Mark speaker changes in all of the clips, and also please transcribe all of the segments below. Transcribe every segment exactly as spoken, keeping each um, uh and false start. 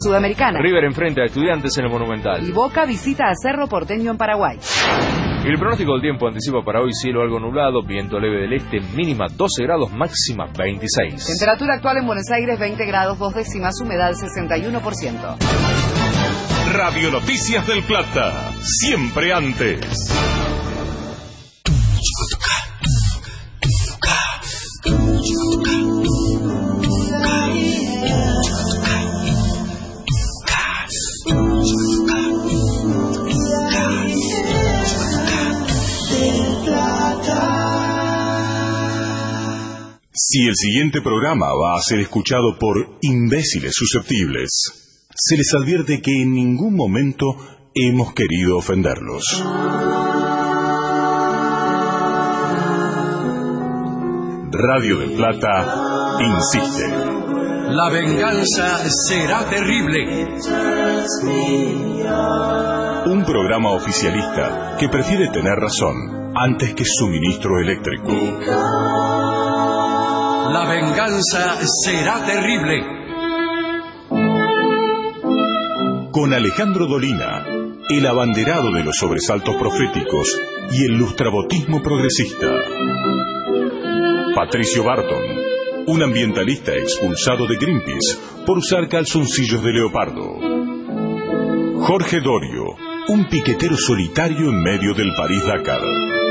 Speaker 1: Sudamericana.
Speaker 2: River enfrenta a Estudiantes en el Monumental.
Speaker 1: Y Boca visita a Cerro Porteño en Paraguay.
Speaker 2: Y el pronóstico del tiempo anticipa para hoy cielo algo nublado, viento leve del este, mínima doce grados, máxima veintiséis.
Speaker 1: Temperatura actual en Buenos Aires veinte grados, dos décimas, humedad sesenta y uno por ciento.
Speaker 3: Radio Noticias del Plata, siempre antes. Si el siguiente programa va a ser escuchado por imbéciles susceptibles, se les advierte que en ningún momento hemos querido ofenderlos. Radio del Plata insiste.
Speaker 4: La venganza será terrible.
Speaker 3: Un programa oficialista que prefiere tener razón antes que suministro eléctrico.
Speaker 4: La venganza será terrible.
Speaker 3: Con Alejandro Dolina, el abanderado de los sobresaltos proféticos y el lustrabotismo progresista. Patricio Barton, un ambientalista expulsado de Greenpeace por usar calzoncillos de leopardo. Jorge Dorio, un piquetero solitario en medio del París-Dakar.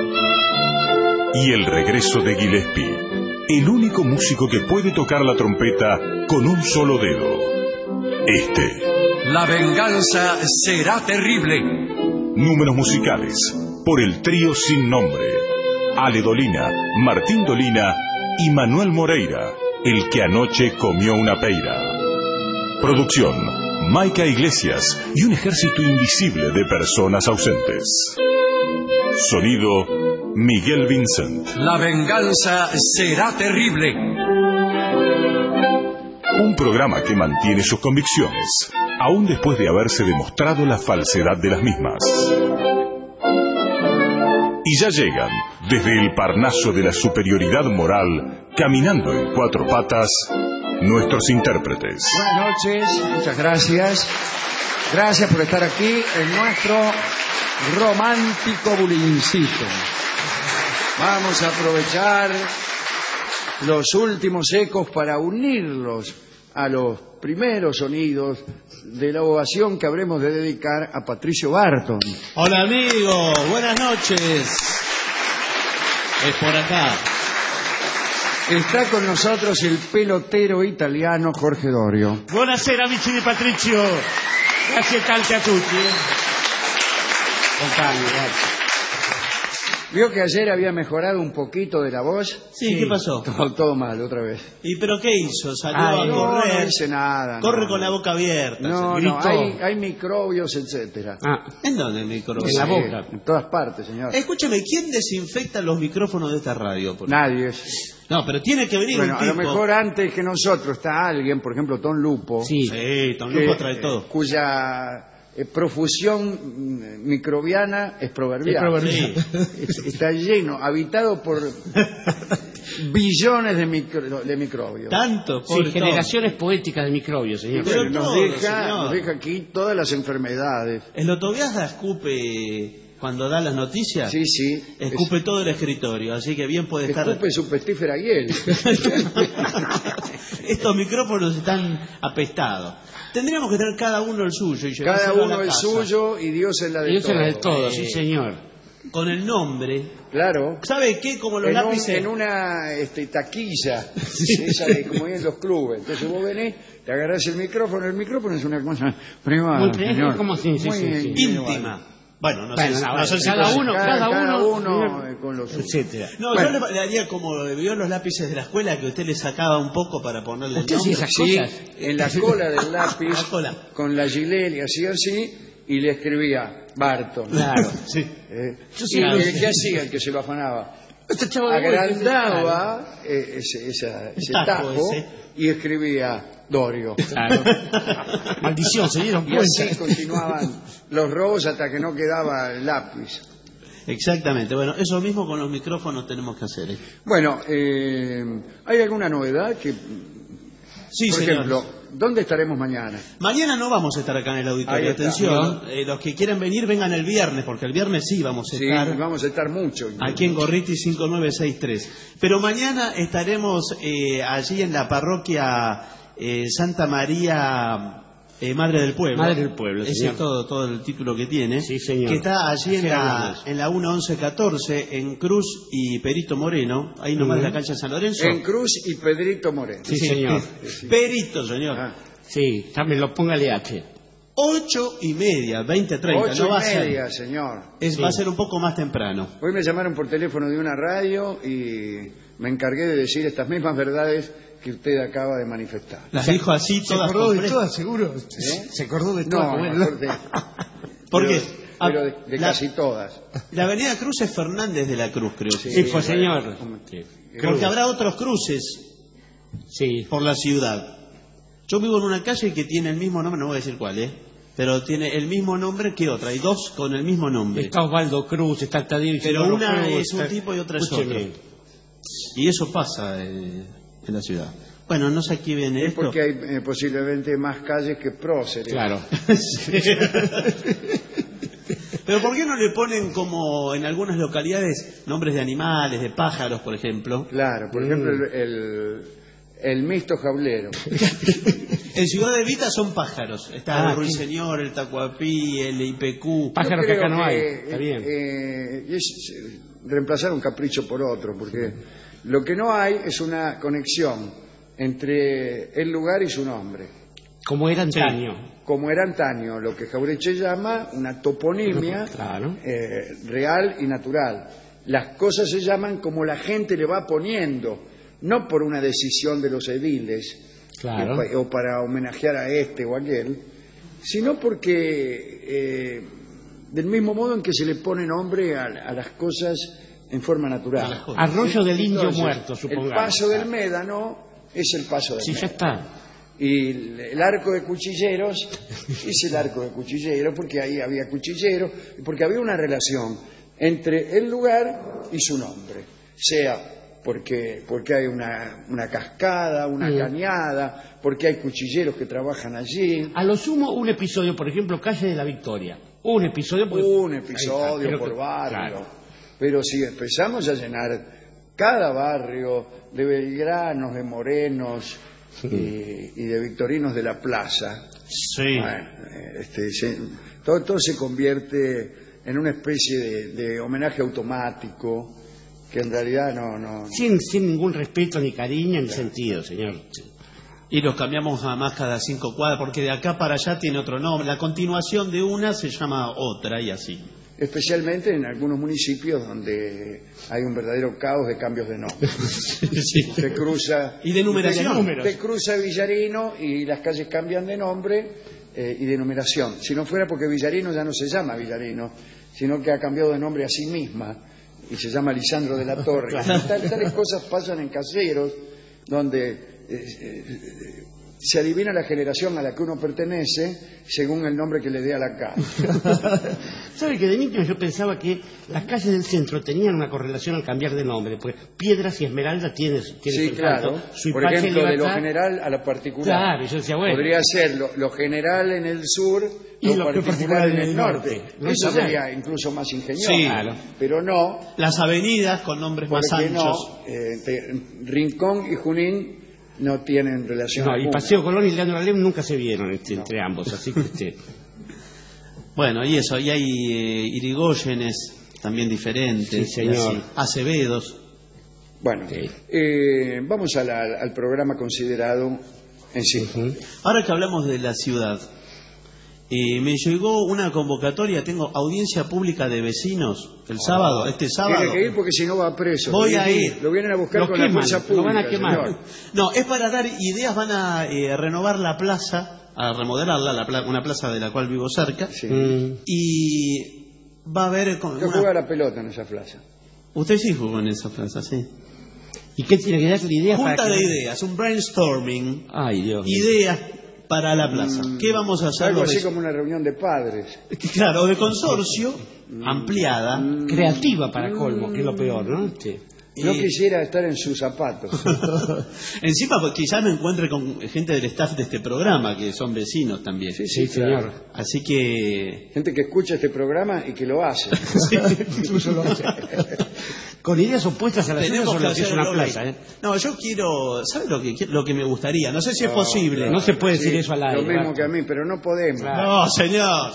Speaker 3: Y el regreso de Gillespie, el único músico que puede tocar la trompeta con un solo dedo. Este.
Speaker 4: La venganza será terrible.
Speaker 3: Números musicales por el trío sin nombre. Ale Dolina, Martín Dolina y Manuel Moreira, el que anoche comió una peira. Producción, Maica Iglesias y un ejército invisible de personas ausentes. Sonido, Miguel Vincent.
Speaker 4: La venganza será terrible.
Speaker 3: Un programa que mantiene sus convicciones, aún después de haberse demostrado la falsedad de las mismas. Y ya llegan, desde el Parnaso de la superioridad moral, caminando en cuatro patas, nuestros intérpretes.
Speaker 5: Buenas noches, muchas gracias. Gracias por estar aquí en nuestro romántico bulincito. Vamos a aprovechar los últimos ecos para unirlos a los primeros sonidos de la ovación que habremos de dedicar a Patricio Barton.
Speaker 6: Hola amigo, buenas noches. Es por acá.
Speaker 5: Está con nosotros el pelotero italiano Jorge Dorio.
Speaker 6: Buonasera amici di Patricio. Grazie tanto a tutti.
Speaker 5: Contame, gracias. ¿Vio que ayer había mejorado un poquito de la voz?
Speaker 6: Sí, sí. ¿Qué pasó?
Speaker 5: Todo, todo mal, otra vez.
Speaker 6: ¿Y pero qué hizo? ¿Salió
Speaker 5: Ay,
Speaker 6: a
Speaker 5: no,
Speaker 6: correr?
Speaker 5: No hice nada.
Speaker 6: Corre
Speaker 5: no,
Speaker 6: con la boca abierta.
Speaker 5: No, no, hay, hay microbios, etcétera.
Speaker 6: Ah, ¿en dónde el micrófono?
Speaker 5: En la boca. En todas partes, señor.
Speaker 6: Escúcheme, ¿quién desinfecta los micrófonos de esta radio? Por
Speaker 5: Nadie.
Speaker 6: No, pero tiene que venir
Speaker 5: bueno,
Speaker 6: un tipo.
Speaker 5: A lo mejor antes que nosotros está alguien, por ejemplo, Tom Lupo.
Speaker 6: Sí, sí Tom Lupo trae todo.
Speaker 5: Eh, cuya eh, profusión microbiana es proverbial.
Speaker 6: Sí.
Speaker 5: Está lleno, habitado por billones de, micro, de microbios.
Speaker 6: Tanto,
Speaker 7: por sí, generaciones poéticas de microbios, señor.
Speaker 5: Pero nos,
Speaker 6: todo,
Speaker 5: deja,
Speaker 6: señor.
Speaker 5: nos deja aquí todas las enfermedades.
Speaker 6: ¿El Otoviasda escupe cuando da las noticias?
Speaker 5: Sí, sí.
Speaker 6: Escupe
Speaker 5: es...
Speaker 6: todo el escritorio, así que bien puede estar...
Speaker 5: Escupe su pestífera hiel.
Speaker 6: Estos micrófonos están apestados. Tendríamos que tener cada uno el suyo y
Speaker 5: cada uno
Speaker 6: a la
Speaker 5: el
Speaker 6: casa.
Speaker 5: suyo y Dios es la de
Speaker 7: Dios
Speaker 5: todos.
Speaker 7: es la de todos, sí, señor.
Speaker 6: Con el nombre.
Speaker 5: Claro.
Speaker 6: ¿Sabe qué? Como los
Speaker 5: en
Speaker 6: lápices.
Speaker 5: Un, en una este, taquilla, sí. Esa de, como en los clubes. Entonces vos venís, te agarrás el micrófono. El micrófono es una cosa privada,
Speaker 7: Muy,
Speaker 5: señor.
Speaker 7: ¿Cómo sí, sí,
Speaker 5: Muy
Speaker 7: sí, sí.
Speaker 6: íntima. Bueno, no
Speaker 7: bueno,
Speaker 6: sé,
Speaker 7: no,
Speaker 6: no sé si
Speaker 7: cada
Speaker 6: cada
Speaker 7: uno,
Speaker 5: cada,
Speaker 7: cada,
Speaker 5: cada
Speaker 7: uno,
Speaker 5: uno eh, con los
Speaker 7: etcétera.
Speaker 6: No,
Speaker 5: bueno.
Speaker 6: yo le, le haría como vio los lápices de la escuela que usted le sacaba un poco para ponerle
Speaker 7: ¿Usted
Speaker 6: el nombre.
Speaker 7: sí esas
Speaker 5: sí,
Speaker 7: cosas?
Speaker 5: en la cola del lápiz,
Speaker 6: La cola.
Speaker 5: con la gilet y así así, y le escribía Barton.
Speaker 7: Claro.
Speaker 6: Sí.
Speaker 5: Eh,
Speaker 7: Yo
Speaker 5: y
Speaker 7: sí,
Speaker 5: ¿qué, ¿Qué hacía el que se lo afanaba?
Speaker 7: Este chavo de
Speaker 5: Agrandaba eh, ese, esa, ese
Speaker 6: tajo
Speaker 5: tajo
Speaker 6: ese.
Speaker 5: y escribía Dorio.
Speaker 7: Claro. Maldición, se dieron
Speaker 5: Y
Speaker 7: cuenta.
Speaker 5: así continuaban los robos hasta que no quedaba el lápiz.
Speaker 6: Exactamente. Bueno, eso mismo con los micrófonos tenemos que hacer. ¿eh?
Speaker 5: Bueno, eh, ¿hay alguna novedad que,
Speaker 6: Sí,
Speaker 5: por
Speaker 6: señor.
Speaker 5: ejemplo, ¿dónde estaremos mañana?
Speaker 6: Mañana no vamos a estar acá en el
Speaker 5: Ahí
Speaker 6: auditorio.
Speaker 5: está.
Speaker 6: Atención, eh, los que quieran venir, vengan el viernes, porque el viernes sí vamos a
Speaker 5: Sí,
Speaker 6: estar
Speaker 5: vamos a estar mucho.
Speaker 6: aquí en Gorriti cinco nueve seis tres. Pero mañana estaremos eh, allí en la parroquia eh, Santa María... Eh, Madre del Pueblo.
Speaker 7: Madre del Pueblo,
Speaker 6: Ese
Speaker 7: señor.
Speaker 6: es todo, todo el título que tiene.
Speaker 7: Sí, señor.
Speaker 6: Que está allí en
Speaker 7: Sí,
Speaker 6: la,
Speaker 7: hablamos.
Speaker 6: en la uno once catorce, en Cruz y Perito Moreno, ahí nomás de la cancha de San Lorenzo.
Speaker 5: En Cruz y Pedrito Moreno.
Speaker 7: Sí, señor.
Speaker 6: Perito, señor.
Speaker 5: Ah,
Speaker 7: Sí, también lo póngale H.
Speaker 6: Ocho y media, veinte, treinta.
Speaker 5: ocho
Speaker 6: No va
Speaker 5: y
Speaker 6: a ser.
Speaker 5: media, señor.
Speaker 6: Es,
Speaker 7: Sí.
Speaker 6: Va a ser un poco más temprano.
Speaker 5: Hoy me llamaron por teléfono de una radio y me encargué de decir estas mismas verdades que usted acaba de manifestar.
Speaker 6: Las dijo así
Speaker 7: ¿Se
Speaker 6: todas
Speaker 7: acordó de
Speaker 6: completas.
Speaker 7: todas, seguro?
Speaker 5: ¿Eh?
Speaker 7: ¿Se acordó de todas?
Speaker 5: No,
Speaker 7: Bueno,
Speaker 5: mejor de,
Speaker 6: ¿Por
Speaker 5: pero-
Speaker 6: qué? Ah,
Speaker 5: pero de, de
Speaker 6: la-
Speaker 5: casi todas.
Speaker 6: La avenida Cruz es Fernández de la Cruz, creo. que
Speaker 7: Sí,
Speaker 6: es.
Speaker 7: pues señor. Sí.
Speaker 6: Porque habrá otros cruces
Speaker 7: Sí.
Speaker 6: por la ciudad. Yo vivo en una calle que tiene el mismo nombre, no voy a decir cuál, ¿eh? Pero tiene el mismo nombre que otra. Hay dos con el mismo nombre.
Speaker 7: Está Osvaldo Cruz, está Tadeo
Speaker 6: Pero
Speaker 7: Isidoro
Speaker 6: una
Speaker 7: Cruz,
Speaker 6: es un
Speaker 7: está-
Speaker 6: tipo y otra es
Speaker 7: Escúcheme.
Speaker 6: otro. Y eso pasa eh, en la ciudad. Bueno, no sé a qué viene
Speaker 5: Es
Speaker 6: esto.
Speaker 5: porque hay eh, posiblemente más calles que próceres.
Speaker 7: Claro.
Speaker 6: Pero ¿por qué no le ponen como en algunas localidades nombres de animales, de pájaros, por ejemplo?
Speaker 5: Claro, por
Speaker 7: Mm.
Speaker 5: ejemplo, el, el, el mixto jaulero.
Speaker 6: En Ciudad de Vita son pájaros. Está
Speaker 7: Ah,
Speaker 6: el
Speaker 7: sí.
Speaker 6: Ruiseñor, el Tacuapí, el I P Q.
Speaker 7: Pájaro
Speaker 5: Yo
Speaker 7: que
Speaker 5: creo
Speaker 7: acá no hay.
Speaker 5: que,
Speaker 7: Está bien.
Speaker 5: eh, es eh, reemplazar un capricho por otro, porque lo que no hay es una conexión entre el lugar y su nombre.
Speaker 7: Como era antaño.
Speaker 5: Como era antaño, lo que Jauretche llama una toponimia
Speaker 7: Claro.
Speaker 5: eh, real y natural. Las cosas se llaman como la gente le va poniendo, no por una decisión de los ediles,
Speaker 7: Claro.
Speaker 5: que pa- o para homenajear a este o aquel, sino porque eh, del mismo modo en que se le pone nombre a, a las cosas en forma natural.
Speaker 7: Arroyo del Indio
Speaker 5: Entonces,
Speaker 7: Muerto, supongamos.
Speaker 5: el paso del Médano es el paso del
Speaker 7: Sí, ya
Speaker 5: Médano.
Speaker 7: está.
Speaker 5: Y el, el arco de cuchilleros es el arco de cuchilleros porque ahí había cuchilleros y porque había una relación entre el lugar y su nombre, sea porque, porque hay una, una cascada, una
Speaker 7: Mm.
Speaker 5: cañada, porque hay cuchilleros que trabajan allí.
Speaker 7: A lo sumo, un episodio, por ejemplo, Calle de la Victoria. Un episodio. porque-
Speaker 5: Un
Speaker 7: Ahí está,
Speaker 5: episodio
Speaker 7: creo
Speaker 5: por
Speaker 7: que-
Speaker 5: barrio.
Speaker 7: Claro.
Speaker 5: Pero si empezamos a llenar cada barrio de belgranos, de morenos y, y de victorinos de la plaza,
Speaker 6: Sí.
Speaker 5: bueno, eh, este, se- todo, todo se convierte en una especie de, de homenaje automático que en realidad no... no
Speaker 7: Sin, sin ningún respeto, ni cariño, ni sentido, señor.
Speaker 6: Y los cambiamos a más cada cinco cuadras, porque de acá para allá tiene otro nombre. La continuación de una se llama otra y así.
Speaker 5: Especialmente en algunos municipios donde hay un verdadero caos de cambios de nombre.
Speaker 6: Sí.
Speaker 5: Usted cruza...
Speaker 6: Y de numeración.
Speaker 5: Usted cruza Villarino y las calles cambian de nombre eh, y de numeración. Si no fuera porque Villarino ya no se llama Villarino, sino que ha cambiado de nombre a sí misma y se llama Lisandro de la Torre.
Speaker 6: Claro.
Speaker 5: Tal- tales cosas pasan en caseros donde eh, eh, se adivina la generación a la que uno pertenece según el nombre que le dé a la calle.
Speaker 7: ¿Sabe que de niño yo pensaba que las calles del centro tenían una correlación al cambiar de nombre? Pues Piedras y Esmeralda tiene, tiene
Speaker 5: Sí,
Speaker 7: su
Speaker 5: claro.
Speaker 7: encanto. Su
Speaker 5: Por
Speaker 7: Ipache
Speaker 5: ejemplo, de lo
Speaker 7: Libertad-
Speaker 5: general a lo particular.
Speaker 7: Claro, yo decía, bueno.
Speaker 5: Podría ser lo, lo general en el sur
Speaker 7: Y
Speaker 5: lo,
Speaker 7: lo que
Speaker 5: particular en el norte.
Speaker 7: No
Speaker 5: Eso
Speaker 7: está mal.
Speaker 5: sería incluso más ingenioso.
Speaker 6: Sí.
Speaker 7: Claro.
Speaker 5: Pero no,
Speaker 6: Las avenidas con nombres más
Speaker 5: porque
Speaker 6: anchos.
Speaker 5: no, eh, te- Rincón y Junín no tienen relación
Speaker 7: No, y
Speaker 5: alguna.
Speaker 7: Paseo Colón y Leandro Alem nunca se vieron este, entre ambos, así que este,
Speaker 6: Bueno, y eso, y hay eh, Irigóyenes también diferentes.
Speaker 7: Sí, señor.
Speaker 6: y así. Acevedos.
Speaker 5: Bueno,
Speaker 7: Sí.
Speaker 5: eh, vamos a la- al programa considerado en sí.
Speaker 6: Ahora que hablamos de la ciudad, eh, me llegó una convocatoria, tengo audiencia pública de vecinos el sábado, este sábado.
Speaker 5: Tiene que ir porque si no va preso.
Speaker 6: Voy
Speaker 5: Lo
Speaker 6: a
Speaker 5: vienen-
Speaker 6: ir.
Speaker 5: Lo vienen a buscar
Speaker 7: Lo
Speaker 5: con la
Speaker 7: queman,
Speaker 5: fuerza
Speaker 7: lo
Speaker 5: pública,
Speaker 7: van a quemar.
Speaker 5: señor.
Speaker 6: No, es para dar ideas, van a eh, renovar la plaza, a remodelarla, la pla- una plaza de la cual vivo cerca,
Speaker 5: Sí.
Speaker 7: mm,
Speaker 6: y va a haber... con
Speaker 5: Yo
Speaker 6: una-
Speaker 5: juego a la pelota en esa plaza.
Speaker 6: Usted sí jugó en esa plaza, sí.
Speaker 7: ¿y qué tiene que darle ideas
Speaker 6: Junta
Speaker 7: para que-
Speaker 6: de ideas, un brainstorming,
Speaker 7: Ay, Dios mío.
Speaker 6: ideas para la plaza. ¿Qué vamos a hacer?
Speaker 5: Algo
Speaker 6: los
Speaker 5: así
Speaker 6: vecinos?
Speaker 5: como una reunión de padres.
Speaker 6: Claro, de consorcio, ampliada.
Speaker 7: Creativa para colmo, que es lo peor, ¿no? Sí.
Speaker 5: No
Speaker 6: Eh,
Speaker 5: quisiera estar en sus zapatos.
Speaker 6: Encima, pues, quizás me encuentre con gente del staff de este programa, que son vecinos también.
Speaker 5: Sí, sí,
Speaker 7: Sí,
Speaker 5: claro.
Speaker 7: señor.
Speaker 6: Así que...
Speaker 5: Gente que escucha este programa y que lo hace.
Speaker 7: Incluso lo hace. Con ideas opuestas a las suyas
Speaker 6: Tenemos
Speaker 7: sobre
Speaker 6: que
Speaker 7: lo que es
Speaker 6: hacer
Speaker 7: una
Speaker 6: el
Speaker 7: plaza.
Speaker 6: lobby.
Speaker 7: ¿eh?
Speaker 6: No, yo quiero... ¿Sabes lo que, lo que me gustaría? No sé si es posible.
Speaker 7: No se puede decir
Speaker 5: Sí,
Speaker 7: eso al
Speaker 5: Lo
Speaker 7: aire.
Speaker 5: mismo
Speaker 7: Barto.
Speaker 5: que a mí, pero no podemos.
Speaker 7: Claro.
Speaker 6: No, señor.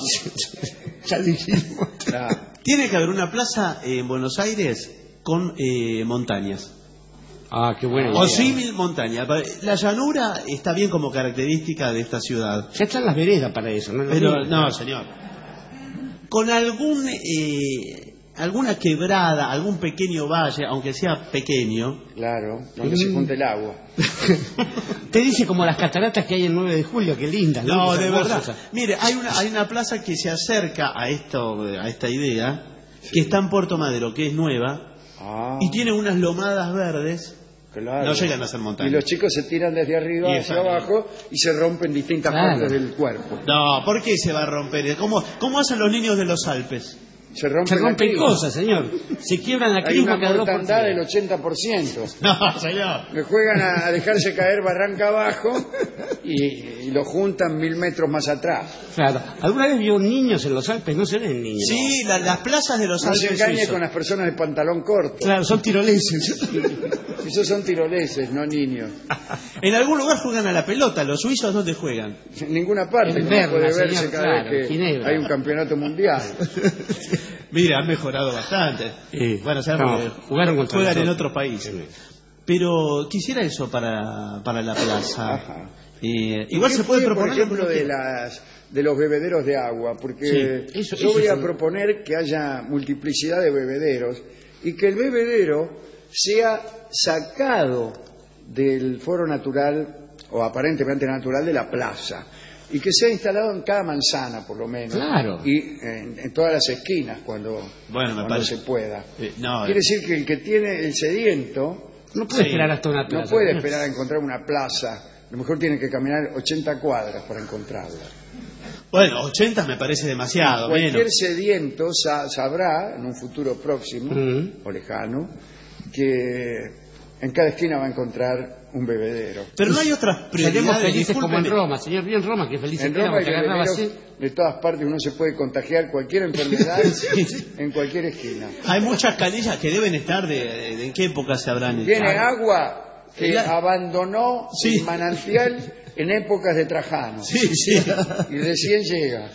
Speaker 7: Ya dijimos.
Speaker 5: Claro.
Speaker 6: Tiene que haber una plaza en Buenos Aires con eh, montañas.
Speaker 7: Ah, qué buena
Speaker 6: O
Speaker 7: idea.
Speaker 6: símil montaña. La llanura está bien como característica de esta ciudad.
Speaker 7: Ya están las veredas para eso, ¿no? Las
Speaker 6: Pero
Speaker 7: veredas.
Speaker 6: no, señor. Con algún eh, alguna quebrada, algún pequeño valle, aunque sea pequeño.
Speaker 5: Claro, donde se junte el agua.
Speaker 7: Te dice como las cataratas que hay el nueve de julio, qué lindas.
Speaker 6: No,
Speaker 7: Qué
Speaker 6: de
Speaker 7: hermosas.
Speaker 6: verdad. Mire, hay una hay una plaza que se acerca a esto a esta idea, que está en Puerto Madero, que es nueva
Speaker 5: Ah,
Speaker 6: y tiene unas lomadas verdes.
Speaker 5: claro.
Speaker 6: No llegan a ser montañas.
Speaker 5: Y los chicos se tiran desde arriba
Speaker 6: Y
Speaker 5: hacia
Speaker 6: está bien.
Speaker 5: abajo y se rompen distintas
Speaker 7: Claro.
Speaker 5: partes del cuerpo.
Speaker 6: No, ¿por qué se va a romper? ¿Cómo, cómo hacen los niños de los Alpes?
Speaker 5: Se rompen,
Speaker 7: Se rompen
Speaker 5: la crisma.
Speaker 7: cosas, señor. Se quiebran la
Speaker 5: Hay
Speaker 7: crisma
Speaker 5: una
Speaker 7: cada dos por
Speaker 5: mortandad
Speaker 7: tres.
Speaker 5: del ochenta por ciento.
Speaker 6: No, señor.
Speaker 5: Me juegan a, a dejarse caer barranca abajo y, y lo juntan mil metros más atrás.
Speaker 7: Claro. ¿Alguna vez vio niños en los Alpes? No se ven niños.
Speaker 6: Sí, la- las plazas de los
Speaker 5: No se
Speaker 6: Alpes
Speaker 5: engañe
Speaker 6: suizos.
Speaker 5: con las personas de pantalón corto.
Speaker 7: Claro, son tiroleses.
Speaker 5: Esos son tiroleses, no niños.
Speaker 6: En algún lugar juegan a la pelota. ¿Los suizos dónde juegan?
Speaker 5: En ninguna parte,
Speaker 7: En
Speaker 5: como
Speaker 7: Berna,
Speaker 5: puede verse
Speaker 7: señor,
Speaker 5: cada
Speaker 7: claro,
Speaker 5: vez
Speaker 7: en
Speaker 5: que
Speaker 7: Ginebra.
Speaker 5: hay un campeonato mundial.
Speaker 6: Mira, han mejorado bastante.
Speaker 7: Sí.
Speaker 6: Bueno, sabemos
Speaker 7: No,
Speaker 6: que
Speaker 7: jugaron contra
Speaker 6: juegan en
Speaker 7: nosotros.
Speaker 6: otros países. Pero quisiera eso para, para la plaza.
Speaker 5: Ajá.
Speaker 6: Eh, igual
Speaker 5: ¿Qué
Speaker 6: se puede
Speaker 5: fue,
Speaker 6: proponer
Speaker 5: por ejemplo,
Speaker 6: lo que
Speaker 5: de,
Speaker 6: quiera.
Speaker 5: las, de los bebederos de agua, porque
Speaker 7: Sí, eso-
Speaker 5: yo
Speaker 7: eso
Speaker 5: voy
Speaker 7: es
Speaker 5: a
Speaker 7: un-
Speaker 5: proponer que haya multiplicidad de bebederos y que el bebedero sea sacado del foro natural o aparentemente natural de la plaza y que sea instalado en cada manzana, por lo menos,
Speaker 7: Claro.
Speaker 5: y en, en todas las esquinas cuando,
Speaker 6: Bueno, me
Speaker 5: cuando
Speaker 6: parece-
Speaker 5: se pueda.
Speaker 6: Eh, no,
Speaker 5: Quiere
Speaker 6: eh,
Speaker 5: decir que el que tiene el sediento
Speaker 7: No puede
Speaker 6: Sí.
Speaker 7: esperar hasta una plaza.
Speaker 5: no puede esperar a encontrar una plaza. A lo mejor tiene que caminar ochenta cuadras para encontrarla.
Speaker 6: bueno, ochenta me parece demasiado.
Speaker 5: Cualquier
Speaker 6: Menos.
Speaker 5: sediento sa- sabrá en un futuro próximo
Speaker 7: Mm.
Speaker 5: o lejano que en cada esquina va a encontrar un bebedero.
Speaker 6: Pero no hay otras
Speaker 7: Seremos
Speaker 6: prioridades.
Speaker 7: felices como en
Speaker 6: discúlpeme.
Speaker 7: Roma, señor. Vio en Roma que felices
Speaker 5: En Roma
Speaker 7: éramos,
Speaker 5: hay
Speaker 7: te agarraba
Speaker 5: bebederos
Speaker 7: así.
Speaker 5: de todas partes, uno se puede contagiar cualquier enfermedad en cualquier esquina.
Speaker 6: Hay muchas canillas que deben estar de, de, de qué época se habrán hecho.
Speaker 5: Viene agua que
Speaker 6: El a-
Speaker 5: abandonó
Speaker 6: Sí.
Speaker 5: el manantial en épocas de Trajano
Speaker 6: Sí, sí.
Speaker 5: y recién llega.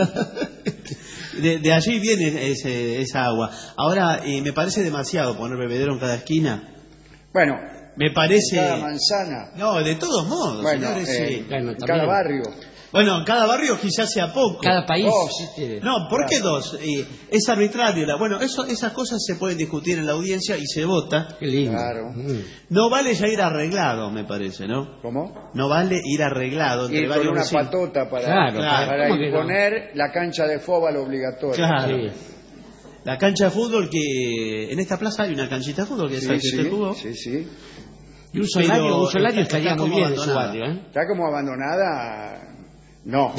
Speaker 6: De, de allí viene ese- esa agua. Ahora, eh, me parece demasiado poner bebedero en cada esquina.
Speaker 5: Bueno,
Speaker 6: Me parece...
Speaker 5: cada manzana,
Speaker 6: No, de todos modos,
Speaker 5: bueno,
Speaker 6: señores,
Speaker 5: eh,
Speaker 6: sí.
Speaker 7: Bueno,
Speaker 5: en
Speaker 7: también.
Speaker 5: cada barrio.
Speaker 6: Bueno, en cada barrio quizás sea poco.
Speaker 7: Cada país.
Speaker 5: Dos.
Speaker 7: si quiere.
Speaker 6: No, ¿por qué dos? Eh, es arbitrario. La... Bueno, eso, esas cosas se pueden discutir en la audiencia y se vota.
Speaker 7: Qué lindo.
Speaker 5: Claro.
Speaker 7: Mm.
Speaker 6: No vale ya ir arreglado, me parece, ¿no?
Speaker 5: ¿Cómo?
Speaker 6: No vale ir arreglado entre
Speaker 5: Ir con
Speaker 6: varios
Speaker 5: una
Speaker 6: vecinos.
Speaker 5: patota para,
Speaker 7: Claro,
Speaker 6: claro,
Speaker 5: para
Speaker 7: ¿cómo que no?
Speaker 5: imponer la cancha de fútbol obligatoria.
Speaker 6: Claro.
Speaker 7: Sí.
Speaker 6: La cancha de fútbol que... En esta plaza hay una canchita de fútbol que es
Speaker 5: Sí,
Speaker 6: la que usted
Speaker 5: sí,
Speaker 6: jugó.
Speaker 5: sí, sí.
Speaker 7: Y un solario,
Speaker 6: Pero
Speaker 7: un solario
Speaker 6: está-
Speaker 7: estaría
Speaker 6: está
Speaker 7: muy
Speaker 6: como
Speaker 7: bien en su
Speaker 6: abandonada.
Speaker 7: barrio, ¿eh?
Speaker 5: Está como abandonada. No,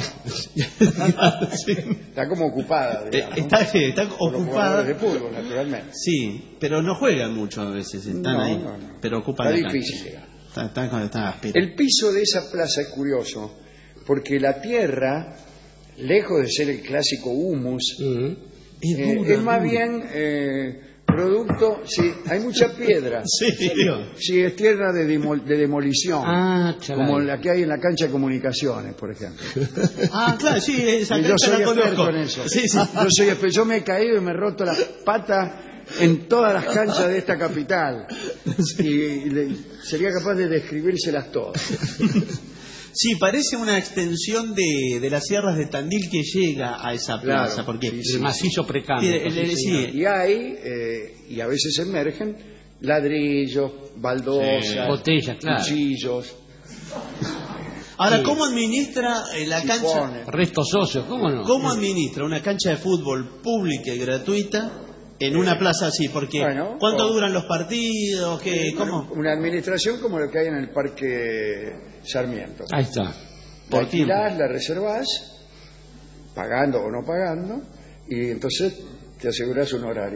Speaker 6: Sí.
Speaker 5: está como ocupada,
Speaker 6: Eh,
Speaker 5: digamos,
Speaker 6: Está, está
Speaker 5: por los
Speaker 6: ocupada.
Speaker 5: jugadores de fútbol, naturalmente.
Speaker 6: Sí, pero no juegan mucho a veces. Están
Speaker 5: No,
Speaker 6: ahí.
Speaker 5: no, no.
Speaker 6: Pero ocupan
Speaker 5: Está
Speaker 6: la
Speaker 5: difícil
Speaker 6: cancha.
Speaker 5: llegar.
Speaker 6: Está, está, está, está áspero.
Speaker 5: El piso de esa plaza es curioso, porque la tierra, lejos de ser el clásico humus,
Speaker 7: Mm.
Speaker 6: Es
Speaker 5: eh,
Speaker 6: dura,
Speaker 5: es más
Speaker 6: dura.
Speaker 5: bien eh, producto, sí, hay mucha piedra,
Speaker 6: Sí.
Speaker 5: sí, es tierra de, demo- de demolición,
Speaker 7: Ah, chalay.
Speaker 5: como la que hay en la cancha de comunicaciones, por ejemplo.
Speaker 6: Ah, claro, sí, esa
Speaker 5: Y yo
Speaker 6: cancha
Speaker 5: soy
Speaker 6: la
Speaker 5: experto
Speaker 6: conozco.
Speaker 5: en eso.
Speaker 6: Sí, sí.
Speaker 5: Yo soy experto. Yo me he caído y me he roto las patas en todas las canchas de esta capital. Y, y le- sería capaz de describírselas todas.
Speaker 6: Sí, parece una extensión de, de las sierras de Tandil que llega a esa plaza.
Speaker 5: Claro,
Speaker 6: porque
Speaker 5: sí,
Speaker 7: El macizo precambio.
Speaker 6: Tiene- el- el-
Speaker 7: sí,
Speaker 6: sí.
Speaker 7: señor.
Speaker 5: Y hay, eh, y a veces emergen, ladrillos, baldosas,
Speaker 6: Sí.
Speaker 7: Botellas, claro.
Speaker 5: cuchillos,
Speaker 6: Ahora,
Speaker 7: Sí.
Speaker 6: ¿cómo administra eh, la cancha?
Speaker 5: sifones.
Speaker 7: Restos socios, ¿cómo no?
Speaker 6: ¿Cómo administra una cancha de fútbol pública y gratuita en una plaza así? Porque
Speaker 5: Bueno,
Speaker 6: ¿cuánto
Speaker 5: o-
Speaker 6: duran los partidos? ¿Qué, ¿Cómo?
Speaker 5: Una administración como lo que hay en el Parque Sarmiento.
Speaker 7: Ahí está.
Speaker 5: La
Speaker 6: Por tiempo.
Speaker 5: alquilás, la reservás, pagando o no pagando, y entonces te aseguras un horario.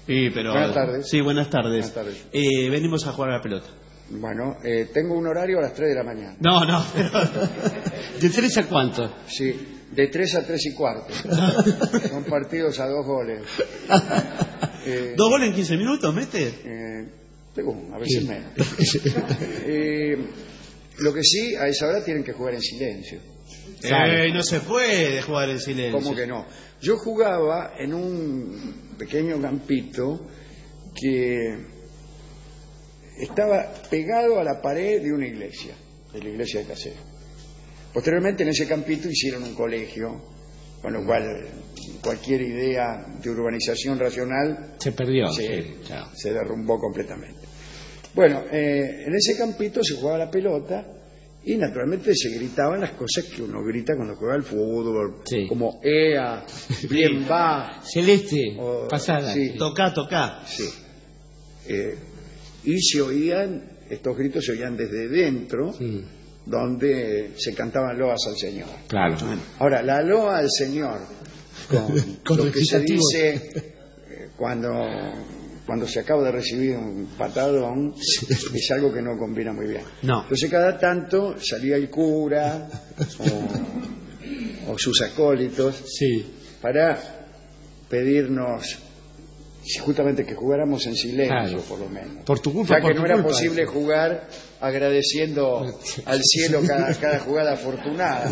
Speaker 6: Sí, pero...
Speaker 5: Buenas tardes.
Speaker 6: Sí, buenas tardes.
Speaker 5: Buenas tardes.
Speaker 6: Eh, venimos a jugar a la pelota.
Speaker 5: Bueno, eh, tengo un horario a las tres de la mañana.
Speaker 6: No, no, pero...
Speaker 7: ¿De tres a cuánto?
Speaker 5: Sí, de tres a tres y cuarto. Son partidos a dos goles. Eh,
Speaker 6: ¿Dos goles en quince minutos, mete?
Speaker 5: eh, tengo, a veces menos. Eh, lo que sí, a esa hora tienen que jugar en silencio.
Speaker 6: Eh, no se puede jugar en silencio.
Speaker 5: ¿Cómo que no? Yo jugaba en un pequeño campito que estaba pegado a la pared de una iglesia, de la iglesia de Casero. Posteriormente en ese campito hicieron un colegio, con lo cual cualquier idea de urbanización racional
Speaker 7: Se perdió.
Speaker 5: se,
Speaker 7: Sí, chao.
Speaker 5: se derrumbó completamente. Bueno, eh, en ese campito se jugaba la pelota y naturalmente se gritaban las cosas que uno grita cuando juega al fútbol,
Speaker 7: Sí.
Speaker 5: como ea, bien va,
Speaker 7: Celeste,
Speaker 5: o-
Speaker 7: pasada.
Speaker 5: sí.
Speaker 6: Tocá, tocá.
Speaker 5: sí. Eh, y se oían, estos gritos se oían desde dentro,
Speaker 7: Mm,
Speaker 5: donde se cantaban loas al Señor.
Speaker 7: claro.
Speaker 5: Ahora, la loa al Señor, con,
Speaker 7: Con
Speaker 5: lo que se
Speaker 7: recitativo.
Speaker 5: dice eh, cuando, cuando se acaba de recibir un patadón, es algo que no combina muy bien.
Speaker 6: No.
Speaker 5: Entonces cada tanto salía el cura o, o sus acólitos
Speaker 7: Sí.
Speaker 5: para pedirnos justamente que jugáramos en silencio,
Speaker 7: Claro.
Speaker 5: por lo menos.
Speaker 7: Por tu culpa,
Speaker 5: Ya
Speaker 7: por
Speaker 5: que
Speaker 7: tu
Speaker 5: no era
Speaker 7: culpa.
Speaker 5: posible jugar agradeciendo al cielo cada, cada jugada afortunada.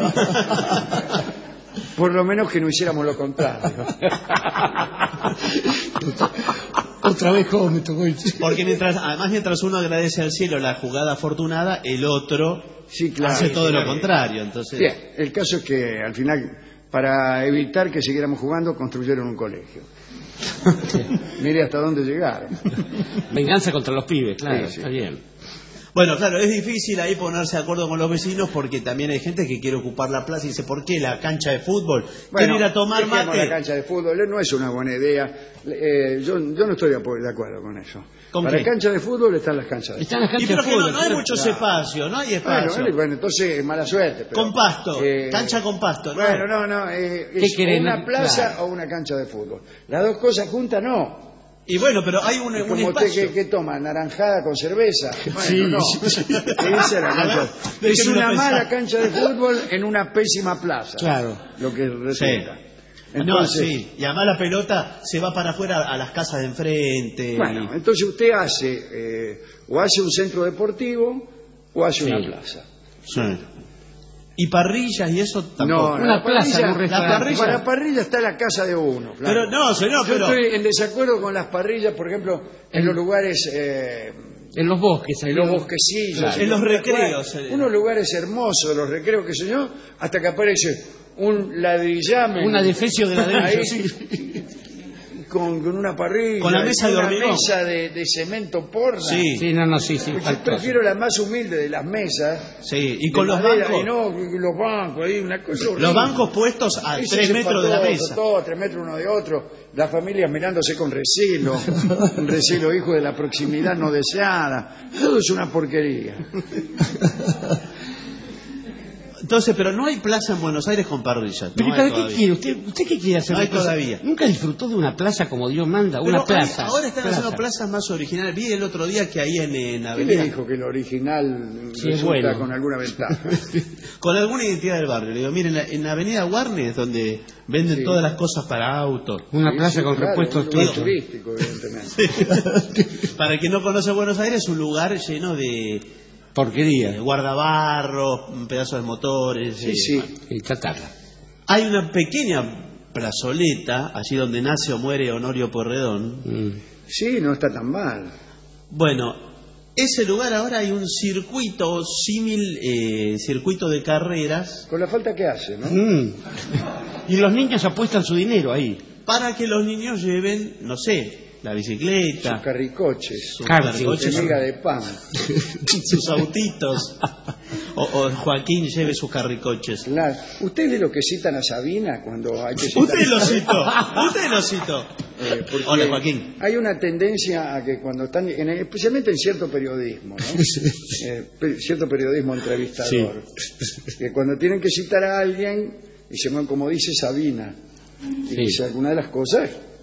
Speaker 5: Por lo menos que no hiciéramos lo contrario.
Speaker 7: Otra vez como me tocó el...
Speaker 6: Porque mientras, además mientras uno agradece al cielo la jugada afortunada, el otro
Speaker 5: Sí, claro.
Speaker 6: hace todo lo
Speaker 5: Claro.
Speaker 6: contrario. Entonces,
Speaker 5: Bien, el caso es que al final, para evitar que siguiéramos jugando, construyeron un colegio. Mire hasta dónde llegaron.
Speaker 7: Venganza contra los pibes, claro,
Speaker 5: Sí, sí.
Speaker 7: está bien.
Speaker 6: bueno, claro, es difícil ahí ponerse de acuerdo con los vecinos porque también hay gente que quiere ocupar la plaza y dice, ¿por qué la cancha de fútbol? Quiero ir a tomar
Speaker 5: dejemos
Speaker 6: mate.
Speaker 5: la cancha de fútbol, no es una buena idea. Eh, yo, yo no estoy de acuerdo, de acuerdo con eso.
Speaker 6: ¿Con
Speaker 5: Para
Speaker 6: qué?
Speaker 5: cancha de fútbol están las canchas de
Speaker 7: Están las
Speaker 6: Y
Speaker 7: canchas
Speaker 6: pero
Speaker 7: de
Speaker 6: que no,
Speaker 7: fútbol.
Speaker 6: no hay
Speaker 7: claro.
Speaker 6: muchos espacios, no hay espacio.
Speaker 5: Bueno, bueno, entonces mala suerte. Pero,
Speaker 6: Con pasto,
Speaker 5: eh,
Speaker 6: cancha con pasto. ¿no?
Speaker 5: Bueno, no, no, eh,
Speaker 7: ¿Qué
Speaker 5: es
Speaker 7: querés?
Speaker 5: una
Speaker 7: No,
Speaker 5: plaza
Speaker 7: claro.
Speaker 5: o una cancha de fútbol. Las dos cosas juntas no.
Speaker 6: Y bueno, pero hay un, un
Speaker 5: Como usted
Speaker 6: espacio.
Speaker 5: que, que toma naranjada con cerveza. Bueno,
Speaker 7: Sí,
Speaker 5: no.
Speaker 7: sí.
Speaker 5: Esa es la cancha.
Speaker 6: ver,
Speaker 5: Es
Speaker 6: déjeme
Speaker 5: una
Speaker 6: pensar.
Speaker 5: mala cancha de fútbol en una pésima plaza.
Speaker 7: Claro.
Speaker 5: Lo que resulta.
Speaker 6: no,
Speaker 5: Entonces,
Speaker 6: sí. Y además la pelota se va para afuera a las casas de enfrente.
Speaker 5: bueno, entonces usted hace eh, o hace un centro deportivo o hace
Speaker 7: Sí.
Speaker 5: una plaza.
Speaker 6: Sí. Y parrillas y eso tampoco.
Speaker 5: No,
Speaker 7: Una
Speaker 5: la
Speaker 7: plaza,
Speaker 5: parrilla-
Speaker 7: un restaurante.
Speaker 5: la parrilla, para la parrilla está la casa de uno. claro.
Speaker 6: Pero no, señor,
Speaker 5: Yo
Speaker 6: pero...
Speaker 5: estoy en desacuerdo con las parrillas, por ejemplo, en los lugares, eh,
Speaker 7: En los bosques.
Speaker 5: en
Speaker 7: ahí.
Speaker 5: los bosquecillos,
Speaker 7: Claro.
Speaker 6: En los
Speaker 5: unos
Speaker 6: recreos,
Speaker 5: lugares-
Speaker 6: eh.
Speaker 5: unos lugares hermosos, los recreos, qué sé yo, hasta que aparece un ladrillame.
Speaker 7: Una defecio de ladrillo,
Speaker 5: ahí,
Speaker 7: sí.
Speaker 5: con, con una parrilla,
Speaker 6: Con la mesa de
Speaker 5: una
Speaker 6: hormigón.
Speaker 5: mesa de, de cemento porra.
Speaker 6: Sí.
Speaker 7: Sí, no, no, sí, sí.
Speaker 5: Yo
Speaker 7: faltoso.
Speaker 5: prefiero la más humilde de las mesas.
Speaker 6: Sí, y
Speaker 5: de
Speaker 6: con los
Speaker 5: madera,
Speaker 6: bancos...
Speaker 5: y no, y los bancos, ahí, una cosa horrible.
Speaker 6: Los bancos puestos a
Speaker 5: Ese
Speaker 6: tres
Speaker 5: se
Speaker 6: metros de la
Speaker 5: empató,
Speaker 6: mesa.
Speaker 5: Todo, tres metros uno de otro, las familias mirándose con recelo, un recelo hijo de la proximidad no deseada, todo es una porquería.
Speaker 6: Entonces, pero no hay plaza en Buenos Aires con parrillas.
Speaker 7: Pero
Speaker 6: no
Speaker 7: ¿y ¿para
Speaker 6: hay
Speaker 7: qué
Speaker 6: todavía.
Speaker 7: quiere? ¿Usted, ¿Usted qué quiere hacer?
Speaker 6: No hay
Speaker 7: Una plaza?
Speaker 6: todavía.
Speaker 7: ¿Nunca disfrutó de una plaza como Dios manda?
Speaker 6: Pero
Speaker 7: Una
Speaker 6: hay-
Speaker 7: plaza.
Speaker 6: ahora están
Speaker 7: plaza.
Speaker 6: haciendo plazas más originales. Vi el otro día que ahí en, en
Speaker 5: ¿Quién
Speaker 6: Avenida,
Speaker 5: le dijo que el original
Speaker 7: Sí, es
Speaker 5: resulta
Speaker 7: bueno.
Speaker 5: con alguna ventaja?
Speaker 6: con alguna identidad del barrio, le digo, miren, en, la- en Avenida Warnes, donde venden
Speaker 5: Sí.
Speaker 6: todas las cosas para autos.
Speaker 7: Una
Speaker 5: Sí,
Speaker 7: plaza
Speaker 5: sí,
Speaker 7: con
Speaker 5: claro,
Speaker 7: repuestos
Speaker 5: un lugar
Speaker 7: tuyos.
Speaker 5: turístico, evidentemente.
Speaker 6: Para el que no conoce Buenos Aires, es un lugar lleno de, de
Speaker 7: Porquería.
Speaker 6: guardabarros, pedazos de motores.
Speaker 5: Sí,
Speaker 6: eh,
Speaker 5: sí.
Speaker 7: Y chatarra.
Speaker 6: Hay una pequeña plazoleta, allí donde nace o muere Honorio Porredón.
Speaker 7: Mm.
Speaker 5: Sí, no está tan mal.
Speaker 6: Bueno, ese lugar ahora hay un circuito símil, eh, circuito de carreras,
Speaker 5: Con la falta que hace, ¿no?
Speaker 7: Mm. Y los niños apuestan su dinero ahí.
Speaker 6: para que los niños lleven, no sé, la bicicleta,
Speaker 5: Sus carricoches,
Speaker 6: sus
Speaker 7: Claro,
Speaker 6: carricoches,
Speaker 5: de miga de pan.
Speaker 6: sus autitos, o, o Joaquín lleve sus carricoches.
Speaker 5: La- ¿Usted de lo que citan a Sabina cuando hay que citar?
Speaker 6: Usted lo citó, usted lo citó.
Speaker 5: Eh, porque
Speaker 6: Hola, Joaquín.
Speaker 5: Hay una tendencia a que cuando están, en- especialmente en cierto periodismo, ¿no? Eh, pe- cierto periodismo entrevistador, que cuando tienen que citar a alguien, dicen, bueno, como dice Sabina, y
Speaker 7: Sí.
Speaker 5: dice alguna de las cosas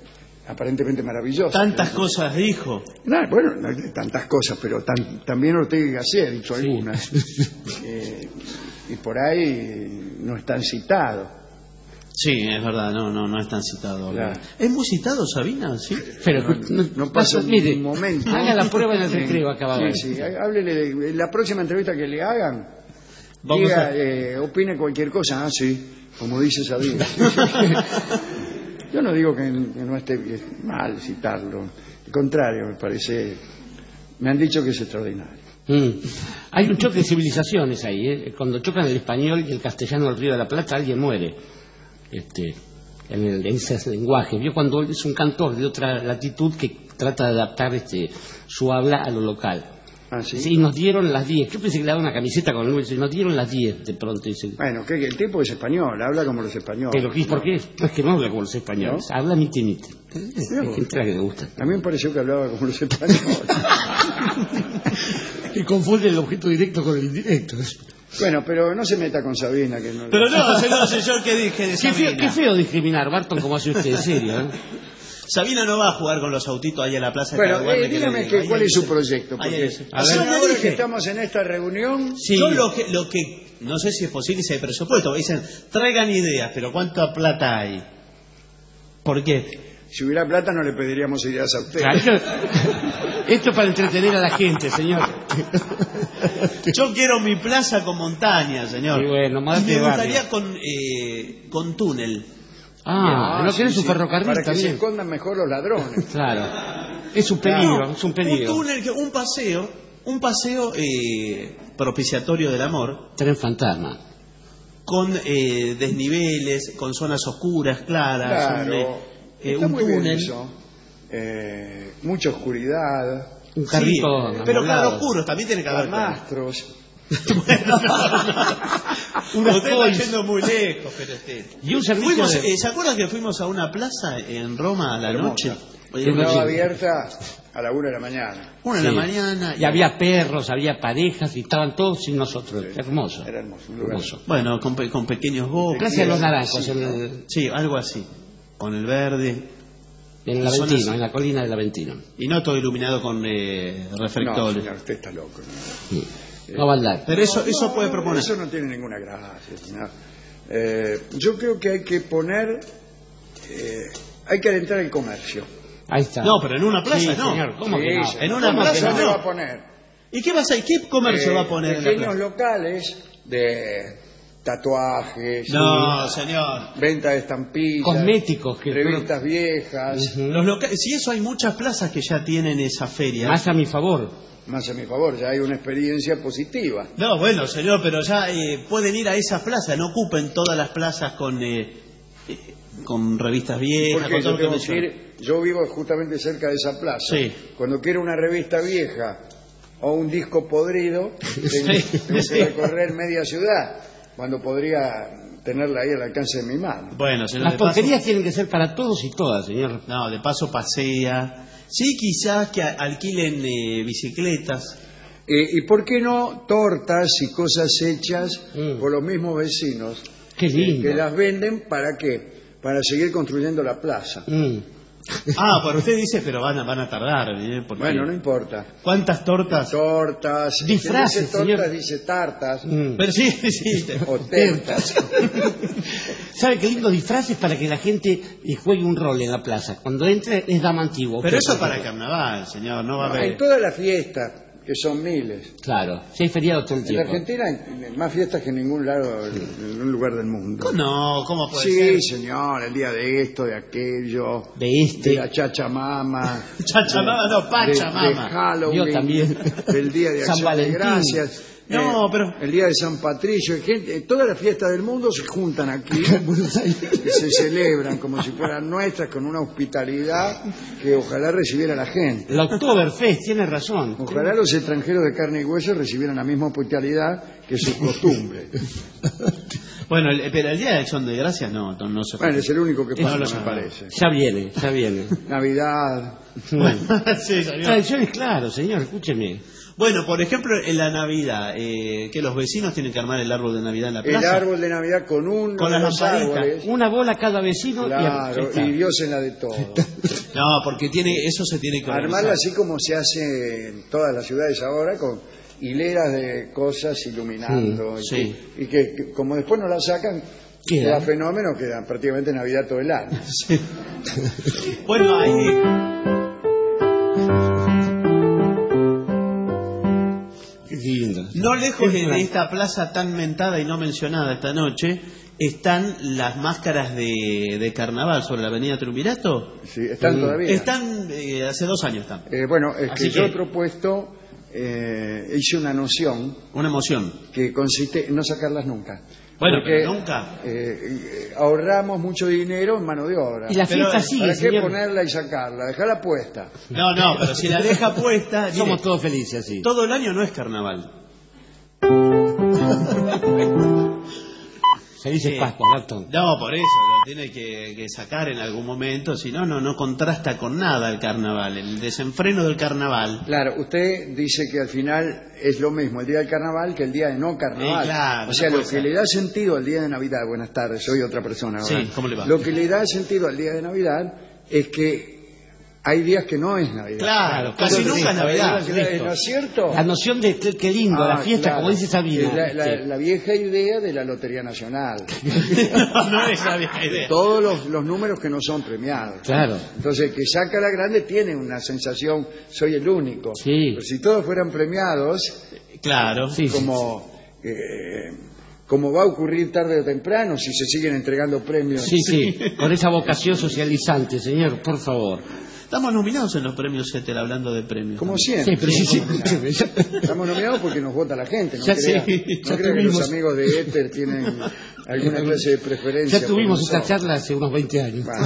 Speaker 5: aparentemente maravillosa.
Speaker 6: Tantas cosas dijo.
Speaker 5: No, bueno, no hay tantas cosas, pero tan, también Ortega y Gasset ha dicho sí. algunas. Eh, y por ahí no están citados.
Speaker 6: Sí, es verdad, no, no, no es tan citado.
Speaker 5: Claro.
Speaker 6: ¿Es muy citado, Sabina? Sí.
Speaker 7: Pero
Speaker 5: No, no, no pasa
Speaker 7: paso, mire,
Speaker 5: un momento.
Speaker 7: haga la prueba en el
Speaker 5: Sí.
Speaker 7: recreo, acaba de
Speaker 5: Sí, sí, háblele de, en la próxima entrevista que le hagan,
Speaker 6: Vamos
Speaker 5: diga,
Speaker 6: a-
Speaker 5: eh, opine cualquier cosa, ah, sí, como dice Sabina. Yo no digo que, que no esté mal citarlo, al contrario, me parece, me han dicho que es extraordinario.
Speaker 7: Mm. Hay un choque de civilizaciones ahí, ¿eh? Cuando chocan el español y el castellano del Río de la Plata, alguien muere. Este, en, el, en ese lenguaje. Vio cuando es un cantor de otra latitud que trata de adaptar este, su habla a lo local.
Speaker 5: ¿Ah, sí?
Speaker 7: Sí, nos dieron las diez. Yo pensé que le daba una camiseta con el número, y nos dieron las diez de pronto. Dice,
Speaker 5: Bueno, que que el tipo es español, habla como los españoles.
Speaker 7: pero ¿qué, ¿por qué? No es que no habla como los españoles,
Speaker 5: ¿No?
Speaker 7: habla miti miti. Hay gente a la que le gusta.
Speaker 5: A mí me pareció que hablaba como los españoles.
Speaker 7: Y confunde el objeto directo con el indirecto.
Speaker 5: Bueno, pero no se meta con Sabina, que no...
Speaker 6: Pero no, señor, señor, ¿qué dije de
Speaker 7: Qué
Speaker 6: Sabina?
Speaker 7: feo, qué feo discriminar, Barton, como hace usted, en serio. ¿eh?
Speaker 6: Sabina no va a jugar con los autitos ahí a la plaza.
Speaker 5: Bueno,
Speaker 6: de Caraguarde,
Speaker 5: eh,
Speaker 6: que
Speaker 5: dígame
Speaker 6: le-
Speaker 5: que,
Speaker 6: ahí
Speaker 5: cuál
Speaker 6: le
Speaker 5: es su
Speaker 6: dice-
Speaker 5: proyecto,
Speaker 6: ahí
Speaker 5: porque
Speaker 6: le dice.
Speaker 5: a
Speaker 6: Yo
Speaker 5: ver,
Speaker 6: le
Speaker 5: ahora
Speaker 6: dije.
Speaker 5: que estamos en esta reunión,
Speaker 7: Sí.
Speaker 6: Yo lo que, lo que, no sé si es posible, si hay presupuesto. Dicen, traigan ideas, pero ¿cuánta plata hay? ¿Por qué?
Speaker 5: si hubiera plata no le pediríamos ideas a usted.
Speaker 7: Claro. Esto es para entretener a la gente, señor.
Speaker 6: Yo quiero mi plaza con montaña, señor.
Speaker 7: Y bueno, más
Speaker 6: Y me
Speaker 7: de barrio.
Speaker 6: gustaría con, eh, con túnel.
Speaker 7: Ah,
Speaker 5: Ah,
Speaker 7: ¿no
Speaker 5: sí,
Speaker 7: querés un
Speaker 5: sí,
Speaker 7: ferrocarril
Speaker 5: para que se
Speaker 7: también?
Speaker 5: escondan mejor los ladrones.
Speaker 7: Claro. Es un peligro, es un
Speaker 6: Un
Speaker 7: peligro.
Speaker 6: túnel, que- un paseo, un paseo eh, propiciatorio del amor,
Speaker 7: Tren fantasma.
Speaker 6: con eh, desniveles, con zonas oscuras, claras.
Speaker 5: Claro,
Speaker 6: un, eh, eh,
Speaker 5: está
Speaker 6: un
Speaker 5: muy bien
Speaker 6: túnel.
Speaker 5: eso. Eh, mucha oscuridad,
Speaker 7: Un
Speaker 6: Sí,
Speaker 7: carrito.
Speaker 6: pero
Speaker 7: amoblado.
Speaker 6: claro, oscuro, también tiene que haber.
Speaker 5: mastros.
Speaker 7: Unas
Speaker 6: Usted está
Speaker 7: cois.
Speaker 6: yendo muy lejos, pero este.
Speaker 7: Y un servicio
Speaker 6: Fuimos,
Speaker 7: de-
Speaker 6: eh, ¿se acuerdan que fuimos a una plaza en Roma a la
Speaker 5: Hermosa.
Speaker 6: noche? Oye,
Speaker 7: Qué
Speaker 6: una
Speaker 5: Estaba
Speaker 7: noche.
Speaker 5: abierta a la una de la mañana.
Speaker 6: una de la
Speaker 7: Sí.
Speaker 6: mañana.
Speaker 7: Y había perros, había parejas y estaban todos sin nosotros. Hermoso.
Speaker 5: Era hermoso, un lugar.
Speaker 7: Hermoso.
Speaker 6: Bueno, con, pe- con pequeños bocas.
Speaker 7: Plaza de los Naranjos, en el,
Speaker 6: Sí, algo así. Con el verde.
Speaker 7: en el
Speaker 6: Son
Speaker 7: Aventino,
Speaker 6: así.
Speaker 7: en la colina del Aventino.
Speaker 6: Y no todo iluminado con eh,
Speaker 5: No,
Speaker 6: reflectores.
Speaker 5: señor, usted está loco. ¿no?
Speaker 7: No va a andar.
Speaker 6: Pero eso, eso
Speaker 5: No,
Speaker 6: puede
Speaker 5: no,
Speaker 6: proponer.
Speaker 5: Eso no tiene ninguna gracia, señor. Eh, yo creo que hay que poner, eh, hay que alentar el comercio.
Speaker 7: Ahí está.
Speaker 6: No, pero en una plaza
Speaker 7: Sí,
Speaker 6: no.
Speaker 7: señor, ¿cómo
Speaker 5: Sí,
Speaker 7: que no?
Speaker 5: señor.
Speaker 6: En una
Speaker 5: ¿Cómo
Speaker 6: plaza
Speaker 5: que no
Speaker 6: no.
Speaker 5: se va a poner?
Speaker 6: ¿Y qué vas a, qué comercio
Speaker 5: Eh,
Speaker 6: va a poner en la
Speaker 5: pequeños
Speaker 6: plaza?
Speaker 5: locales de tatuajes,
Speaker 6: No, señor.
Speaker 5: venta de estampillas,
Speaker 7: Cosméticos. Que
Speaker 5: revistas viejas,
Speaker 7: Ujú.
Speaker 6: Los loca- si eso hay muchas plazas que ya tienen esa feria.
Speaker 7: Más a mi favor.
Speaker 5: más a mi favor, ya hay una experiencia positiva.
Speaker 6: No, bueno, señor, pero ya eh, pueden ir a esas plazas, no ocupen todas las plazas con eh, eh, con revistas viejas,
Speaker 5: Porque
Speaker 6: con todo
Speaker 5: yo,
Speaker 6: lo que
Speaker 5: tengo que
Speaker 6: mencioné.
Speaker 5: ir- yo vivo justamente cerca de esa plaza.
Speaker 6: Sí.
Speaker 5: Cuando quiero una revista vieja o un disco podrido, tengo,
Speaker 6: Sí.
Speaker 5: tengo que recorrer media ciudad, cuando podría tenerla ahí al alcance de mi mano.
Speaker 6: Bueno, señor,
Speaker 7: Las
Speaker 6: de paso-
Speaker 7: tonterías tienen que ser para todos y todas, señor.
Speaker 6: No, de paso pasea. Sí, quizás que a- alquilen eh, bicicletas.
Speaker 5: Eh, ¿Y por qué no tortas y cosas hechas
Speaker 7: Mm.
Speaker 5: por los mismos vecinos
Speaker 7: Qué lindo.
Speaker 5: que las venden para qué? Para seguir construyendo la plaza.
Speaker 7: Mm.
Speaker 6: Ah, pero usted dice, pero van a, van a tardar. ¿eh? Porque
Speaker 5: Bueno, no importa.
Speaker 6: ¿cuántas tortas?
Speaker 5: Tortas,
Speaker 7: Disfraces,
Speaker 5: quien dice tortas
Speaker 7: señor.
Speaker 5: dice tartas
Speaker 7: Mm.
Speaker 6: Pero sí, sí.
Speaker 5: o tertas.
Speaker 7: ¿Sabe qué lindo disfraces para que la gente eh, juegue un rol en la plaza? Cuando entre es dama antiguo.
Speaker 6: Pero
Speaker 7: Usted,
Speaker 6: eso
Speaker 7: por
Speaker 6: para
Speaker 7: ejemplo.
Speaker 6: carnaval, señor, no va a
Speaker 5: En
Speaker 6: haber.
Speaker 5: todas las fiestas, que son miles.
Speaker 7: Claro, si hay feriado todo el
Speaker 5: En
Speaker 7: tiempo.
Speaker 5: Argentina hay más fiestas que en ningún lado, en ningún lugar del mundo.
Speaker 6: No, ¿cómo puede
Speaker 5: Sí,
Speaker 6: ser?
Speaker 5: señor, el día de esto, de aquello,
Speaker 7: De este.
Speaker 5: de la chachamama,
Speaker 6: Chachamama, no,
Speaker 5: de,
Speaker 6: Pachamama.
Speaker 5: de Halloween,
Speaker 7: Yo también.
Speaker 5: del día de
Speaker 7: San
Speaker 5: Acción de
Speaker 7: Valentín.
Speaker 5: Gracias,
Speaker 6: No,
Speaker 5: eh,
Speaker 6: pero-
Speaker 5: el día de San Patricio, gente, todas las fiestas del mundo se juntan aquí y se celebran como si fueran nuestras con una hospitalidad que ojalá recibiera la gente.
Speaker 7: La Oktoberfest, tiene razón.
Speaker 5: Ojalá los extranjeros de carne y hueso recibieran la misma hospitalidad que su costumbre.
Speaker 6: Bueno, el- pero el día de Acción de Gracias no, no, no se
Speaker 5: Bueno, es el único que
Speaker 6: No
Speaker 5: pasa,
Speaker 6: lo
Speaker 5: me
Speaker 6: sé.
Speaker 5: parece.
Speaker 7: Ya viene, ya viene.
Speaker 5: Navidad.
Speaker 7: Bueno.
Speaker 6: Sí, señor.
Speaker 7: Tradiciones, claro, señor, escúcheme.
Speaker 6: Bueno, por ejemplo, en la Navidad, eh, que los vecinos tienen que armar el árbol de Navidad en la plaza.
Speaker 5: El árbol de Navidad con uno
Speaker 6: con
Speaker 5: de
Speaker 6: las
Speaker 5: los
Speaker 6: lamparitas.
Speaker 5: árboles.
Speaker 7: Una bola cada vecino.
Speaker 5: Claro,
Speaker 7: y,
Speaker 5: y Dios en la de todos.
Speaker 6: No, porque tiene eso se tiene que
Speaker 5: Armarla
Speaker 6: organizar.
Speaker 5: así como se hace en todas las ciudades ahora, con hileras de cosas iluminando.
Speaker 6: Sí,
Speaker 5: y,
Speaker 6: sí.
Speaker 5: que, y que, que como después no la sacan,
Speaker 7: Queda.
Speaker 5: queda fenómeno, queda prácticamente Navidad todo el año.
Speaker 6: Sí. Bueno, hay...
Speaker 7: Qué lindo.
Speaker 6: No lejos
Speaker 7: Es
Speaker 6: de
Speaker 7: una-
Speaker 6: esta plaza tan mentada y no mencionada esta noche, están las máscaras de, de carnaval sobre la avenida Triunvirato.
Speaker 5: Sí, están
Speaker 7: Mm.
Speaker 5: todavía.
Speaker 6: Están, eh, hace dos años están.
Speaker 5: Eh, bueno, es
Speaker 6: Así
Speaker 5: que yo
Speaker 6: que-
Speaker 5: he propuesto, eh, hice una noción
Speaker 6: Una emoción.
Speaker 5: que consiste en no sacarlas nunca.
Speaker 6: Bueno,
Speaker 5: Porque,
Speaker 6: pero nunca.
Speaker 5: eh, eh, ahorramos mucho dinero en mano de obra.
Speaker 7: Y la
Speaker 6: Pero,
Speaker 7: fiesta
Speaker 6: ¿para
Speaker 7: sigue,
Speaker 5: ¿Para qué
Speaker 7: señor.
Speaker 5: ponerla y sacarla? Dejarla puesta.
Speaker 6: No, no, pero si la deja puesta, mire,
Speaker 7: Somos todos felices así.
Speaker 6: todo el año no es carnaval.
Speaker 7: Felices
Speaker 6: Sí.
Speaker 7: Pascuas, Gastón.
Speaker 6: No, por eso, lo tiene que, que sacar en algún momento, si no, no, no contrasta con nada el carnaval, el desenfreno del carnaval.
Speaker 5: Claro, usted dice que al final es lo mismo el día del carnaval que el día de no carnaval.
Speaker 6: Sí, claro,
Speaker 5: o sea,
Speaker 6: no
Speaker 5: lo
Speaker 6: puede
Speaker 5: que
Speaker 6: ser.
Speaker 5: le da sentido al día de Navidad, buenas tardes, soy otra persona ahora.
Speaker 6: Sí, ¿cómo le va?
Speaker 5: Lo que le da sentido al día de Navidad es que hay días que no es Navidad.
Speaker 6: Claro, casi
Speaker 7: todo
Speaker 6: nunca es Navidad.
Speaker 5: ¿No es cierto?
Speaker 7: La noción de qué, qué lindo, la
Speaker 5: Ah,
Speaker 7: fiesta,
Speaker 5: claro.
Speaker 7: como dice Sabina.
Speaker 5: Es La, la-
Speaker 7: Sí.
Speaker 5: la vieja idea de la Lotería Nacional.
Speaker 6: no, no es la vieja idea.
Speaker 5: Todos los, los números que no son premiados.
Speaker 7: Claro.
Speaker 5: Entonces, el que saca la grande tiene una sensación, soy el único.
Speaker 7: Sí.
Speaker 5: Pero si todos fueran premiados,
Speaker 6: Claro.
Speaker 7: Sí, sí.
Speaker 5: como, eh, como va a ocurrir tarde o temprano, si se siguen entregando premios.
Speaker 7: Sí, sí, con esa vocación socializante, señor, por favor.
Speaker 6: Estamos nominados en los premios Setel, hablando de premios.
Speaker 5: Como
Speaker 7: Sí,
Speaker 5: siempre.
Speaker 7: pero sí, sí.
Speaker 5: Estamos nominados porque nos vota la gente. No
Speaker 7: Ya
Speaker 5: crea,
Speaker 7: sí,
Speaker 5: no
Speaker 7: ya
Speaker 5: crea que los
Speaker 7: tuvimos.
Speaker 5: amigos de Éter tienen alguna clase de preferencia.
Speaker 7: Ya tuvimos
Speaker 5: por
Speaker 7: esta
Speaker 5: nosotros.
Speaker 7: charla hace unos veinte años.
Speaker 5: Bueno.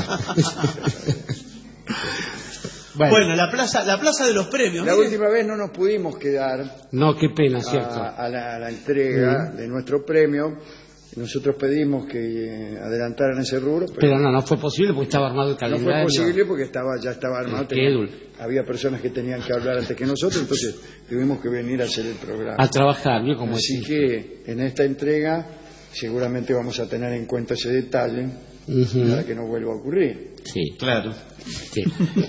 Speaker 7: Bueno,
Speaker 6: Bueno, la plaza, la plaza de los premios.
Speaker 5: La
Speaker 6: mire.
Speaker 5: última vez no nos pudimos quedar
Speaker 7: no, qué pena, ¿cierto?
Speaker 5: a, a la, a la entrega de nuestro premio. Nosotros pedimos que eh, adelantaran ese rubro, pero,
Speaker 7: Pero no, no fue posible porque estaba armado el
Speaker 5: no
Speaker 7: calendario.
Speaker 5: fue posible porque estaba ya estaba armado.
Speaker 7: Qué
Speaker 5: tenía-
Speaker 7: dul-
Speaker 5: había personas que tenían que hablar antes que nosotros, entonces tuvimos que venir a hacer el programa.
Speaker 7: A trabajar, ¿vio cómo
Speaker 5: Así
Speaker 7: es?
Speaker 5: que en esta entrega seguramente vamos a tener en cuenta ese detalle
Speaker 7: Ujú.
Speaker 5: para que no vuelva a ocurrir.
Speaker 7: Sí,
Speaker 6: Claro.
Speaker 7: sí.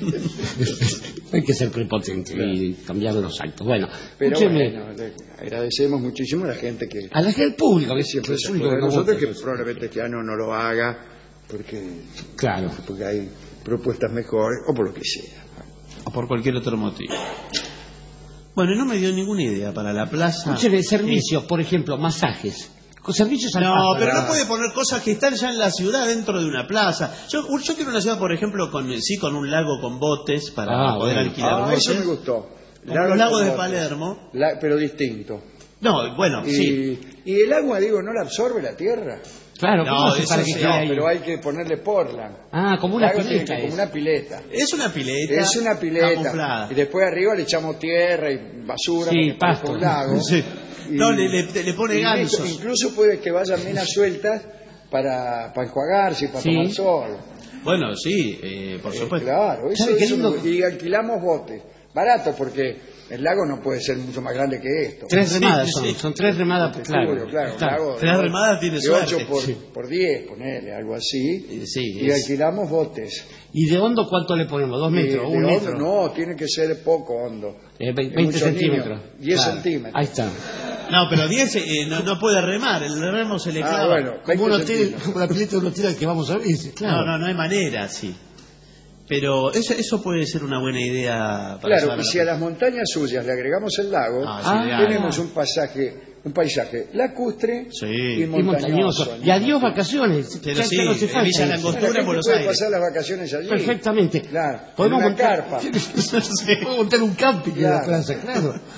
Speaker 7: Hay que ser prepotente y cambiar los actos. Bueno,
Speaker 5: Pero
Speaker 7: escúcheme,
Speaker 5: bueno, le agradecemos muchísimo a la gente que,
Speaker 7: a la gente del público, que
Speaker 5: que siempre se
Speaker 7: resulta
Speaker 5: acuerda de
Speaker 7: que no
Speaker 5: nosotros,
Speaker 7: vota.
Speaker 5: que probablemente este año no lo haga porque,
Speaker 7: Claro.
Speaker 5: porque hay propuestas mejores o por lo que sea.
Speaker 6: O por cualquier otro motivo. Bueno, y no me dio ninguna idea para la plaza.
Speaker 7: Escúcheme, servicios, por ejemplo, masajes. Con servicios al
Speaker 6: No,
Speaker 7: paso.
Speaker 6: pero no
Speaker 5: Ah.
Speaker 6: puede poner cosas que están ya en la ciudad dentro de una plaza. Yo, yo quiero una ciudad, por ejemplo, con sí, con un lago con botes para
Speaker 7: Ah,
Speaker 6: poder
Speaker 7: bueno.
Speaker 6: alquilar
Speaker 5: Ah,
Speaker 6: botes.
Speaker 5: eso me gustó.
Speaker 6: Como los lagos de
Speaker 5: con botes.
Speaker 6: Palermo.
Speaker 5: La- pero distinto.
Speaker 6: No, bueno,
Speaker 5: Y,
Speaker 6: sí.
Speaker 5: y el agua, digo, no la absorbe la tierra.
Speaker 7: Claro,
Speaker 6: No,
Speaker 7: ¿cómo hace
Speaker 6: eso
Speaker 7: para
Speaker 6: sí,
Speaker 7: que
Speaker 5: No,
Speaker 7: quede ahí?
Speaker 5: pero hay que ponerle portland.
Speaker 7: Ah, como
Speaker 5: El
Speaker 7: una
Speaker 5: agua tiene
Speaker 7: pileta
Speaker 5: que- como
Speaker 7: es.
Speaker 5: una pileta.
Speaker 6: Es una pileta.
Speaker 5: Es una pileta.
Speaker 6: camuflada.
Speaker 5: Y después arriba le echamos tierra y basura
Speaker 7: Sí,
Speaker 5: para que parezca
Speaker 7: pasto.
Speaker 5: un lago.
Speaker 6: Sí.
Speaker 5: Y-
Speaker 6: No, le, le- le pone
Speaker 5: y listo.
Speaker 6: gansos.
Speaker 5: Incluso puede que vayan minas sueltas para, para enjuagarse y para
Speaker 7: Sí.
Speaker 5: tomar sol.
Speaker 6: Bueno, sí, eh, por
Speaker 5: Eh,
Speaker 6: supuesto.
Speaker 5: claro, eso,
Speaker 7: ¿Sabe qué
Speaker 5: eso
Speaker 7: lindo?
Speaker 5: me- y alquilamos botes. Barato porque el lago no puede ser mucho más grande que esto.
Speaker 7: Tres
Speaker 6: Sí,
Speaker 7: remadas
Speaker 6: sí,
Speaker 7: son,
Speaker 6: sí.
Speaker 7: son tres remadas,
Speaker 5: Te
Speaker 7: claro.
Speaker 5: juro, claro, un
Speaker 7: Claro.
Speaker 5: lago de-
Speaker 6: Tres remadas tiene
Speaker 5: de
Speaker 6: suerte.
Speaker 5: ocho por,
Speaker 7: Sí.
Speaker 5: por diez, ponele, algo así.
Speaker 6: Eh, sí,
Speaker 5: y
Speaker 6: es-
Speaker 5: alquilamos botes.
Speaker 7: ¿Y de hondo cuánto le ponemos? ¿Dos metros?
Speaker 5: Eh, de
Speaker 7: ¿Un
Speaker 5: hondo,
Speaker 7: metro?
Speaker 5: No, tiene que ser poco hondo.
Speaker 7: Eh, ve-
Speaker 5: Hay
Speaker 7: veinte
Speaker 5: muchos
Speaker 7: centímetros.
Speaker 5: niños, diez
Speaker 7: Claro.
Speaker 5: centímetros.
Speaker 7: Ahí está.
Speaker 6: No, pero diez eh, no, no puede remar, el remo se le clava.
Speaker 5: Ah, bueno,
Speaker 7: Como, uno
Speaker 5: veinte
Speaker 7: tiene,
Speaker 5: centímetros.
Speaker 7: como la pileta uno tira el que vamos a ver. Claro.
Speaker 6: No, no, no hay manera, sí. Pero eso, eso puede ser una buena idea para
Speaker 5: Claro,
Speaker 6: llevar
Speaker 5: y
Speaker 6: a la
Speaker 5: si a las montañas suyas le agregamos el lago,
Speaker 6: Ah, es
Speaker 7: Ah,
Speaker 6: ideal.
Speaker 5: tenemos un pasaje, un paisaje lacustre
Speaker 6: Sí.
Speaker 5: y
Speaker 7: Y
Speaker 5: montañoso.
Speaker 7: montañoso. Y adiós vacaciones.
Speaker 6: Pero
Speaker 7: Ya-
Speaker 6: sí,
Speaker 7: ya no hace
Speaker 6: en
Speaker 7: falta
Speaker 6: Villa
Speaker 7: eso.
Speaker 6: Langostura,
Speaker 5: La gente
Speaker 6: en Buenos
Speaker 5: puede
Speaker 6: Aires.
Speaker 5: pasar las vacaciones allí.
Speaker 7: Perfectamente.
Speaker 5: Claro,
Speaker 7: Podemos
Speaker 5: en una
Speaker 7: montar,
Speaker 5: carpa.
Speaker 7: podemos montar un camping en la
Speaker 5: Claro.
Speaker 7: plaza, claro.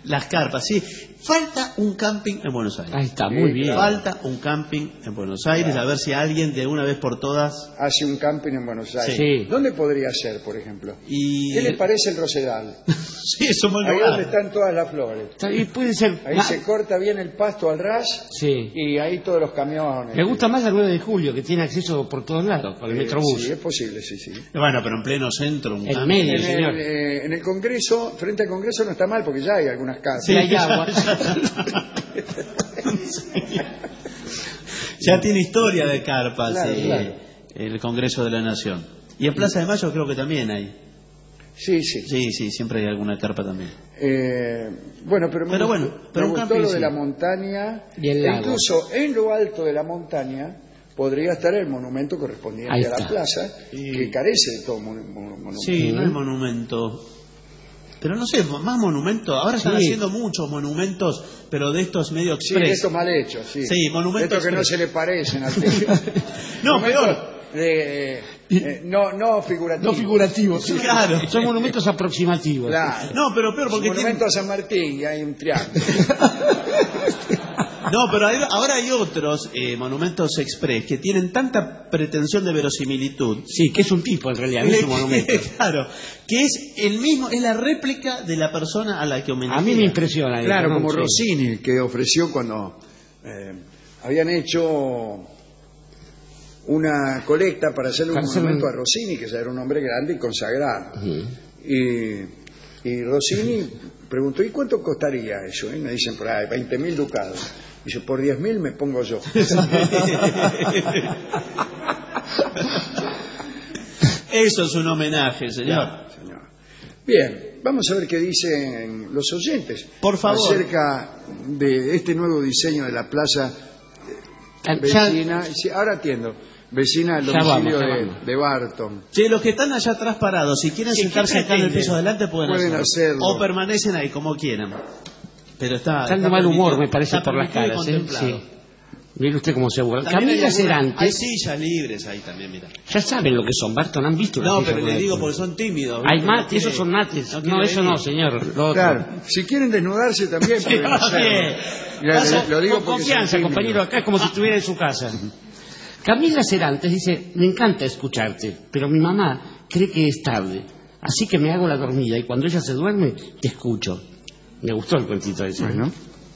Speaker 6: Las carpas, sí. Falta un camping en Buenos Aires.
Speaker 7: Ahí está, muy bien.
Speaker 6: Falta un camping en Buenos Aires, claro. A ver si alguien de una vez por todas
Speaker 5: hace un camping en Buenos Aires.
Speaker 7: Sí.
Speaker 5: ¿Dónde podría ser, por ejemplo?
Speaker 6: Y...
Speaker 5: ¿Qué le parece el Rosedal?
Speaker 6: Sí, es un buen
Speaker 5: Ahí
Speaker 6: lugar.
Speaker 5: donde están todas las flores.
Speaker 7: Y puede ser.
Speaker 5: Ahí
Speaker 7: ah,
Speaker 5: se corta bien el pasto al ras,
Speaker 7: sí.
Speaker 5: Y ahí todos los camiones.
Speaker 7: Me gusta más la nueve de julio, que tiene acceso por todos lados, por el
Speaker 5: Eh,
Speaker 7: Metrobús.
Speaker 5: Sí, es posible, sí, sí.
Speaker 6: Bueno, pero en pleno centro. Un
Speaker 7: En
Speaker 6: camping.
Speaker 7: medio,
Speaker 5: En
Speaker 7: señor.
Speaker 5: el, eh, en el Congreso, frente al Congreso no está mal porque ya hay algunas casas.
Speaker 7: Sí, hay agua.
Speaker 6: Ya tiene historia de carpas,
Speaker 5: Claro,
Speaker 6: eh,
Speaker 5: claro.
Speaker 6: el Congreso de la Nación. Y en Plaza de Mayo creo que también hay.
Speaker 5: Sí, sí.
Speaker 6: Sí, sí, siempre hay alguna carpa también.
Speaker 5: Eh, bueno, pero me
Speaker 6: Pero
Speaker 5: gustó,
Speaker 6: bueno, pero
Speaker 5: me
Speaker 6: un
Speaker 5: gustó
Speaker 6: camping
Speaker 5: lo
Speaker 6: sí.
Speaker 5: de la montaña.
Speaker 7: Y el
Speaker 5: E
Speaker 7: lago.
Speaker 5: incluso en lo alto de la montaña podría estar el monumento correspondiente
Speaker 7: Ahí
Speaker 5: a la
Speaker 7: está.
Speaker 5: plaza,
Speaker 6: Sí.
Speaker 5: que carece de todo mon- mon- monumento.
Speaker 6: Sí, no es monumento. Pero no sé, más monumento. Ahora están
Speaker 7: Sí.
Speaker 6: haciendo muchos monumentos, pero de estos medio
Speaker 5: Sí, de
Speaker 6: express.
Speaker 5: estos mal hechos, sí.
Speaker 6: Sí, monumento
Speaker 5: De estos que no
Speaker 6: express.
Speaker 5: se le parecen al tío.
Speaker 6: No,
Speaker 5: Monumentos
Speaker 6: peor.
Speaker 5: de, eh, no, no figurativos.
Speaker 7: No figurativos.
Speaker 6: Claro.
Speaker 7: Son monumentos aproximativos.
Speaker 5: Claro.
Speaker 6: No, pero peor porque
Speaker 5: Monumento a San Martín y hay un triángulo.
Speaker 6: No, pero hay- ahora hay otros eh, monumentos express que tienen tanta pretensión de verosimilitud.
Speaker 7: Sí, que es un tipo en realidad, no es un monumento.
Speaker 6: Claro, que es el mismo, es la réplica de la persona a la que homenajea.
Speaker 7: A mí me impresiona. eso,
Speaker 5: Claro,
Speaker 7: ¿no?
Speaker 5: como
Speaker 7: Sí.
Speaker 5: Rossini, que ofreció cuando eh, habían hecho una colecta para hacerle un
Speaker 7: Para hacer
Speaker 5: monumento
Speaker 7: un-
Speaker 5: a Rossini, que ya era un hombre grande y consagrado.
Speaker 7: Ujú.
Speaker 5: Y, y Rossini preguntó, ¿y cuánto costaría eso? Y me dicen, por ahí, veinte mil ducados. Dice, por diez mil me pongo yo.
Speaker 6: Eso es un homenaje, señor.
Speaker 5: Señor. Bien, vamos a ver qué dicen los oyentes.
Speaker 6: Por favor.
Speaker 5: Acerca de este nuevo diseño de la plaza
Speaker 7: Ah, ya-
Speaker 5: vecina. Sí, ahora atiendo. Vecina del
Speaker 7: Ya
Speaker 5: domicilio
Speaker 7: vamos, ya
Speaker 5: de,
Speaker 7: vamos.
Speaker 5: de Barton.
Speaker 6: Che, los que están allá atrás parados, si quieren
Speaker 7: Sí,
Speaker 6: sentarse
Speaker 7: ¿qué
Speaker 6: acá en el
Speaker 7: pretenden?
Speaker 6: piso adelante, pueden,
Speaker 5: Pueden hacerlo.
Speaker 6: O permanecen ahí, como quieran. Pero está.
Speaker 7: Están de
Speaker 6: está
Speaker 7: mal humor,
Speaker 6: permitido-
Speaker 7: me parece,
Speaker 6: está
Speaker 7: por las
Speaker 6: permitido y
Speaker 7: caras. ¿eh?
Speaker 6: contemplado.
Speaker 7: Sí. Mire usted cómo se burla.
Speaker 6: También hay
Speaker 7: Camila
Speaker 6: alguna-
Speaker 7: Cerantes,
Speaker 6: Hay sillas libres ahí también, mira.
Speaker 7: ya saben lo que son. Barton, ¿han visto? las
Speaker 6: No,
Speaker 7: sillas
Speaker 6: pero le
Speaker 7: con
Speaker 6: digo
Speaker 7: esto?
Speaker 6: porque son tímidos.
Speaker 7: Hay
Speaker 6: ¿viste?
Speaker 7: mates,
Speaker 6: No
Speaker 7: esos
Speaker 6: quiere-
Speaker 7: son mates.
Speaker 6: no
Speaker 7: No,
Speaker 6: quiere
Speaker 7: eso no,
Speaker 6: venir.
Speaker 7: señor. Lo otro.
Speaker 5: Claro, si quieren desnudarse también pueden hacerlo.
Speaker 7: Bien.
Speaker 5: Ya,
Speaker 7: Pasa-
Speaker 5: le- lo digo
Speaker 7: con
Speaker 5: porque
Speaker 7: confianza,
Speaker 5: son tímidos.
Speaker 7: compañero, acá es como si estuviera en su casa. Camila Cerantes dice, me encanta escucharte, pero mi mamá cree que es tarde, así que me hago la dormida y cuando ella se duerme, te escucho. Me gustó el cuentito ese.
Speaker 5: Bueno.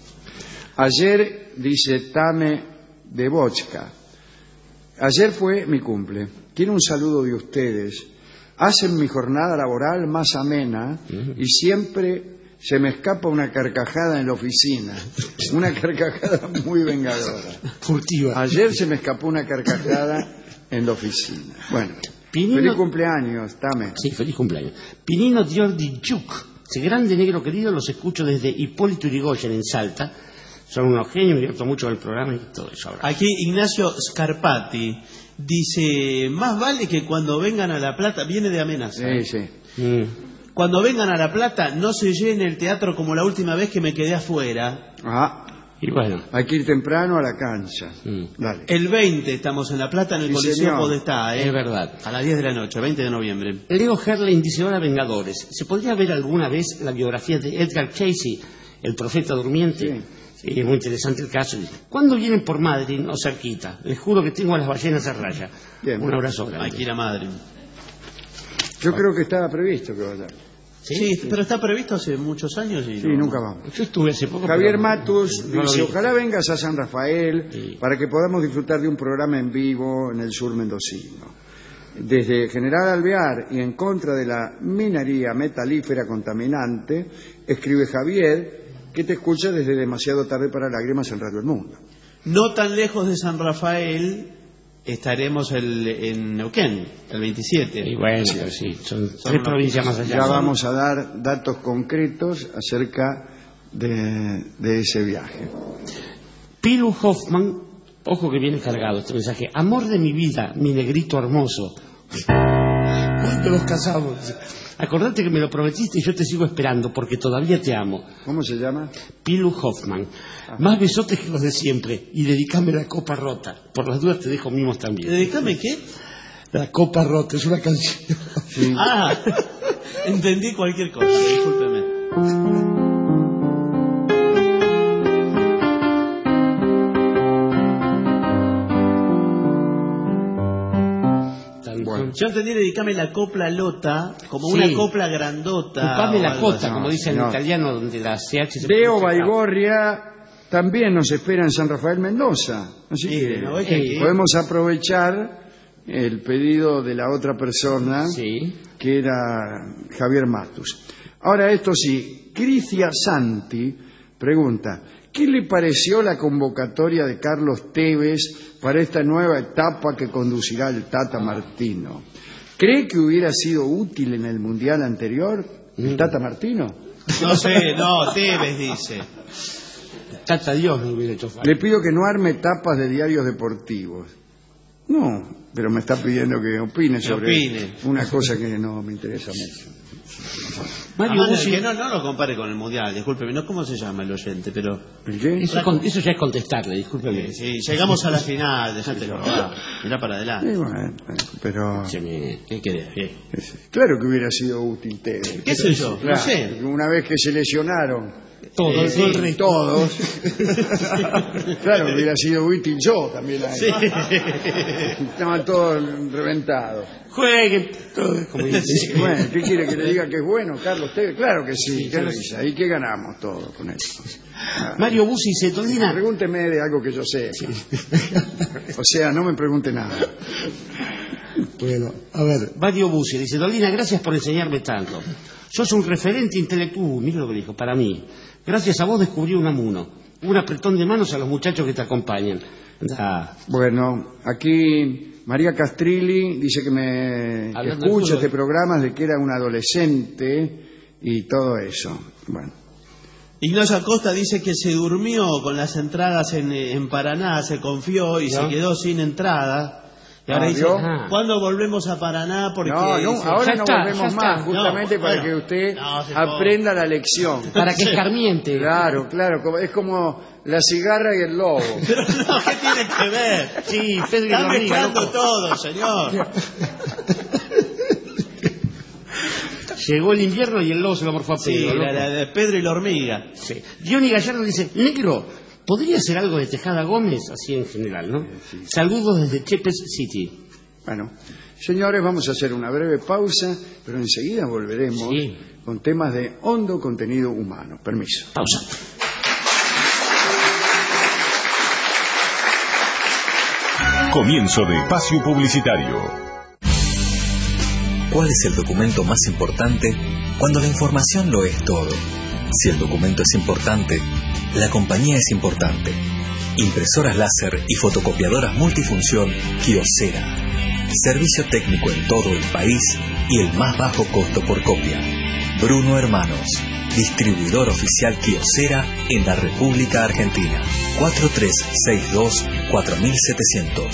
Speaker 5: Ayer, dice Tame de Bochka, ayer fue mi cumple. Quiero un saludo de ustedes. Hacen mi jornada laboral más amena y siempre se me escapa una carcajada en la oficina. Una carcajada muy vengadora.
Speaker 7: Furtiva.
Speaker 5: Ayer se me escapó una carcajada en la oficina. Bueno,
Speaker 7: Pinino-
Speaker 5: feliz cumpleaños, Tame.
Speaker 7: Sí, feliz cumpleaños. Pinino Diordi Yuk, ese grande negro querido, los escucho desde Hipólito Yrigoyen en Salta. Son unos genios, me divierto mucho del programa y todo eso. Ahora.
Speaker 6: Aquí Ignacio Scarpati dice, más vale que cuando vengan a La Plata, viene de amenaza.
Speaker 5: Sí, sí.
Speaker 7: Mm.
Speaker 6: Cuando vengan a La Plata, no se llene el teatro como la última vez que me quedé afuera.
Speaker 5: Ah,
Speaker 7: Y bueno,
Speaker 5: hay que ir temprano a la cancha.
Speaker 7: Mm.
Speaker 5: Dale.
Speaker 6: El veinte estamos en La Plata, en el
Speaker 5: Sí,
Speaker 6: Coliseo
Speaker 5: señor.
Speaker 6: Podestá, ¿eh?
Speaker 7: es verdad.
Speaker 6: A las diez de la noche, veinte de noviembre.
Speaker 7: Leo Herlein dice, hola Vengadores, ¿se podría ver alguna vez la biografía de Edgar Cayce, el profeta durmiente?
Speaker 5: Sí.
Speaker 7: Sí, es muy interesante el caso. ¿Cuándo vienen por Madrid o cerquita? Les juro que tengo a las ballenas a raya.
Speaker 5: Bien.
Speaker 7: Un abrazo
Speaker 6: Hay
Speaker 7: grande.
Speaker 6: que ir a Madrid.
Speaker 5: Yo creo que estaba previsto que vaya.
Speaker 6: Sí, pero está previsto hace muchos años y
Speaker 5: Sí,
Speaker 6: no-
Speaker 5: nunca vamos.
Speaker 7: Yo estuve hace poco.
Speaker 5: Javier
Speaker 7: pero
Speaker 5: Matus
Speaker 7: no lo
Speaker 5: dice,
Speaker 7: vi.
Speaker 5: ojalá vengas a San Rafael
Speaker 7: Sí.
Speaker 5: para que podamos disfrutar de un programa en vivo en el sur mendocino. Desde General Alvear y en contra de la minería metalífera contaminante, escribe Javier, que te escucha desde demasiado tarde para lágrimas en Radio El Mundo.
Speaker 6: No tan lejos de San Rafael estaremos el- en Neuquén, el veintisiete.
Speaker 7: Y bueno, sí, son tres
Speaker 6: unos-
Speaker 7: provincias más allá.
Speaker 5: Ya vamos a dar datos concretos acerca de, de ese viaje.
Speaker 7: Pilu Hoffman, ojo que viene cargado este mensaje. Amor de mi vida, mi negrito hermoso. ¿Cuándo nos casamos? Acordate que me lo prometiste y yo te sigo esperando porque todavía te amo.
Speaker 5: ¿Cómo se llama?
Speaker 7: Pilu Hoffman. Más besotes que los de siempre. Y dedicame la copa rota. Por las dudas te dejo mimos también.
Speaker 6: ¿Dedicame qué?
Speaker 7: La copa rota es una canción.
Speaker 5: Sí.
Speaker 6: Ah, entendí cualquier cosa, discúlpeme.
Speaker 5: bueno.
Speaker 6: Yo entendí dedicame la copla lota como
Speaker 7: Sí.
Speaker 6: una copla grandota.
Speaker 7: Ocupame
Speaker 6: o
Speaker 7: la
Speaker 6: algo
Speaker 7: cota,
Speaker 6: así.
Speaker 7: como dicen
Speaker 5: no.
Speaker 7: en italiano, donde la C H se
Speaker 5: Leo
Speaker 7: pronuncia K.
Speaker 5: Baigorria también nos espera en San Rafael Mendoza. Así
Speaker 6: Sí,
Speaker 5: que
Speaker 6: ¿no ves que aquí?
Speaker 5: podemos aprovechar el pedido de la otra persona,
Speaker 7: Sí.
Speaker 5: que era Javier Matus. Ahora, esto sí, Cristian Santi pregunta, ¿qué le pareció la convocatoria de Carlos Tevez para esta nueva etapa que conducirá el Tata Martino? ¿Cree que hubiera sido útil en el Mundial anterior el Tata Martino?
Speaker 6: No sé, no, Tevez dice.
Speaker 7: Tata Dios no hubiera hecho falta.
Speaker 5: Le pido que no arme tapas de diarios deportivos. No, pero me está pidiendo que opine sobre
Speaker 6: opine.
Speaker 5: una cosa que no me interesa mucho.
Speaker 7: Mario
Speaker 6: Además,
Speaker 7: Bussi,
Speaker 6: que no, no lo compare con el Mundial, discúlpeme, no cómo se llama el oyente, pero...
Speaker 5: ¿El qué?
Speaker 7: eso, es con- eso ya es contestarle, discúlpeme.
Speaker 6: Sí, sí, llegamos a la final, dejátelo, va, mirá para adelante.
Speaker 5: Sí, bueno, pero
Speaker 7: Se me- ¿Qué querés? Bien.
Speaker 5: claro que hubiera sido útil Tevez.
Speaker 6: ¿Qué sé yo? No
Speaker 5: Claro,
Speaker 6: sé.
Speaker 5: una vez que se lesionaron
Speaker 7: Todo,
Speaker 6: Sí,
Speaker 7: todo el
Speaker 6: sí.
Speaker 7: resto.
Speaker 5: todos, claro que hubiera sido útil yo también ahí.
Speaker 6: Sí.
Speaker 5: Estaban todos reventados.
Speaker 7: Jueguen. todo, como dice.
Speaker 5: Bueno, ¿qué quiere que le diga que es bueno, Carlos Tevez? Claro que sí, ¿qué risa? ¿Y qué ganamos todos con eso? Ah,
Speaker 7: Mario Bussi dice, Tolina,
Speaker 5: Pregúnteme de algo que yo sé. O sea, no me pregunte nada.
Speaker 7: bueno, a ver, Mario Bussi dice, Dolina, gracias por enseñarme tanto. Sos un referente intelectual, mira lo que dijo, para mí. Gracias a vos descubrí un amuno, un apretón de manos a los muchachos que te acompañan. Ah,
Speaker 5: Bueno, aquí María Castrilli dice que me que
Speaker 7: Hablando del
Speaker 5: escucha
Speaker 7: fútbol.
Speaker 5: este programa de que era un adolescente y todo eso. Bueno,
Speaker 6: Ignacio Acosta dice que se durmió con las entradas en, en Paraná, se confió y
Speaker 7: ¿No?
Speaker 6: se quedó sin entrada. Y ahora
Speaker 5: Ah,
Speaker 6: dice,
Speaker 5: ¿vio?
Speaker 6: ¿cuándo volvemos a Paraná? Porque
Speaker 5: no, no,
Speaker 6: dice,
Speaker 5: ahora
Speaker 7: ya
Speaker 5: no
Speaker 7: está,
Speaker 5: volvemos
Speaker 7: ya
Speaker 5: más,
Speaker 7: está.
Speaker 5: justamente
Speaker 6: No,
Speaker 5: para
Speaker 6: bueno.
Speaker 5: que usted
Speaker 6: No, se
Speaker 5: aprenda la lección.
Speaker 7: para que escarmiente.
Speaker 5: Claro, claro, como- es como la cigarra y el lobo.
Speaker 6: Pero no, ¿qué tiene que ver?
Speaker 7: Sí, Pedro y
Speaker 6: Está
Speaker 7: la hormiga,
Speaker 6: mezclando
Speaker 7: loco.
Speaker 6: todo, señor.
Speaker 7: Llegó el invierno y el lobo se lo morfó a
Speaker 6: Sí,
Speaker 7: Pedro.
Speaker 6: la,
Speaker 7: loco.
Speaker 6: la de Pedro y la hormiga.
Speaker 7: Sí. Johnny Gallardo dice, negro, ¿podría ser algo de Tejada Gómez? Así en general, ¿no? Saludos desde Chepes City.
Speaker 5: Bueno, señores, vamos a hacer una breve pausa, pero enseguida volveremos
Speaker 7: Sí.
Speaker 5: con temas de hondo contenido humano. Permiso.
Speaker 7: Pausa.
Speaker 3: Comienzo de espacio publicitario.
Speaker 8: ¿Cuál es el documento más importante cuando la información lo es todo? Si el documento es importante, la compañía es importante. Impresoras láser y fotocopiadoras multifunción Kyocera. Servicio técnico en todo el país y el más bajo costo por copia. Bruno Hermanos, distribuidor oficial Kyocera en la República Argentina. cuatro tres seis dos cuatro siete cero cero.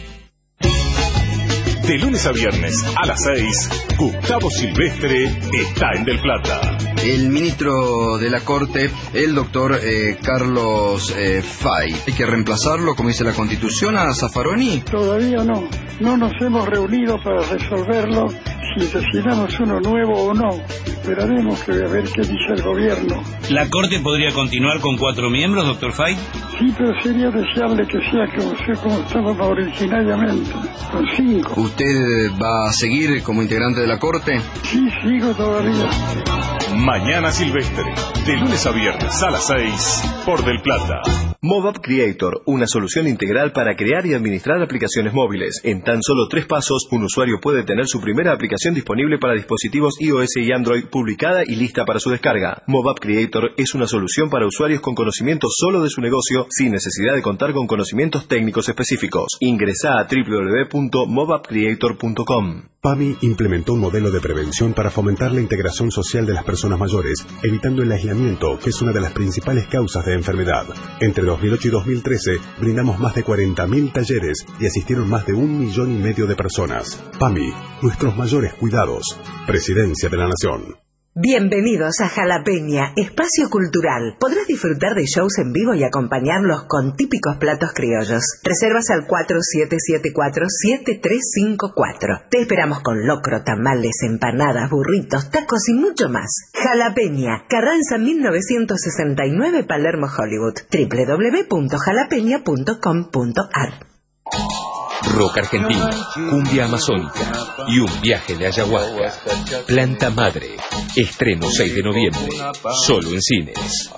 Speaker 3: De lunes a viernes a las seis, Gustavo Silvestre está en Del Plata.
Speaker 9: El ministro de la Corte, el doctor eh, Carlos eh, Fay. ¿Hay que reemplazarlo, como dice la Constitución, a Zaffaroni?
Speaker 10: Todavía no. No nos hemos reunido para resolverlo, si designamos uno nuevo o no. Esperaremos que a ver qué dice el gobierno.
Speaker 11: ¿La Corte podría continuar con cuatro miembros, doctor Fay?
Speaker 10: Sí, pero sería deseable que sea como, sea como estábamos originariamente, con cinco.
Speaker 9: ¿Usted va a seguir como integrante de la Corte?
Speaker 10: Sí, sigo todavía.
Speaker 3: Mañana Silvestre, de lunes a viernes a las seis, por Del Plata.
Speaker 12: MobApp Creator, una solución integral para crear y administrar aplicaciones móviles. En tan solo tres pasos, un usuario puede tener su primera aplicación disponible para dispositivos iOS y Android publicada y lista para su descarga. MobApp Creator es una solución para usuarios con conocimiento solo de su negocio, sin necesidad de contar con conocimientos técnicos específicos. Ingresa a doble u doble u doble u punto mobapp creator punto com.
Speaker 13: PAMI implementó un modelo de prevención para fomentar la integración social de las personas mayores, evitando el aislamiento, que es una de las principales causas de enfermedad. Entre dos mil ocho y dos mil trece, brindamos más de cuarenta mil talleres y asistieron más de un millón y medio de personas. PAMI, nuestros mayores cuidados. Presidencia de la Nación.
Speaker 14: Bienvenidos a Jalapeña, espacio cultural. Podrás disfrutar de shows en vivo y acompañarlos con típicos platos criollos. Reservas al cuatro siete siete cuatro siete tres cinco cuatro. Te esperamos con locro, tamales, empanadas, burritos, tacos y mucho más. Jalapeña, Carranza mil novecientos sesenta y nueve, Palermo, Hollywood. doble u doble u doble u punto jalapeña punto com punto ar.
Speaker 15: rock argentino, cumbia amazónica y un viaje de ayahuasca. Planta Madre, estreno seis de noviembre, solo en cines.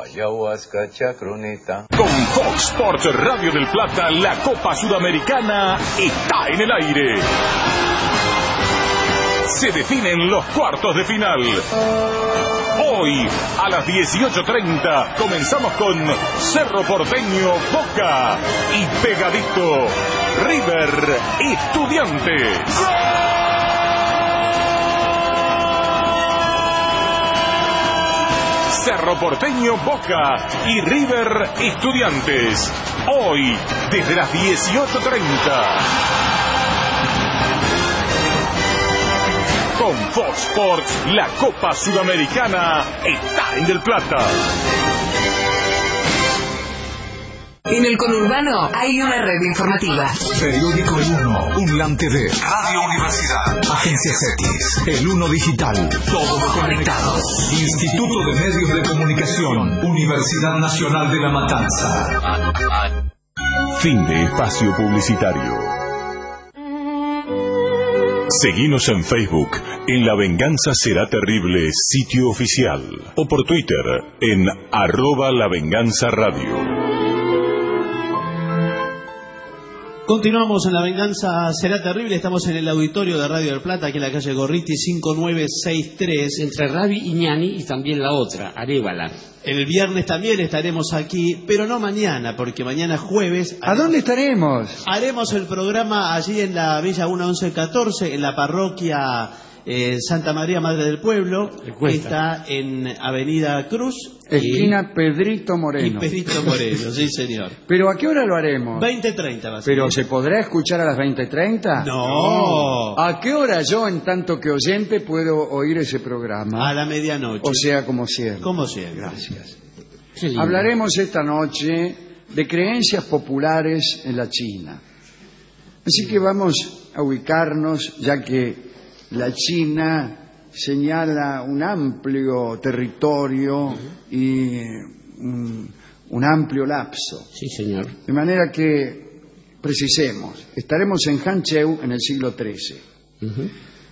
Speaker 3: Con Fox Sports Radio del Plata, la Copa Sudamericana está en el aire. Se definen los cuartos de final. Hoy, a las dieciocho treinta, comenzamos con Cerro Porteño Boca y pegadito River Estudiantes. Cerro Porteño Boca y River Estudiantes. Hoy, desde las dieciocho treinta. Con Fox Sports, la Copa Sudamericana está en Del Plata.
Speaker 14: En el conurbano hay una red informativa.
Speaker 16: Periódico El Uno, un lante de Radio Universidad, Agencia CETIS, El Uno Digital, todos conectados. Instituto de Medios de Comunicación, Universidad Nacional de La Matanza.
Speaker 3: Fin de espacio publicitario. Seguinos en Facebook, en La Venganza Será Terrible, sitio oficial, o por Twitter, en arroba La Venganza Radio.
Speaker 6: Continuamos en La Venganza Será Terrible. Estamos en el auditorio de Radio del Plata, aquí en la calle Gorriti cinco nueve seis tres.
Speaker 7: Entre Rabi y Ñani y también la otra, Arévalo.
Speaker 6: El viernes también estaremos aquí, pero no mañana, porque mañana jueves...
Speaker 5: ¿A dónde estaremos?
Speaker 6: Haremos el programa allí en la Villa uno once catorce, en la parroquia eh, Santa María Madre del Pueblo, que está en Avenida Cruz.
Speaker 5: Esquina y... Pedrito Moreno.
Speaker 6: Y Pedrito Moreno, sí señor.
Speaker 5: ¿Pero a qué hora lo haremos?
Speaker 6: veinte treinta va a ser.
Speaker 5: ¿Pero se podrá escuchar a las veinte treinta?
Speaker 6: No.
Speaker 5: no. ¿A qué hora yo, en tanto que oyente, puedo oír ese programa?
Speaker 6: A la medianoche.
Speaker 5: O sea, como siempre.
Speaker 6: Como siempre.
Speaker 5: Gracias. Hablaremos esta noche de creencias populares en la China. Así que vamos a ubicarnos, ya que la China señala un amplio territorio uh-huh. y un, un amplio lapso.
Speaker 7: Sí, señor.
Speaker 5: De manera que precisemos, estaremos en Hancheu en el siglo trece. Uh-huh.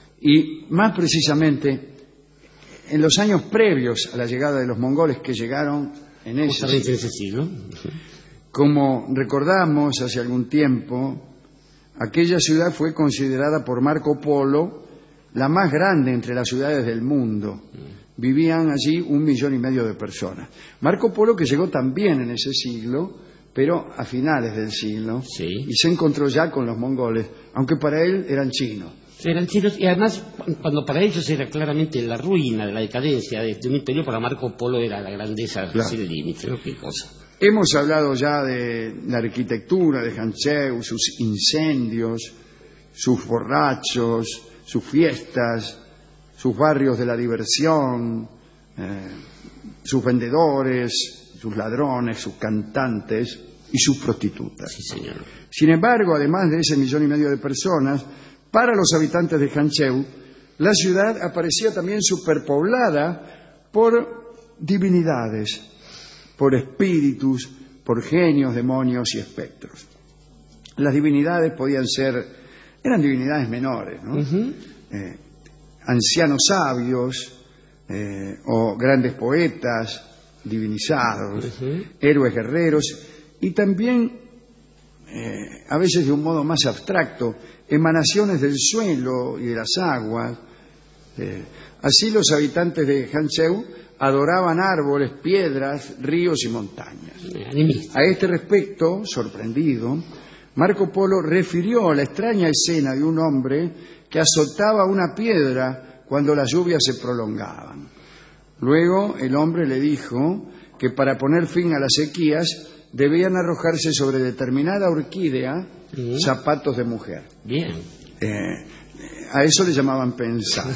Speaker 5: Y más precisamente, en los años previos a la llegada de los mongoles que llegaron en ese siglo.
Speaker 7: ese siglo. Uh-huh.
Speaker 5: Como recordamos hace algún tiempo, aquella ciudad fue considerada por Marco Polo la más grande entre las ciudades del mundo. Vivían allí un millón y medio de personas. Marco Polo, que llegó también en ese siglo, pero a finales del siglo,
Speaker 7: sí.
Speaker 5: y se encontró ya con los mongoles, aunque para él eran chinos.
Speaker 7: Eran chinos, y además, cuando para ellos era claramente la ruina, la decadencia de, de un imperio, para Marco Polo era la grandeza
Speaker 5: claro.
Speaker 7: sin límite, ¿no? Qué cosa.
Speaker 5: Hemos hablado ya de la arquitectura de Hancheu, sus incendios, sus borrachos, sus fiestas, sus barrios de la diversión, eh, sus vendedores, sus ladrones, sus cantantes y sus prostitutas.
Speaker 7: Sí, señor.
Speaker 5: Sin embargo, además de ese millón y medio de personas, para los habitantes de Hancheu, la ciudad aparecía también superpoblada por divinidades, por espíritus, por genios, demonios y espectros. Las divinidades podían ser... Eran divinidades menores, ¿no? Uh-huh. Eh, ancianos sabios eh, o grandes poetas divinizados, uh-huh. héroes guerreros y también, eh, a veces de un modo más abstracto, emanaciones del suelo y de las aguas. Eh, así los habitantes de Hancheu adoraban árboles, piedras, ríos y montañas. A este respecto, sorprendido, Marco Polo refirió la extraña escena de un hombre que azotaba una piedra cuando las lluvias se prolongaban. Luego el hombre le dijo que para poner fin a las sequías debían arrojarse sobre determinada orquídea ¿Sí? zapatos de mujer.
Speaker 7: Bien.
Speaker 5: Eh, a eso le llamaban pensar.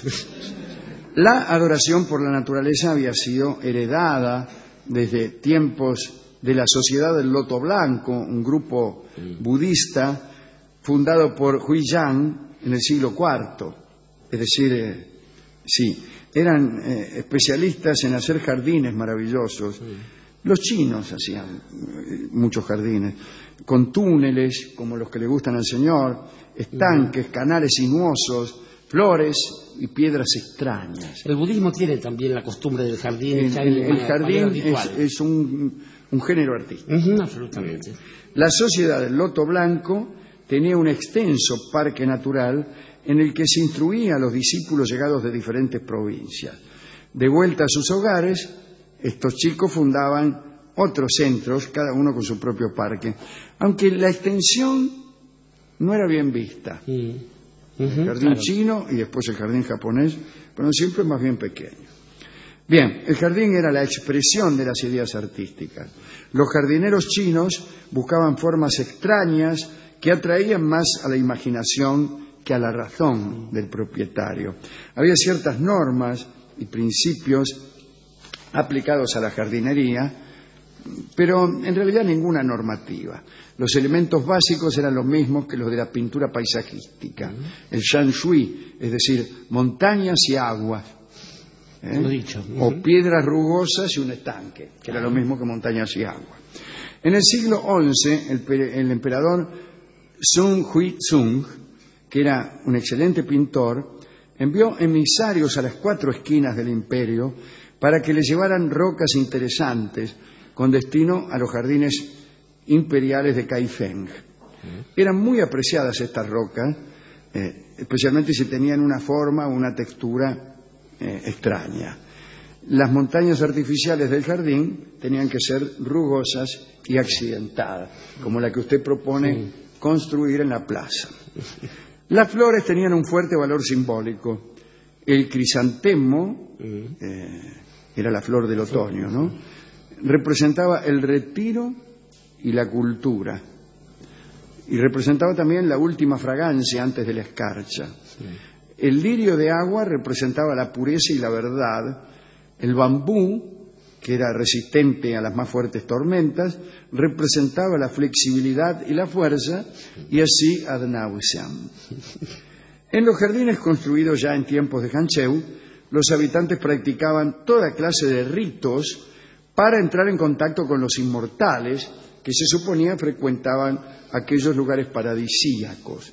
Speaker 5: La adoración por la naturaleza había sido heredada desde tiempos de la Sociedad del Loto Blanco, un grupo budista fundado por Huiyang en el siglo cuarto. Es decir, eh, sí, eran eh, especialistas en hacer jardines maravillosos, Los chinos hacían muchos jardines, con túneles, como los que le gustan al señor, estanques, canales sinuosos, flores y piedras extrañas.
Speaker 7: El budismo tiene también la costumbre del jardín.
Speaker 5: El, el, el jardín es, es un, un género artístico.
Speaker 7: Uh-huh, absolutamente.
Speaker 5: La Sociedad del Loto Blanco tenía un extenso parque natural en el que se instruía a los discípulos llegados de diferentes provincias. De vuelta a sus hogares, estos chicos fundaban otros centros, cada uno con su propio parque, aunque la extensión no era bien vista. Mm. Uh-huh, el jardín claro. chino y después el jardín japonés, pero siempre más bien pequeño. Bien, el jardín era la expresión de las ideas artísticas. Los jardineros chinos buscaban formas extrañas que atraían más a la imaginación que a la razón del propietario. Había ciertas normas y principios aplicados a la jardinería, pero en realidad ninguna normativa. Los elementos básicos eran los mismos que los de la pintura paisajística. El shan shui, es decir, montañas y aguas. ¿eh?
Speaker 7: Lo dicho. Uh-huh.
Speaker 5: O piedras rugosas y un estanque, que era lo mismo que montañas y agua. En el siglo once, el, el emperador Sun Huizong, que era un excelente pintor, envió emisarios a las cuatro esquinas del imperio para que le llevaran rocas interesantes con destino a los jardines imperiales de Kaifeng. Eran muy apreciadas estas rocas, eh, especialmente si tenían una forma o una textura eh, extraña. Las montañas artificiales del jardín tenían que ser rugosas y accidentadas, como la que usted propone sí. construir en la plaza. Las flores tenían un fuerte valor simbólico. El crisantemo, eh, era la flor del otoño, ¿no? Representaba el retiro y la cultura. Y representaba también la última fragancia antes de la escarcha. Sí. El lirio de agua representaba la pureza y la verdad. El bambú, que era resistente a las más fuertes tormentas, representaba la flexibilidad y la fuerza, y así ad nauseam. En los jardines construidos ya en tiempos de Hancheu, los habitantes practicaban toda clase de ritos para entrar en contacto con los inmortales que se suponía frecuentaban aquellos lugares paradisíacos.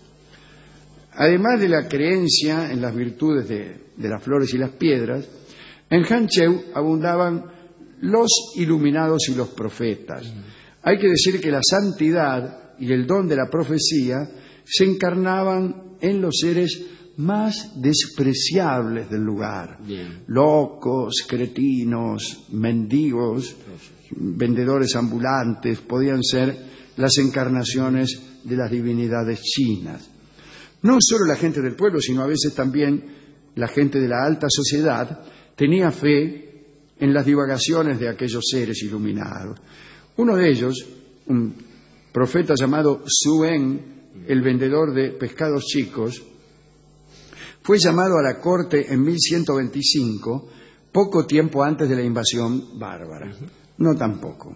Speaker 5: Además de la creencia en las virtudes de, de las flores y las piedras, en Hancheu abundaban los iluminados y los profetas. Hay que decir que la santidad y el don de la profecía se encarnaban en los seres más despreciables del lugar. Bien. Locos, cretinos, mendigos, vendedores ambulantes, podían ser las encarnaciones de las divinidades chinas. No solo la gente del pueblo, sino a veces también la gente de la alta sociedad tenía fe en las divagaciones de aquellos seres iluminados. Uno de ellos, un profeta llamado Suen, el vendedor de pescados chicos, fue llamado a la corte en mil ciento veinticinco, poco tiempo antes de la invasión bárbara. No tampoco.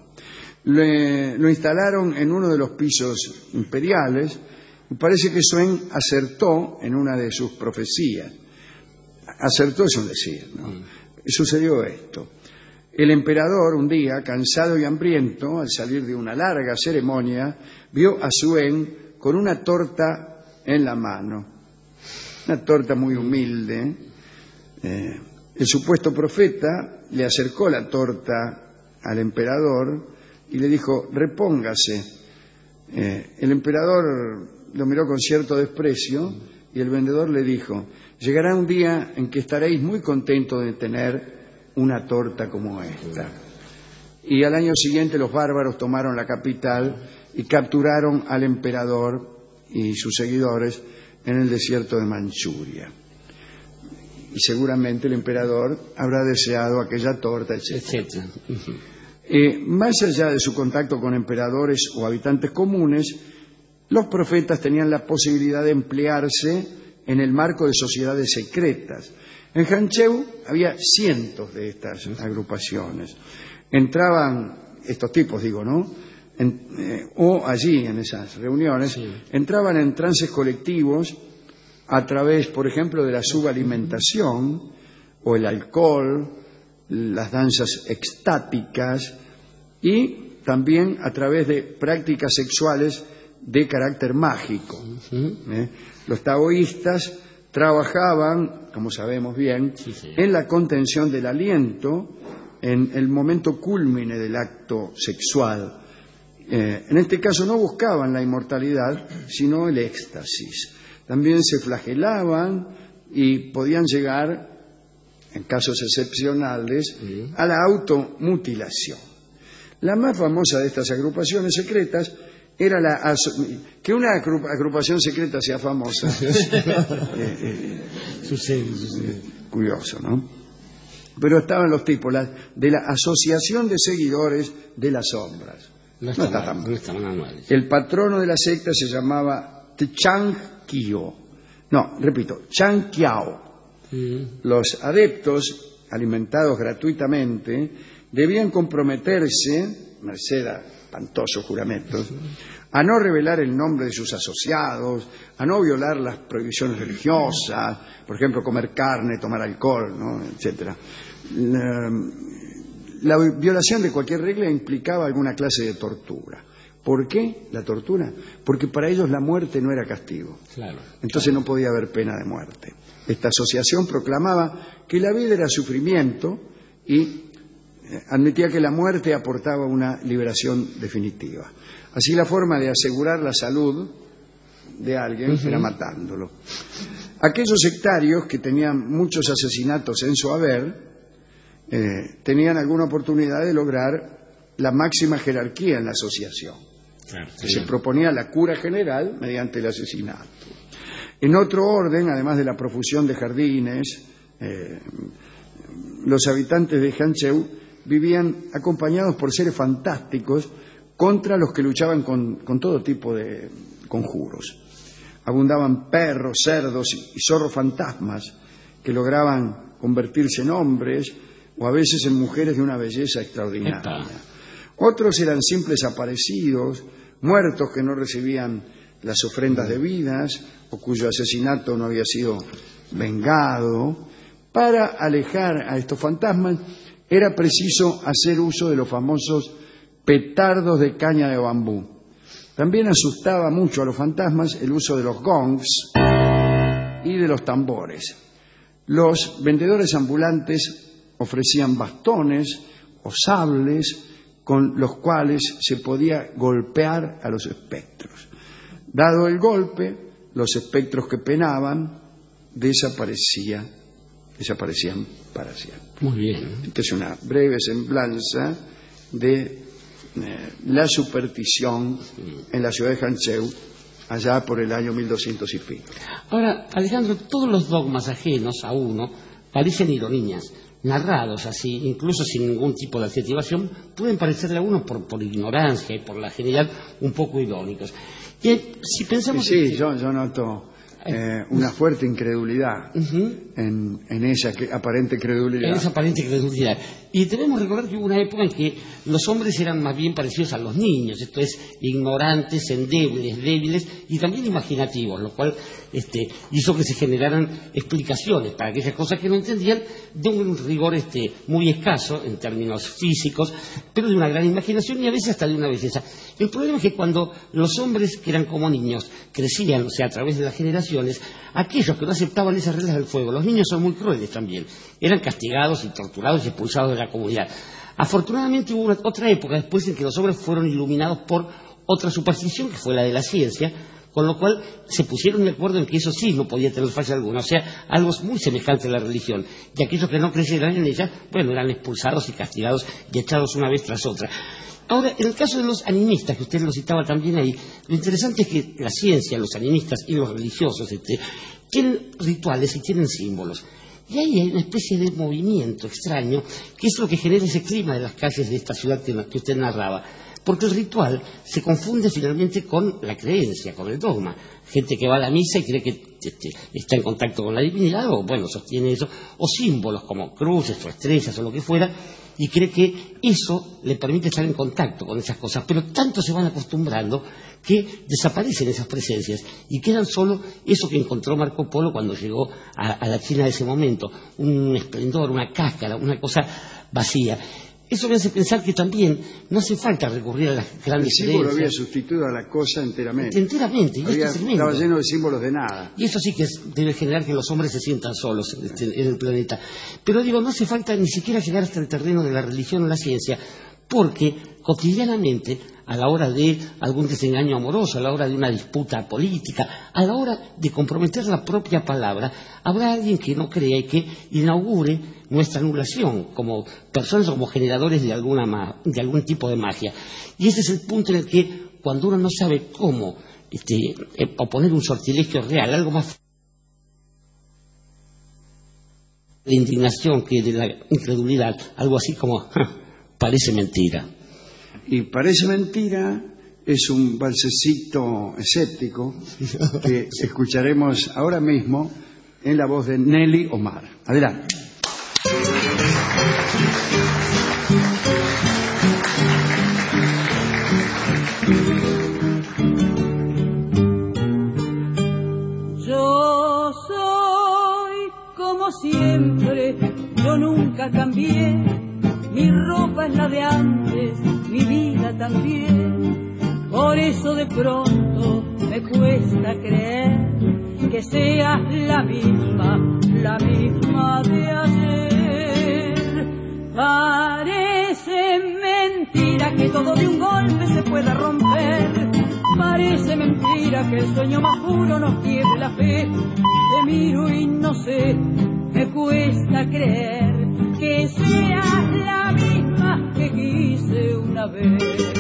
Speaker 5: Le, lo instalaron en uno de los pisos imperiales y parece que Suen acertó en una de sus profecías. Acertó es un decir, ¿no? Mm. Sucedió esto. El emperador, un día, cansado y hambriento, al salir de una larga ceremonia, vio a Suen con una torta en la mano. Una torta muy humilde. Eh, el supuesto profeta le acercó la torta al emperador y le dijo, repóngase. Eh, el emperador lo miró con cierto desprecio y el vendedor le dijo, llegará un día en que estaréis muy contentos de tener una torta como esta. Y al año siguiente los bárbaros tomaron la capital y capturaron al emperador y sus seguidores en el desierto de Manchuria. Y seguramente el emperador habrá deseado aquella torta, etcétera. Eh, más allá de su contacto con emperadores o habitantes comunes, los profetas tenían la posibilidad de emplearse en el marco de sociedades secretas. En Hancheu había cientos de estas agrupaciones. Entraban, estos tipos digo, ¿no? En, eh, o allí en esas reuniones, sí. entraban en trances colectivos a través, por ejemplo, de la subalimentación o el alcohol, las danzas extáticas y también a través de prácticas sexuales de carácter mágico. ¿eh? Los taoístas trabajaban, como sabemos bien, sí, sí. en la contención del aliento en el momento cúlmine del acto sexual. Eh, en este caso no buscaban la inmortalidad, sino el éxtasis. También se flagelaban y podían llegar, en casos excepcionales, sí. a la automutilación. La más famosa de estas agrupaciones secretas era la que una agrupación secreta sea famosa. eh, eh, sucede, sucede. Curioso, ¿no? Pero estaban los tipos la, de la Asociación de Seguidores de las Sombras. No está, no está tan mal. No está mal. El patrono de la secta se llamaba Chang Kyo. No, repito, Chang Kiao. Mm. Los adeptos, alimentados gratuitamente, debían comprometerse, merced a espantosos juramentos, a no revelar el nombre de sus asociados, a no violar las prohibiciones religiosas, por ejemplo, comer carne, tomar alcohol, ¿no? etcétera. La, la violación de cualquier regla implicaba alguna clase de tortura. ¿Por qué la tortura? Porque para ellos la muerte no era castigo. Claro, Entonces claro. no podía haber pena de muerte. Esta asociación proclamaba que la vida era sufrimiento y admitía que la muerte aportaba una liberación definitiva. Así la forma de asegurar la salud de alguien uh-huh. era matándolo. Aquellos sectarios que tenían muchos asesinatos en su haber eh, tenían alguna oportunidad de lograr la máxima jerarquía en la asociación. Claro, sí. Se proponía la cura general mediante el asesinato. En otro orden, además de la profusión de jardines, eh, los habitantes de Hancheu vivían acompañados por seres fantásticos contra los que luchaban con, con todo tipo de conjuros. Abundaban perros, cerdos y zorros fantasmas que lograban convertirse en hombres o a veces en mujeres de una belleza extraordinaria. Epa. Otros eran simples aparecidos, muertos que no recibían las ofrendas debidas o cuyo asesinato no había sido vengado. Para alejar a estos fantasmas era preciso hacer uso de los famosos petardos de caña de bambú. También asustaba mucho a los fantasmas el uso de los gongs y de los tambores. Los vendedores ambulantes ofrecían bastones o sables con los cuales se podía golpear a los espectros. Dado el golpe, los espectros que penaban desaparecían, desaparecían para siempre.
Speaker 7: Muy bien.
Speaker 5: Esta es una breve semblanza de eh, la superstición en la ciudad de Hancheu allá por el año mil doscientos y pico.
Speaker 7: Ahora, Alejandro, todos los dogmas ajenos a uno parecen ironías. Narrados así, incluso sin ningún tipo de adjetivación, pueden parecerle a uno por, por ignorancia y por la genialidad un poco irónicos. Y si pensamos
Speaker 5: sí, sí
Speaker 7: que...
Speaker 5: yo, yo noto eh, una fuerte incredulidad uh-huh. en, en esa que, aparente credulidad.
Speaker 7: En esa aparente credulidad. Y debemos recordar que hubo una época en que los hombres eran más bien parecidos a los niños, esto es, ignorantes, endebles, débiles y también imaginativos, lo cual este, hizo que se generaran explicaciones para aquellas cosas que no entendían, de un rigor este, muy escaso en términos físicos, pero de una gran imaginación y a veces hasta de una belleza. El problema es que cuando los hombres que eran como niños crecían, o sea, a través de las generaciones, aquellos que no aceptaban esas reglas del fuego, los niños son muy crueles también, eran castigados y torturados y expulsados de la comunidad. Afortunadamente hubo una, otra época después en que los hombres fueron iluminados por otra superstición, que fue la de la ciencia, con lo cual se pusieron de acuerdo en que eso sí no podía tener falla alguna, o sea, algo muy semejante a la religión, y aquellos que no creyeran en ella, bueno, eran expulsados y castigados y echados una vez tras otra. Ahora, en el caso de los animistas, que usted lo citaba también ahí, lo interesante es que la ciencia, los animistas y los religiosos este, tienen rituales y tienen símbolos. Y ahí hay una especie de movimiento extraño, que es lo que genera ese clima de las calles de esta ciudad que, que usted narraba. Porque el ritual se confunde finalmente con la creencia, con el dogma. Gente que va a la misa y cree que este, está en contacto con la divinidad, o bueno, sostiene eso, o símbolos como cruces o estrellas o lo que fuera, y cree que eso le permite estar en contacto con esas cosas. Pero tanto se van acostumbrando que desaparecen esas presencias y quedan solo eso que encontró Marco Polo cuando llegó a, a la China de ese momento, un esplendor, una cáscara, una cosa vacía. Eso me hace pensar que también no hace falta recurrir a las grandes
Speaker 5: El símbolo
Speaker 7: creencias.
Speaker 5: había sustituido a la cosa enteramente.
Speaker 7: Enteramente, y
Speaker 5: Había-
Speaker 7: esto es tremendo.
Speaker 5: estaba lleno de símbolos de nada.
Speaker 7: Y eso sí que es- debe generar que los hombres se sientan solos este, en el planeta. Pero digo, no hace falta ni siquiera llegar hasta el terreno de la religión o la ciencia, porque cotidianamente, a la hora de algún desengaño amoroso, a la hora de una disputa política, a la hora de comprometer la propia palabra, habrá alguien que no crea y que inaugure nuestra anulación como personas, como generadores de, alguna ma- de algún tipo de magia. Y ese es el punto en el que, cuando uno no sabe cómo este, eh, oponer un sortilegio real, algo más de indignación que de la incredulidad, algo así como "Ja, parece mentira".
Speaker 5: Y parece mentira, es un balsecito escéptico que escucharemos ahora mismo en la voz de Nelly Omar. Adelante.
Speaker 17: Yo soy como siempre, yo nunca cambié, mi ropa es la de antes, mi vida también, por eso de pronto me cuesta creer que seas la misma, la misma de ayer. Parece mentira que todo de un golpe se pueda romper, parece mentira que el sueño más puro nos quiebre la fe. Te miro y no sé, me cuesta creer que seas la misma que quise una vez.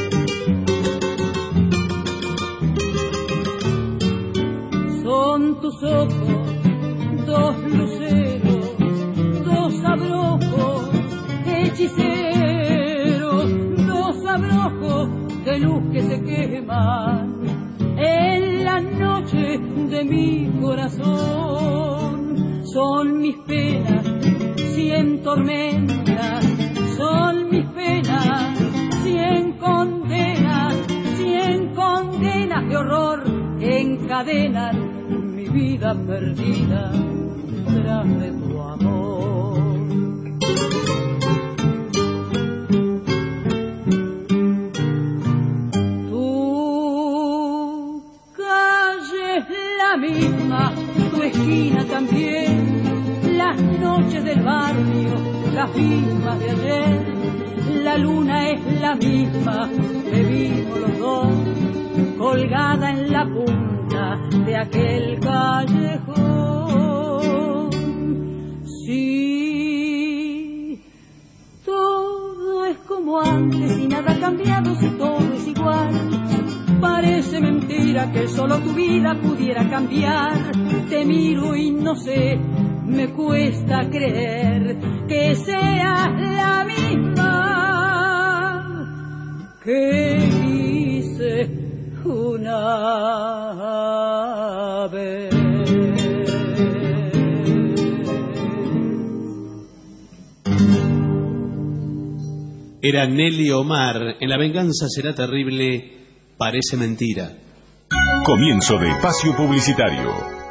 Speaker 17: Son tus ojos, dos luceros, dos abrojos hechiceros, dos abrojos de luz que se queman en la noche de mi corazón. Son mis penas, cien tormentas, son mis penas, cien condenas, cien condenas de horror que encadenan mi vida perdida tras de tu amor. Tu calle es la misma, tu esquina también, las noches del barrio, las mismas de ayer, la luna es la misma que vimos los dos, colgada en la punta de aquel callejón. Sí, todo es como antes y nada ha cambiado, si todo es igual. Parece mentira que solo tu vida pudiera cambiar. Te miro y no sé, me cuesta creer que seas la misma que quise una vez.
Speaker 6: Era Nelly Omar, en La venganza será terrible, parece mentira.
Speaker 3: Comienzo de espacio publicitario.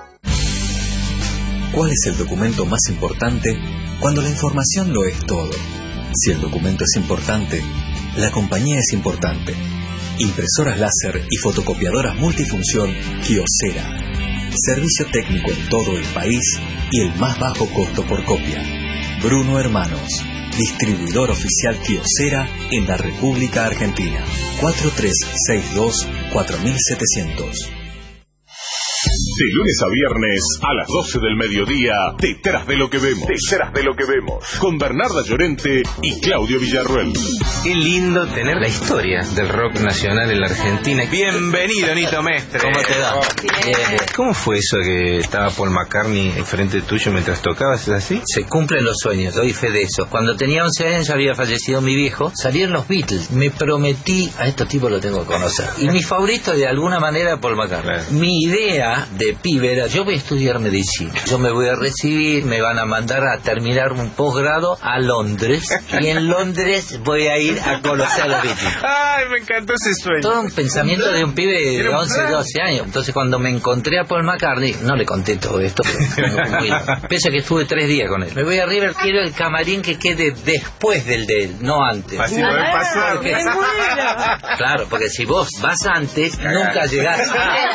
Speaker 8: ¿Cuál es el documento más importante cuando la información lo es todo? Si el documento es importante, la compañía es importante. Impresoras láser y fotocopiadoras multifunción Kyocera. Servicio técnico en todo el país y el más bajo costo por copia. Bruno Hermanos, distribuidor oficial Kyocera en la República Argentina. cuatro tres seis dos cuatro siete cero cero.
Speaker 3: De lunes a viernes a las doce del mediodía, Detrás de lo que vemos. Detrás de lo que vemos. Con Bernarda Llorente y Claudio Villarruel.
Speaker 18: Qué lindo tener la historia del rock nacional en la Argentina. Bienvenido, Nito Mestre.
Speaker 19: ¿Cómo te va?
Speaker 18: Bien. ¿Cómo fue eso que estaba Paul McCartney enfrente tuyo mientras tocabas? ¿Es así?
Speaker 19: Se cumplen los sueños, doy fe de eso. Cuando tenía once años ya había fallecido mi viejo. Salieron los Beatles. Me prometí, a estos tipos lo tengo que conocer. Y mi favorito de alguna manera Paul McCartney. Mi idea de de pibe era, yo voy a estudiar medicina, yo me voy a recibir, me van a mandar a terminar un posgrado a Londres, y en Londres voy a ir a conocer a los Beatles.
Speaker 18: Ay, me encantó ese sueño.
Speaker 19: Todo un pensamiento de un pibe de
Speaker 18: Era un
Speaker 19: once,
Speaker 18: plan.
Speaker 19: doce años. Entonces cuando me encontré a Paul McCartney, no le conté todo esto, pero pese a que estuve tres días con él. Me voy a River, quiero el camarín que quede después del de él, no antes.
Speaker 18: Así lo ves pasar.
Speaker 19: Porque- claro, porque si vos vas antes, nunca llegás.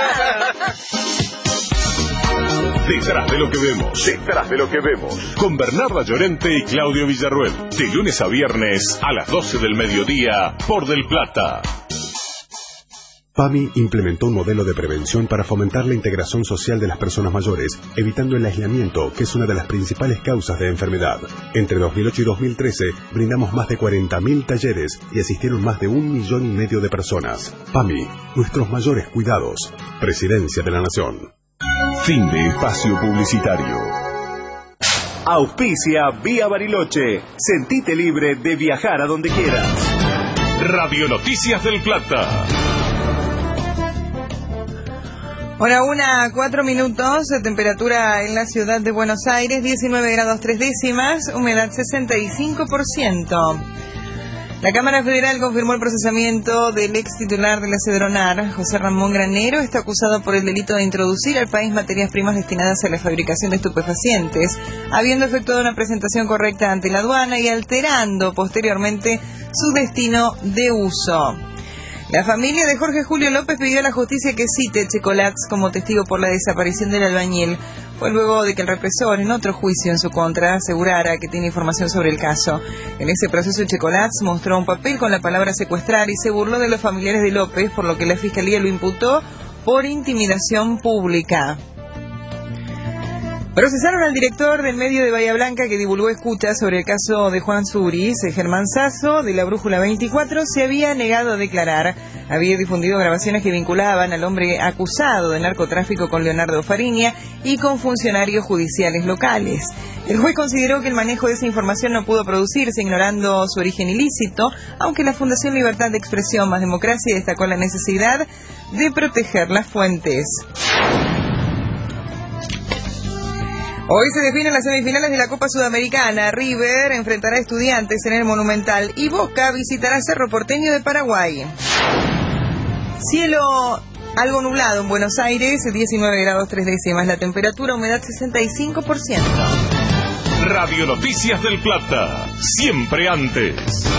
Speaker 3: Detrás de lo que vemos, detrás de lo que vemos. Con Bernarda Llorente y Claudio Villarruel. De lunes a viernes a las doce del mediodía por Del Plata.
Speaker 13: PAMI implementó un modelo de prevención para fomentar la integración social de las personas mayores, evitando el aislamiento, que es una de las principales causas de enfermedad. Entre dos mil ocho y dos mil trece, brindamos más de cuarenta mil talleres y asistieron más de un millón y medio de personas. PAMI, nuestros mayores cuidados. Presidencia de la Nación.
Speaker 3: Fin de espacio publicitario.
Speaker 12: Auspicia Vía Bariloche. Sentite libre de viajar a donde quieras.
Speaker 3: Radio Noticias del Plata.
Speaker 20: Hora una, cuatro minutos, temperatura en la ciudad de Buenos Aires, diecinueve grados tres décimas, humedad sesenta y cinco por ciento. La Cámara Federal confirmó el procesamiento del ex titular de la Cedronar, José Ramón Granero. Está acusado por el delito de introducir al país materias primas destinadas a la fabricación de estupefacientes, habiendo efectuado una presentación correcta ante la aduana y alterando posteriormente su destino de uso. La familia de Jorge Julio López pidió a la justicia que cite Checolats como testigo por la desaparición del albañil. Fue luego de que el represor, en otro juicio en su contra, asegurara que tiene información sobre el caso. En ese proceso, Checolats mostró un papel con la palabra secuestrar y se burló de los familiares de López, por lo que la fiscalía lo imputó por intimidación pública. Procesaron al director del medio de Bahía Blanca que divulgó escuchas sobre el caso de Juan Suris. Germán Sasso, de la Brújula veinticuatro, se había negado a declarar. Había difundido grabaciones que vinculaban al hombre acusado de narcotráfico con Leonardo Fariña y con funcionarios judiciales locales. El juez consideró que el manejo de esa información no pudo producirse ignorando su origen ilícito, aunque la Fundación Libertad de Expresión más Democracia destacó la necesidad de proteger las fuentes. Hoy se definen las semifinales de la Copa Sudamericana. River enfrentará a Estudiantes en el Monumental y Boca visitará Cerro Porteño de Paraguay. Cielo algo nublado en Buenos Aires, diecinueve grados tres décimas. La temperatura, humedad sesenta y cinco por ciento.
Speaker 3: Radio Noticias del Plata. Siempre antes.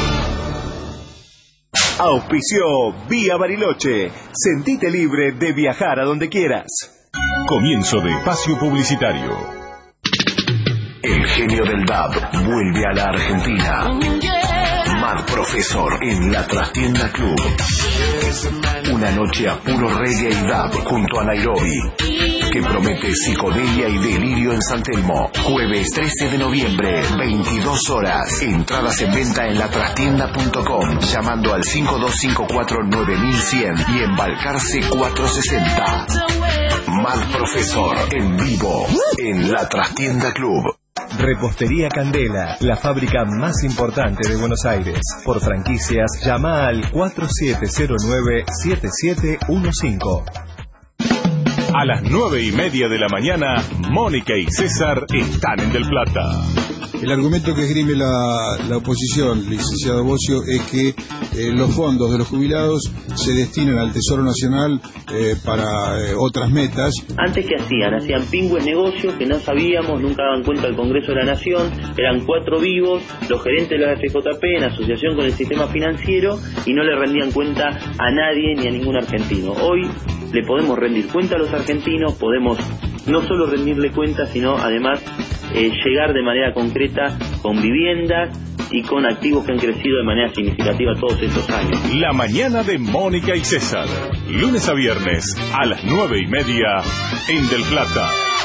Speaker 12: Auspició Vía Bariloche. Sentite libre de viajar a donde quieras.
Speaker 3: Comienzo de espacio publicitario.
Speaker 21: El genio del dub vuelve a la Argentina. Mad Professor en la Trastienda Club. Una noche a puro reggae y dub junto a Nairobi, que promete psicodelia y delirio en San Telmo. Jueves trece de noviembre, veintidós horas. Entradas en venta en la trastienda punto com, llamando al cinco dos cinco cuatro nueve mil cien y embarcarse cuatrocientos sesenta. Mad Professor en vivo en la Trastienda Club.
Speaker 22: Repostería Candela, la fábrica más importante de Buenos Aires. Por franquicias, llama al cuatro siete cero nueve siete siete uno cinco.
Speaker 3: A las nueve y media de la mañana, Mónica y César están en Del Plata.
Speaker 23: El argumento que esgrime la, la oposición, licenciado Bocio, es que eh, los fondos de los jubilados se destinan al Tesoro Nacional eh, para eh, otras metas.
Speaker 24: Antes, ¿qué hacían? Hacían pingües negocios que no sabíamos, nunca daban cuenta al Congreso de la Nación, eran cuatro vivos, los gerentes de la F J P en asociación con el sistema financiero, y no le rendían cuenta a nadie ni a ningún argentino. Hoy le podemos rendir cuenta a los argentinos, podemos no solo rendirle cuenta, sino además eh, llegar de manera concreta con viviendas y con activos que han crecido de manera significativa todos estos años.
Speaker 3: La mañana de Mónica y César, lunes a viernes a las nueve y media en Del Plata.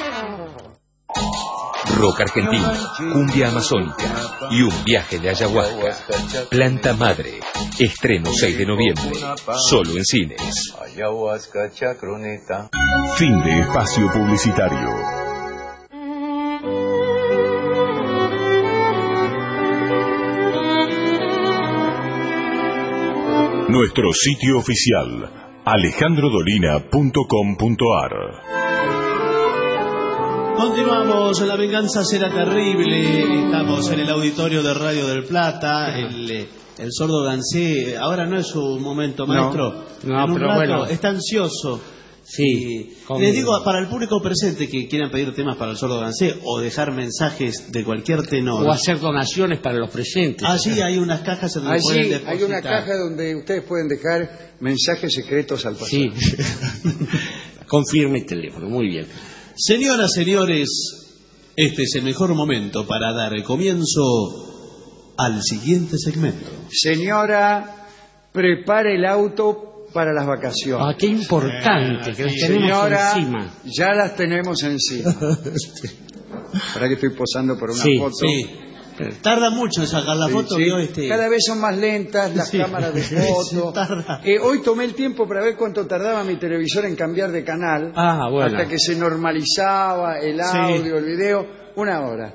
Speaker 15: Rock argentino, cumbia amazónica y un viaje de ayahuasca. Planta Madre, estreno seis de noviembre, solo en cines.
Speaker 9: Ayahuasca chacroneta.
Speaker 3: Fin de espacio publicitario. Nuestro sitio oficial, alejandro dolina punto com punto ar.
Speaker 6: Continuamos, la venganza será terrible. Estamos en el auditorio de Radio del Plata. El, el sordo Gansé, ahora no es su momento, maestro.
Speaker 7: No, no,
Speaker 6: en un
Speaker 7: pero
Speaker 6: rato
Speaker 7: bueno.
Speaker 6: está ansioso.
Speaker 7: Sí.
Speaker 6: Y les digo, para el público presente que quieran pedir temas para el sordo Gansé o dejar mensajes de cualquier tenor.
Speaker 7: O hacer donaciones para los presentes.
Speaker 6: Allí hay unas cajas en donde pueden
Speaker 5: Allí
Speaker 6: depositar.
Speaker 5: hay una caja donde ustedes pueden dejar mensajes secretos al pasar.
Speaker 7: Sí. Confirme el teléfono, muy bien.
Speaker 6: Señoras, señores, este es el mejor momento para dar el comienzo al siguiente segmento.
Speaker 5: Señora, prepare el auto para las vacaciones.
Speaker 7: Ah, qué importante, que las tenemos
Speaker 5: Señora,
Speaker 7: encima.
Speaker 5: ya las tenemos encima. Para que estoy posando por una
Speaker 6: Sí,
Speaker 5: foto.
Speaker 6: sí. Tarda mucho en sacar la
Speaker 5: Sí,
Speaker 6: foto.
Speaker 5: sí.
Speaker 6: ¿Vio? Este...
Speaker 5: Cada vez son más lentas las
Speaker 6: Sí.
Speaker 5: cámaras de
Speaker 6: Sí,
Speaker 5: foto.
Speaker 6: tarda.
Speaker 5: Eh, hoy tomé el tiempo para ver cuánto tardaba mi televisor en cambiar de canal.
Speaker 7: Ah, bueno.
Speaker 5: Hasta que se normalizaba el
Speaker 6: Sí.
Speaker 5: audio, el video. Una hora.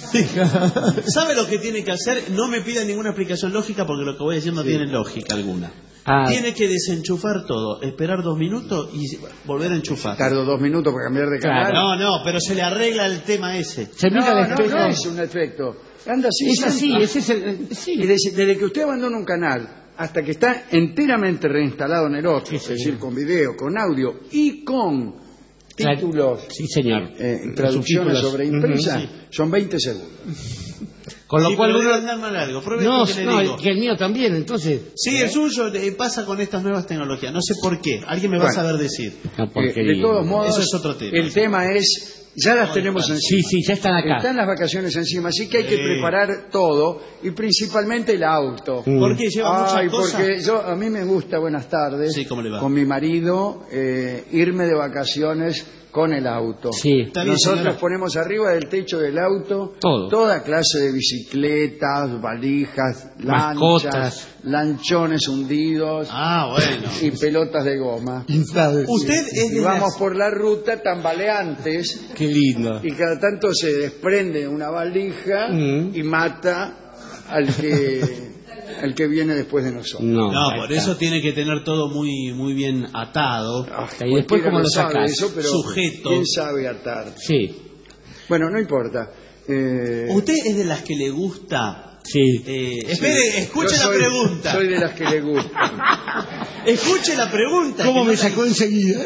Speaker 6: ¿Sabe lo que tiene que hacer? No me pida ninguna explicación lógica porque lo que voy a decir no tiene lógica alguna.
Speaker 7: Ah.
Speaker 6: Tiene que desenchufar todo, esperar dos minutos y volver a enchufar.
Speaker 5: Tardo dos minutos para cambiar de canal.
Speaker 6: No, no, pero se le arregla el tema ese.
Speaker 7: Se mira
Speaker 5: no,
Speaker 7: el
Speaker 5: no,
Speaker 7: espejo.
Speaker 5: no es un efecto. Anda así.
Speaker 7: Es así,
Speaker 5: siempre.
Speaker 7: ese es el... Sí.
Speaker 5: Y desde, desde que usted abandona un canal hasta que está enteramente reinstalado en el otro, es decir, con video, con audio y con títulos,
Speaker 7: Sí, señor.
Speaker 5: eh, traducciones
Speaker 7: Subtítulos.
Speaker 5: sobre impresa,
Speaker 7: Ujú, sí.
Speaker 5: son veinte segundos.
Speaker 7: Con lo
Speaker 6: Sí,
Speaker 7: cual
Speaker 6: pero
Speaker 7: uno...
Speaker 6: debe andar mal algo. Pruebe
Speaker 7: No,
Speaker 6: esto que le
Speaker 7: no,
Speaker 6: digo.
Speaker 7: que el mío también, entonces...
Speaker 6: Sí, el suyo eh, pasa con estas nuevas tecnologías. No sé por qué. Alguien me va a
Speaker 5: Bueno.
Speaker 6: saber decir.
Speaker 7: No,
Speaker 5: Eh,
Speaker 7: porque...
Speaker 5: de todos modos,
Speaker 6: Eso es otro tema.
Speaker 5: el tema es, ya las tenemos encima.
Speaker 7: Sí, sí, ya están acá.
Speaker 5: Están las vacaciones encima, así que hay que
Speaker 6: Sí.
Speaker 5: preparar todo y principalmente el auto.
Speaker 7: Mm.
Speaker 6: ¿Por qué lleva
Speaker 5: Ay,
Speaker 6: muchas cosas?
Speaker 5: porque yo, a mí me gusta, buenas tardes,
Speaker 6: Sí, ¿cómo le va?
Speaker 5: con mi marido, eh, irme de vacaciones con el auto.
Speaker 7: Sí.
Speaker 6: Está bien,
Speaker 5: Nosotros
Speaker 6: señora.
Speaker 5: ponemos arriba del techo del auto
Speaker 7: Todo.
Speaker 5: toda clase de bicicletas, valijas, lanchas,
Speaker 7: Mascotas.
Speaker 5: lanchones hundidos
Speaker 6: Ah, bueno.
Speaker 5: y pelotas de goma.
Speaker 6: Usted es
Speaker 5: Y
Speaker 6: de
Speaker 5: vamos
Speaker 6: las...
Speaker 5: por la ruta tambaleantes
Speaker 7: Qué lindo.
Speaker 5: y cada tanto se desprende una valija
Speaker 7: Mm.
Speaker 5: y mata al que al que viene después de nosotros.
Speaker 7: No,
Speaker 6: No,
Speaker 7: ahí
Speaker 6: por
Speaker 7: está.
Speaker 6: eso tiene que tener todo muy muy bien atado.
Speaker 5: Ah,
Speaker 7: Y después,
Speaker 5: cualquiera
Speaker 7: ¿cómo lo
Speaker 5: sabe
Speaker 7: sacas?
Speaker 5: eso, pero
Speaker 6: Sujeto.
Speaker 5: ¿quién sabe atar?
Speaker 7: Sí,
Speaker 5: Bueno, no importa. Eh,
Speaker 6: ¿Usted es de las que le gusta?
Speaker 7: sí.
Speaker 6: Eh,
Speaker 5: sí.
Speaker 6: espere, escuche
Speaker 5: Yo
Speaker 6: la
Speaker 5: soy-
Speaker 6: pregunta.
Speaker 5: Soy de las que le gusta.
Speaker 6: Escuche la pregunta.
Speaker 7: ¿Cómo
Speaker 6: que
Speaker 7: me
Speaker 6: no la-
Speaker 7: sacó enseguida?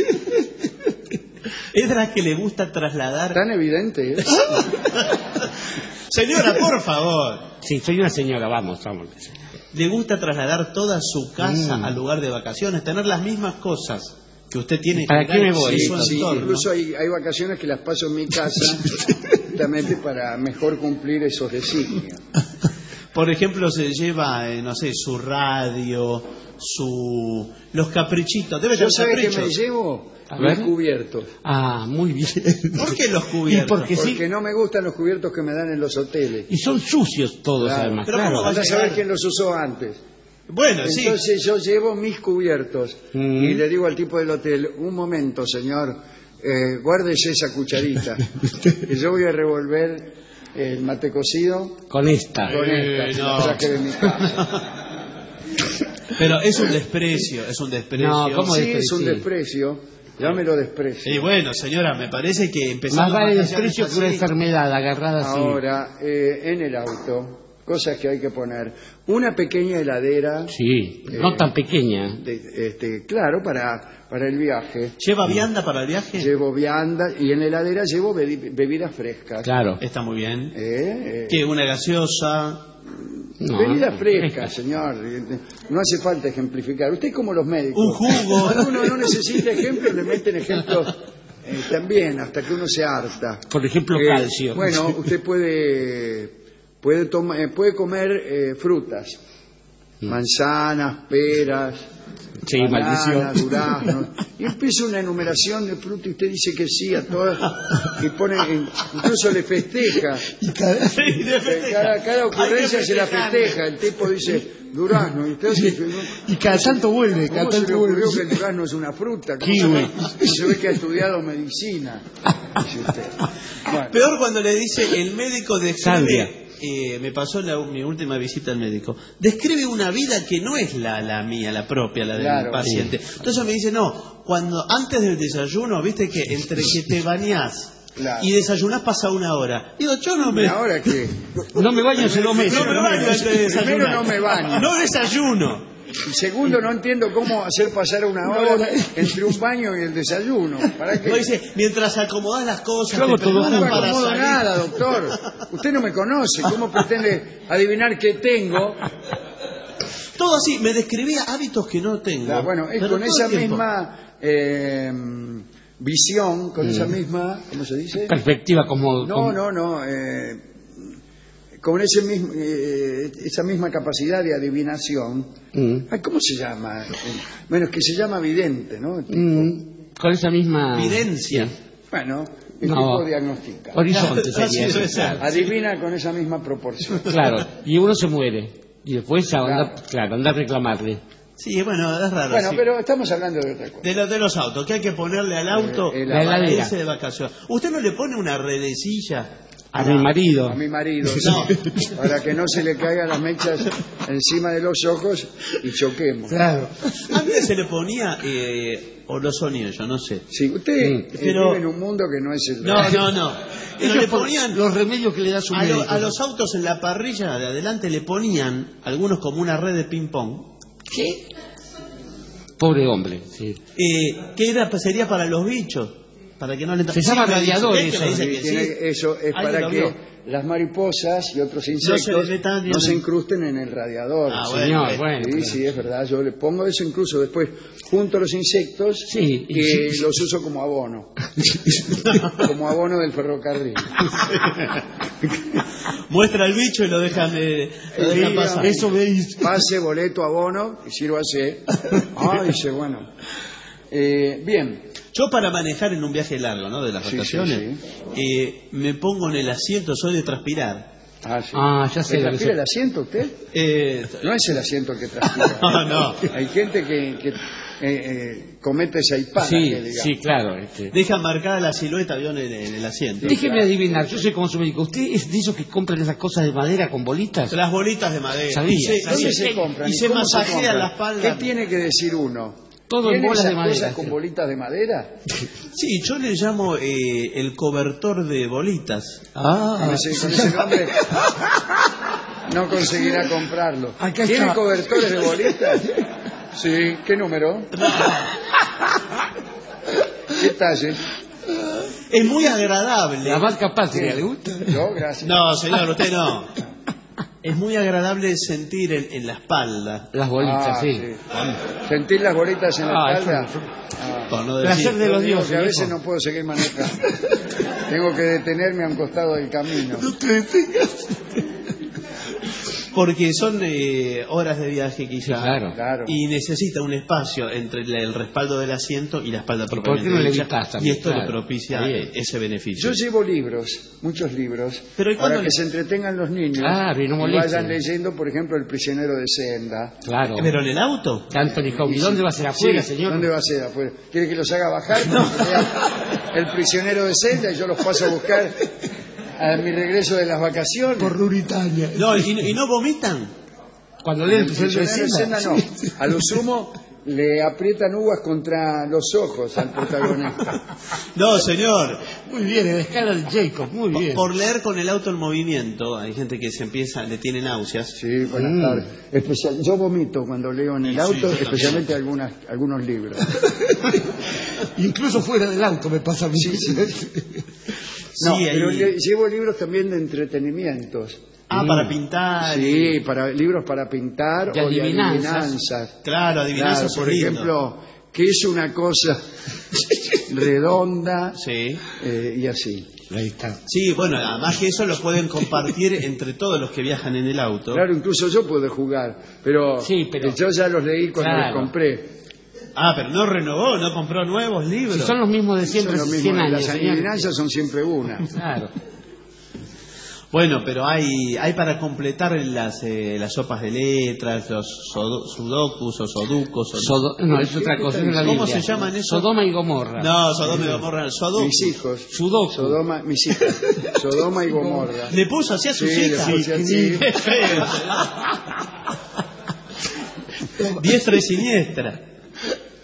Speaker 6: Es de las que le gusta trasladar.
Speaker 5: Tan evidente es.
Speaker 6: Señora, por favor.
Speaker 7: Sí, soy una señora, vamos, vamos.
Speaker 6: ¿Le gusta trasladar toda su casa
Speaker 7: Mm.
Speaker 6: al lugar de vacaciones? Tener las mismas cosas que usted tiene en
Speaker 7: ¿Para
Speaker 6: general
Speaker 7: qué me voy?
Speaker 6: en
Speaker 5: Sí,
Speaker 6: su
Speaker 5: sí,
Speaker 6: entorno.
Speaker 5: incluso hay, hay vacaciones que las paso en mi casa justamente para mejor cumplir esos designios.
Speaker 6: Por ejemplo, se lleva, eh, no sé, su radio, su los caprichitos. Debe
Speaker 5: ¿Yo
Speaker 6: tener
Speaker 5: sabe que me
Speaker 6: caprichos.
Speaker 5: llevo?
Speaker 7: A
Speaker 5: Mis
Speaker 7: ver.
Speaker 5: cubiertos.
Speaker 7: Ah, muy bien.
Speaker 6: ¿Por qué los
Speaker 7: Y
Speaker 6: cubiertos?
Speaker 7: porque sí,
Speaker 5: Porque no me gustan los cubiertos que me dan en los hoteles.
Speaker 7: y son sucios todos,
Speaker 5: Claro.
Speaker 7: además.
Speaker 6: Pero
Speaker 7: Claro.
Speaker 6: ¿cómo va a
Speaker 5: Anda a
Speaker 6: llegar?
Speaker 5: saber quién los usó antes.
Speaker 6: Bueno, sí.
Speaker 5: Entonces yo llevo mis cubiertos
Speaker 7: Mm.
Speaker 5: y le digo al tipo del hotel, un momento señor, eh, guárdese esa cucharita, que yo voy a revolver el mate cocido
Speaker 7: Con esta.
Speaker 5: con
Speaker 6: Eh,
Speaker 5: esta,
Speaker 6: no.
Speaker 5: la traje de mi casa.
Speaker 6: Pero es un desprecio, es un desprecio.
Speaker 7: No, ¿cómo
Speaker 5: Sí,
Speaker 7: desprecio?
Speaker 5: es un desprecio, llámelo desprecio.
Speaker 6: Y bueno, señora, me parece que empezamos
Speaker 7: Más vale
Speaker 6: vacaciones
Speaker 7: desprecio que una
Speaker 6: así.
Speaker 7: enfermedad agarrada así.
Speaker 5: Ahora, eh, en el auto, cosas que hay que poner, una pequeña heladera,
Speaker 7: Sí,
Speaker 5: Eh,
Speaker 7: no tan pequeña.
Speaker 5: de- este, claro, para, para el viaje.
Speaker 6: ¿Lleva vianda para el viaje?
Speaker 5: Llevo vianda y en la heladera llevo bebi- bebidas frescas.
Speaker 7: Claro.
Speaker 6: Está muy bien.
Speaker 5: Eh, eh,
Speaker 6: ¿Qué? ¿Una gaseosa?
Speaker 7: No,
Speaker 5: Bebida
Speaker 7: no,
Speaker 5: fresca, señor. No hace falta ejemplificar. Usted es como los médicos.
Speaker 6: Un jugo.
Speaker 5: Cuando uno no necesita ejemplos, le meten ejemplos eh, también, hasta que uno se harta.
Speaker 7: Por ejemplo,
Speaker 5: Eh,
Speaker 7: calcio.
Speaker 5: Bueno, usted puede, puede, toma- eh, puede comer eh, frutas. Manzanas, peras,
Speaker 7: Sí,
Speaker 5: bananas,
Speaker 7: maldición.
Speaker 5: duraznos. Y empieza una enumeración de frutas y usted dice que sí a todas. Y pone, en- incluso le festeja.
Speaker 7: Y cada-
Speaker 6: Sí, de festeja.
Speaker 5: Cada, cada ocurrencia
Speaker 6: Hay que
Speaker 5: se la
Speaker 6: festejar.
Speaker 5: festeja. El tipo dice durazno. Y usted dice,
Speaker 7: Y cada tanto vuelve, cada
Speaker 5: ¿cómo se le
Speaker 7: tanto vuelve.
Speaker 5: ocurrió que el durazno es una fruta? ¿Cómo
Speaker 7: Kiwi.
Speaker 5: se, se ve que ha estudiado medicina? Dice usted. Bueno,
Speaker 6: Peor cuando le dice el médico
Speaker 7: Sandia.
Speaker 6: describe, eh, me pasó la, mi última visita al médico, describe una vida que no es la, la mía, la propia, la del
Speaker 5: Claro,
Speaker 6: paciente. Entonces me dice, no, cuando antes del desayuno, viste que entre que te bañás
Speaker 5: Claro.
Speaker 6: Y desayunás pasa una hora. Digo, yo no me...
Speaker 5: ¿Una hora qué?
Speaker 7: No me baño hace dos meses.
Speaker 6: No me baño antes de desayunar.
Speaker 5: Primero no me baño.
Speaker 6: No desayuno.
Speaker 5: Y segundo, no entiendo cómo hacer pasar una hora entre un baño y el desayuno. ¿Para qué?
Speaker 6: No, dice, mientras acomodás las cosas,
Speaker 5: Yo
Speaker 6: te
Speaker 5: no
Speaker 6: preparas
Speaker 5: me
Speaker 6: para
Speaker 5: acomodo
Speaker 6: salir.
Speaker 5: nada, doctor. Usted no me conoce. ¿Cómo pretende adivinar qué tengo?
Speaker 6: Todo así, me describía hábitos que no tengo.
Speaker 5: La, bueno, es
Speaker 6: pero
Speaker 5: con
Speaker 6: todo
Speaker 5: esa
Speaker 6: el tiempo.
Speaker 5: misma eh, visión, con
Speaker 7: Mm.
Speaker 5: esa misma, ¿cómo se dice?
Speaker 7: Perspectiva como...
Speaker 5: No,
Speaker 7: como-
Speaker 5: no, no. Eh, con ese mismo, eh, esa misma capacidad de adivinación.
Speaker 7: Mm.
Speaker 5: Ay, ¿cómo se llama? Eh, Bueno, es que se llama vidente, ¿no?
Speaker 7: Mm, con esa misma...
Speaker 6: Videncia.
Speaker 5: Bueno, el
Speaker 7: No.
Speaker 5: tipo diagnostica.
Speaker 7: Horizonte
Speaker 6: Así
Speaker 7: sería.
Speaker 6: debe ser.
Speaker 7: Claro.
Speaker 5: Adivina con esa misma proporción.
Speaker 7: Claro, y uno se muere. Y después a
Speaker 5: Claro.
Speaker 7: andar, claro, anda a reclamarle.
Speaker 6: Sí, bueno, es raro.
Speaker 5: Bueno,
Speaker 6: sí.
Speaker 5: pero estamos hablando de otra cosa.
Speaker 6: De, lo- de los autos, que hay que ponerle al auto
Speaker 5: Eh, eh,
Speaker 7: la
Speaker 6: para
Speaker 7: heladera.
Speaker 6: irse de vacaciones. ¿Usted no le pone una redecilla?
Speaker 7: A mi marido.
Speaker 5: A mi marido,
Speaker 6: No.
Speaker 5: sí, para que no se le caigan las mechas encima de los ojos y choquemos.
Speaker 7: Claro.
Speaker 6: Antes se le ponía, eh, o lo soñé yo, no sé.
Speaker 5: Sí, usted
Speaker 7: Mm.
Speaker 5: eh,
Speaker 6: Pero-
Speaker 5: vive en un mundo que no es el
Speaker 6: No, no, no. Pero
Speaker 7: Ellos
Speaker 6: le
Speaker 7: por
Speaker 6: ponían
Speaker 7: los remedios que le da su
Speaker 6: a, lo-
Speaker 7: médico.
Speaker 6: a los autos en la parrilla de adelante le ponían algunos como una red de ping pong.
Speaker 7: ¿Qué? Pobre hombre, sí.
Speaker 6: Eh, que era, sería para los bichos, para que no le
Speaker 7: Se llama
Speaker 6: me dice
Speaker 7: radiador
Speaker 6: usted que
Speaker 7: eso,
Speaker 6: me dice
Speaker 5: Sí,
Speaker 6: que
Speaker 5: tiene-
Speaker 6: sí.
Speaker 5: eso es
Speaker 6: ¿Alguien
Speaker 5: para
Speaker 6: lo
Speaker 5: que
Speaker 6: vio?
Speaker 5: las mariposas y otros
Speaker 6: No
Speaker 5: insectos
Speaker 6: se le metan bien
Speaker 5: no se
Speaker 6: en-
Speaker 5: incrusten en el radiador.
Speaker 6: Ah,
Speaker 5: Sí,
Speaker 6: bueno,
Speaker 7: Señor, bueno.
Speaker 5: sí,
Speaker 7: pero-
Speaker 5: sí, es verdad. Yo le pongo eso incluso después junto a los insectos
Speaker 7: Sí,
Speaker 5: que
Speaker 7: y sí.
Speaker 5: los uso como abono. Como abono del ferrocarril.
Speaker 6: Muestra el bicho y lo dejan, eh, lo dejan
Speaker 5: Sí,
Speaker 6: pasar.
Speaker 7: Eso veis.
Speaker 5: Pase, boleto, abono y sírvase. Ah, dice, bueno. Eh, bien.
Speaker 6: Yo para manejar en un viaje largo, ¿no? De las
Speaker 5: Sí,
Speaker 6: vacaciones, eh, me pongo en el asiento, soy de transpirar.
Speaker 5: Ah, sí.
Speaker 7: Ah, ya sé
Speaker 5: ¿Le
Speaker 7: lo que
Speaker 5: transpira
Speaker 7: se-
Speaker 5: el asiento usted?
Speaker 6: Eh,
Speaker 5: No es el asiento el que transpira.
Speaker 6: No, no.
Speaker 5: Hay gente que, que, eh, eh, comete esa hipana.
Speaker 7: Sí,
Speaker 5: que digamos.
Speaker 7: sí, claro. Este.
Speaker 6: deja marcada la silueta, vio, en el, en el asiento.
Speaker 7: Déjeme adivinar, yo soy como su médico. ¿Usted es de esos que compran esas cosas de madera con bolitas?
Speaker 6: Las bolitas de madera.
Speaker 7: Sabía,
Speaker 6: y se,
Speaker 7: sabía.
Speaker 5: ¿Dónde
Speaker 6: y
Speaker 5: se compran?
Speaker 6: y se
Speaker 5: cómo se
Speaker 6: masajea
Speaker 5: compran?
Speaker 6: la espalda.
Speaker 5: ¿Qué tiene que decir uno?
Speaker 7: Todo en
Speaker 5: ¿Tiene
Speaker 7: bolas
Speaker 5: esas
Speaker 7: de madera.
Speaker 5: cosas con bolitas de madera?
Speaker 6: Sí, yo le llamo eh, el cobertor de bolitas.
Speaker 5: Con
Speaker 7: Ah,
Speaker 5: ese, con ese nombre no conseguirá comprarlo.
Speaker 7: Acá
Speaker 5: ¿Tiene
Speaker 7: está.
Speaker 5: cobertores de bolitas? Sí. ¿Qué número? ¿Qué talle?
Speaker 6: Es muy agradable.
Speaker 7: la marca Patria, ¿le gusta?
Speaker 5: Yo, gracias.
Speaker 6: No, señor, usted no. Es muy agradable sentir en, en la espalda.
Speaker 7: Las bolitas,
Speaker 5: Ah,
Speaker 7: sí.
Speaker 5: ¿Sentir las bolitas en la
Speaker 7: Ah,
Speaker 5: espalda?
Speaker 7: eso-
Speaker 5: Ah.
Speaker 6: Por no
Speaker 7: Placer
Speaker 6: decir.
Speaker 7: de los
Speaker 5: Yo digo
Speaker 7: dioses.
Speaker 5: que a veces
Speaker 7: viejo.
Speaker 5: no puedo seguir manejando. Tengo que detenerme a un costado del camino.
Speaker 6: Porque son eh, horas de viaje quizá.
Speaker 7: Sí, claro.
Speaker 5: Claro.
Speaker 6: Y necesita un espacio entre el, el respaldo del asiento y la espalda
Speaker 7: por
Speaker 6: propiamente
Speaker 7: qué no le
Speaker 6: dicha,
Speaker 7: evitás
Speaker 6: y
Speaker 7: también?
Speaker 6: esto
Speaker 7: Claro.
Speaker 6: le propicia
Speaker 7: Está bien.
Speaker 6: ese beneficio.
Speaker 5: Yo llevo libros, muchos libros,
Speaker 6: Pero, ¿y cuándo
Speaker 5: para que
Speaker 6: le-
Speaker 5: se entretengan los niños
Speaker 7: Claro, y no molesten.
Speaker 5: vayan leyendo, por ejemplo, El prisionero de Senda.
Speaker 7: Claro.
Speaker 6: ¿Pero en el auto?
Speaker 7: Anthony Hopkins, ¿dónde va a ser afuera,
Speaker 5: Sí,
Speaker 7: señor?
Speaker 5: ¿dónde va a ser afuera? ¿Quiere que los haga bajar? Para que vean El prisionero de Senda y yo los paso a buscar a mi regreso de las vacaciones.
Speaker 7: Por Ruritania.
Speaker 6: No, ¿y, y no vomitan?
Speaker 7: Cuando leen
Speaker 5: El
Speaker 7: el prisionero de
Speaker 5: prisionero de
Speaker 7: Senda.
Speaker 5: Senda no. A lo sumo le aprietan uvas contra los ojos al protagonista.
Speaker 6: No, señor.
Speaker 7: Muy bien, en la escala de Jacob, muy bien.
Speaker 6: Por leer con el auto en movimiento, hay gente que se empieza, le tiene náuseas.
Speaker 5: Sí, buenas
Speaker 7: Mm.
Speaker 5: tardes. Especial, yo vomito cuando leo en el
Speaker 6: Sí,
Speaker 5: auto,
Speaker 6: sí, yo
Speaker 5: especialmente algunas, algunos libros.
Speaker 7: Incluso fuera del auto me pasa a mí.
Speaker 5: Sí, sí. No,
Speaker 6: Sí,
Speaker 5: pero
Speaker 6: ahí-
Speaker 5: le- llevo libros también de entretenimientos.
Speaker 6: Ah, para pintar.
Speaker 5: Sí, para libros para pintar
Speaker 7: De
Speaker 5: o de
Speaker 7: adivinanzas.
Speaker 5: adivinanzas.
Speaker 6: Claro, adivinanzas
Speaker 5: Claro, por
Speaker 6: son lindos.
Speaker 5: ejemplo, ¿qué es una cosa redonda?
Speaker 6: Sí.
Speaker 5: Eh, y así.
Speaker 7: Ahí está.
Speaker 6: Sí, bueno, además que eso lo pueden compartir entre todos los que viajan en el auto.
Speaker 5: Claro, incluso yo puedo jugar, pero,
Speaker 7: Sí, pero-
Speaker 5: yo ya los leí cuando
Speaker 7: Claro.
Speaker 5: los compré.
Speaker 6: Ah, pero no renovó, no compró nuevos libros.
Speaker 7: Si son los mismos de siempre,
Speaker 5: Son lo mismo,
Speaker 7: cien años.
Speaker 5: las
Speaker 7: señor.
Speaker 5: adivinanzas son siempre una.
Speaker 7: Claro.
Speaker 6: Bueno, pero hay hay para completar las eh, las sopas de letras, los sodo- sudokus o soducos. O
Speaker 7: Sodo- no, es otra cosa. es la
Speaker 6: ¿Cómo
Speaker 7: Biblia.
Speaker 6: se llaman eso?
Speaker 7: Sodoma y Gomorra.
Speaker 6: No, Sodoma y Gomorra, Sodoku.
Speaker 5: Mis hijos.
Speaker 7: Sudoku.
Speaker 5: Sodoma, mis hijos. Sodoma y Gomorra.
Speaker 6: Le puso así a sus
Speaker 5: Sí, le
Speaker 6: hijas.
Speaker 5: puse así.
Speaker 6: Qué feo. Diestra y siniestra.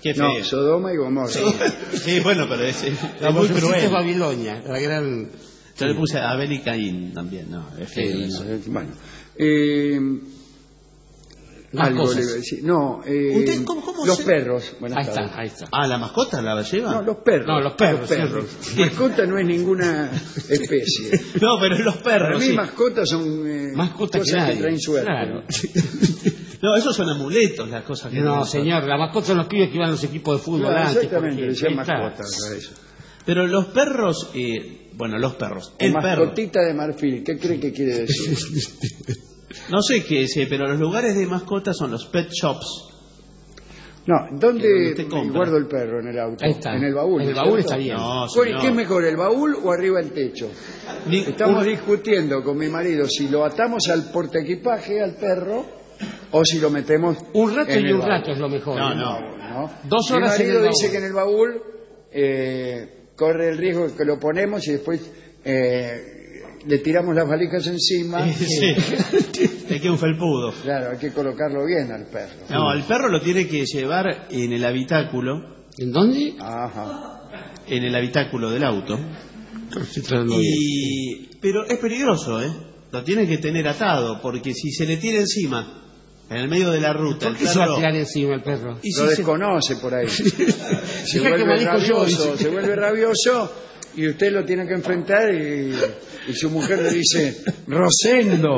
Speaker 6: Qué feo.
Speaker 5: No, Sodoma y Gomorra.
Speaker 6: Sí, sí, bueno, pero es, es
Speaker 7: La
Speaker 6: muy
Speaker 7: vocecita
Speaker 6: cruel.
Speaker 7: es Babilonia, la gran...
Speaker 6: Yo le puse a Abel y Caín también, no, es feo.
Speaker 5: Sí,
Speaker 6: eso.
Speaker 5: bueno. Eh,
Speaker 7: Más
Speaker 5: algo
Speaker 7: cosas.
Speaker 5: le iba a decir. No, eh,
Speaker 6: ¿Usted cómo- cómo
Speaker 5: los
Speaker 6: se-
Speaker 5: perros. Buenas
Speaker 7: Ahí
Speaker 5: tardes.
Speaker 7: está, ahí está.
Speaker 6: Ah, ¿la mascota la lleva?
Speaker 5: No, los perros.
Speaker 7: No, los perros,
Speaker 5: Los Mascota no es ninguna especie.
Speaker 6: No, pero los perros,
Speaker 5: Para mí
Speaker 6: sí.
Speaker 5: mascotas son eh,
Speaker 7: Mascotas que
Speaker 5: cosas que,
Speaker 7: nadie.
Speaker 5: traen suerte.
Speaker 7: Claro.
Speaker 6: No, esos son amuletos, las cosas que...
Speaker 7: No,
Speaker 6: tenemos.
Speaker 7: señor, la mascota son los pibes que iban a los equipos de fútbol
Speaker 5: Claro,
Speaker 7: antes. por
Speaker 5: exactamente,
Speaker 7: ejemplo.
Speaker 5: decían
Speaker 7: Ahí está.
Speaker 5: mascotas. para eso.
Speaker 6: Pero los perros, eh, bueno, los perros,
Speaker 5: O
Speaker 6: el perro.
Speaker 5: mascotita de marfil, ¿qué cree que quiere decir?
Speaker 6: No sé qué es, eh, pero los lugares de mascotas son los pet shops.
Speaker 5: No, ¿dónde
Speaker 6: usted compra.
Speaker 5: guardo el perro en el auto?
Speaker 7: Ahí está.
Speaker 5: En el baúl.
Speaker 7: En el
Speaker 5: ¿no es
Speaker 7: baúl
Speaker 5: cierto?
Speaker 7: está bien.
Speaker 6: No,
Speaker 5: ¿Cuál-
Speaker 6: señor.
Speaker 5: ¿Qué es mejor, el baúl o arriba el techo?
Speaker 6: Ni-
Speaker 5: Estamos
Speaker 6: un-
Speaker 5: discutiendo con mi marido si lo atamos al portaequipaje al perro o si lo metemos
Speaker 7: Un rato
Speaker 5: en
Speaker 7: y
Speaker 5: el
Speaker 7: un
Speaker 5: baúl.
Speaker 7: rato es lo mejor.
Speaker 6: No,
Speaker 7: ¿eh?
Speaker 6: no.
Speaker 5: ¿no?
Speaker 7: Dos horas
Speaker 5: Mi
Speaker 7: en
Speaker 5: marido
Speaker 7: el
Speaker 5: dice
Speaker 7: baúl.
Speaker 5: que en el baúl eh, corre el riesgo de que lo ponemos y después eh, le tiramos las valijas encima.
Speaker 6: Sí, te queda un felpudo.
Speaker 5: Claro, hay que colocarlo bien al perro.
Speaker 6: No, al perro lo tiene que llevar en el habitáculo,
Speaker 7: ¿En dónde?
Speaker 5: Ajá.
Speaker 6: en el habitáculo del auto.
Speaker 7: Estoy tratando bien.
Speaker 6: Y... Pero es peligroso, ¿eh? Lo tiene que tener atado, porque si se le tira encima, en el medio de la ruta,
Speaker 7: ¿Por
Speaker 6: el
Speaker 7: qué se va a
Speaker 6: perro...
Speaker 7: tirar encima el perro?
Speaker 6: Y
Speaker 5: Lo
Speaker 6: si se-
Speaker 5: desconoce por ahí. Se
Speaker 7: Deja que
Speaker 5: vuelve
Speaker 7: manejo yo,
Speaker 5: rabioso,
Speaker 7: dice.
Speaker 5: se vuelve rabioso y usted lo tiene que enfrentar y, y su mujer le dice, Rosendo.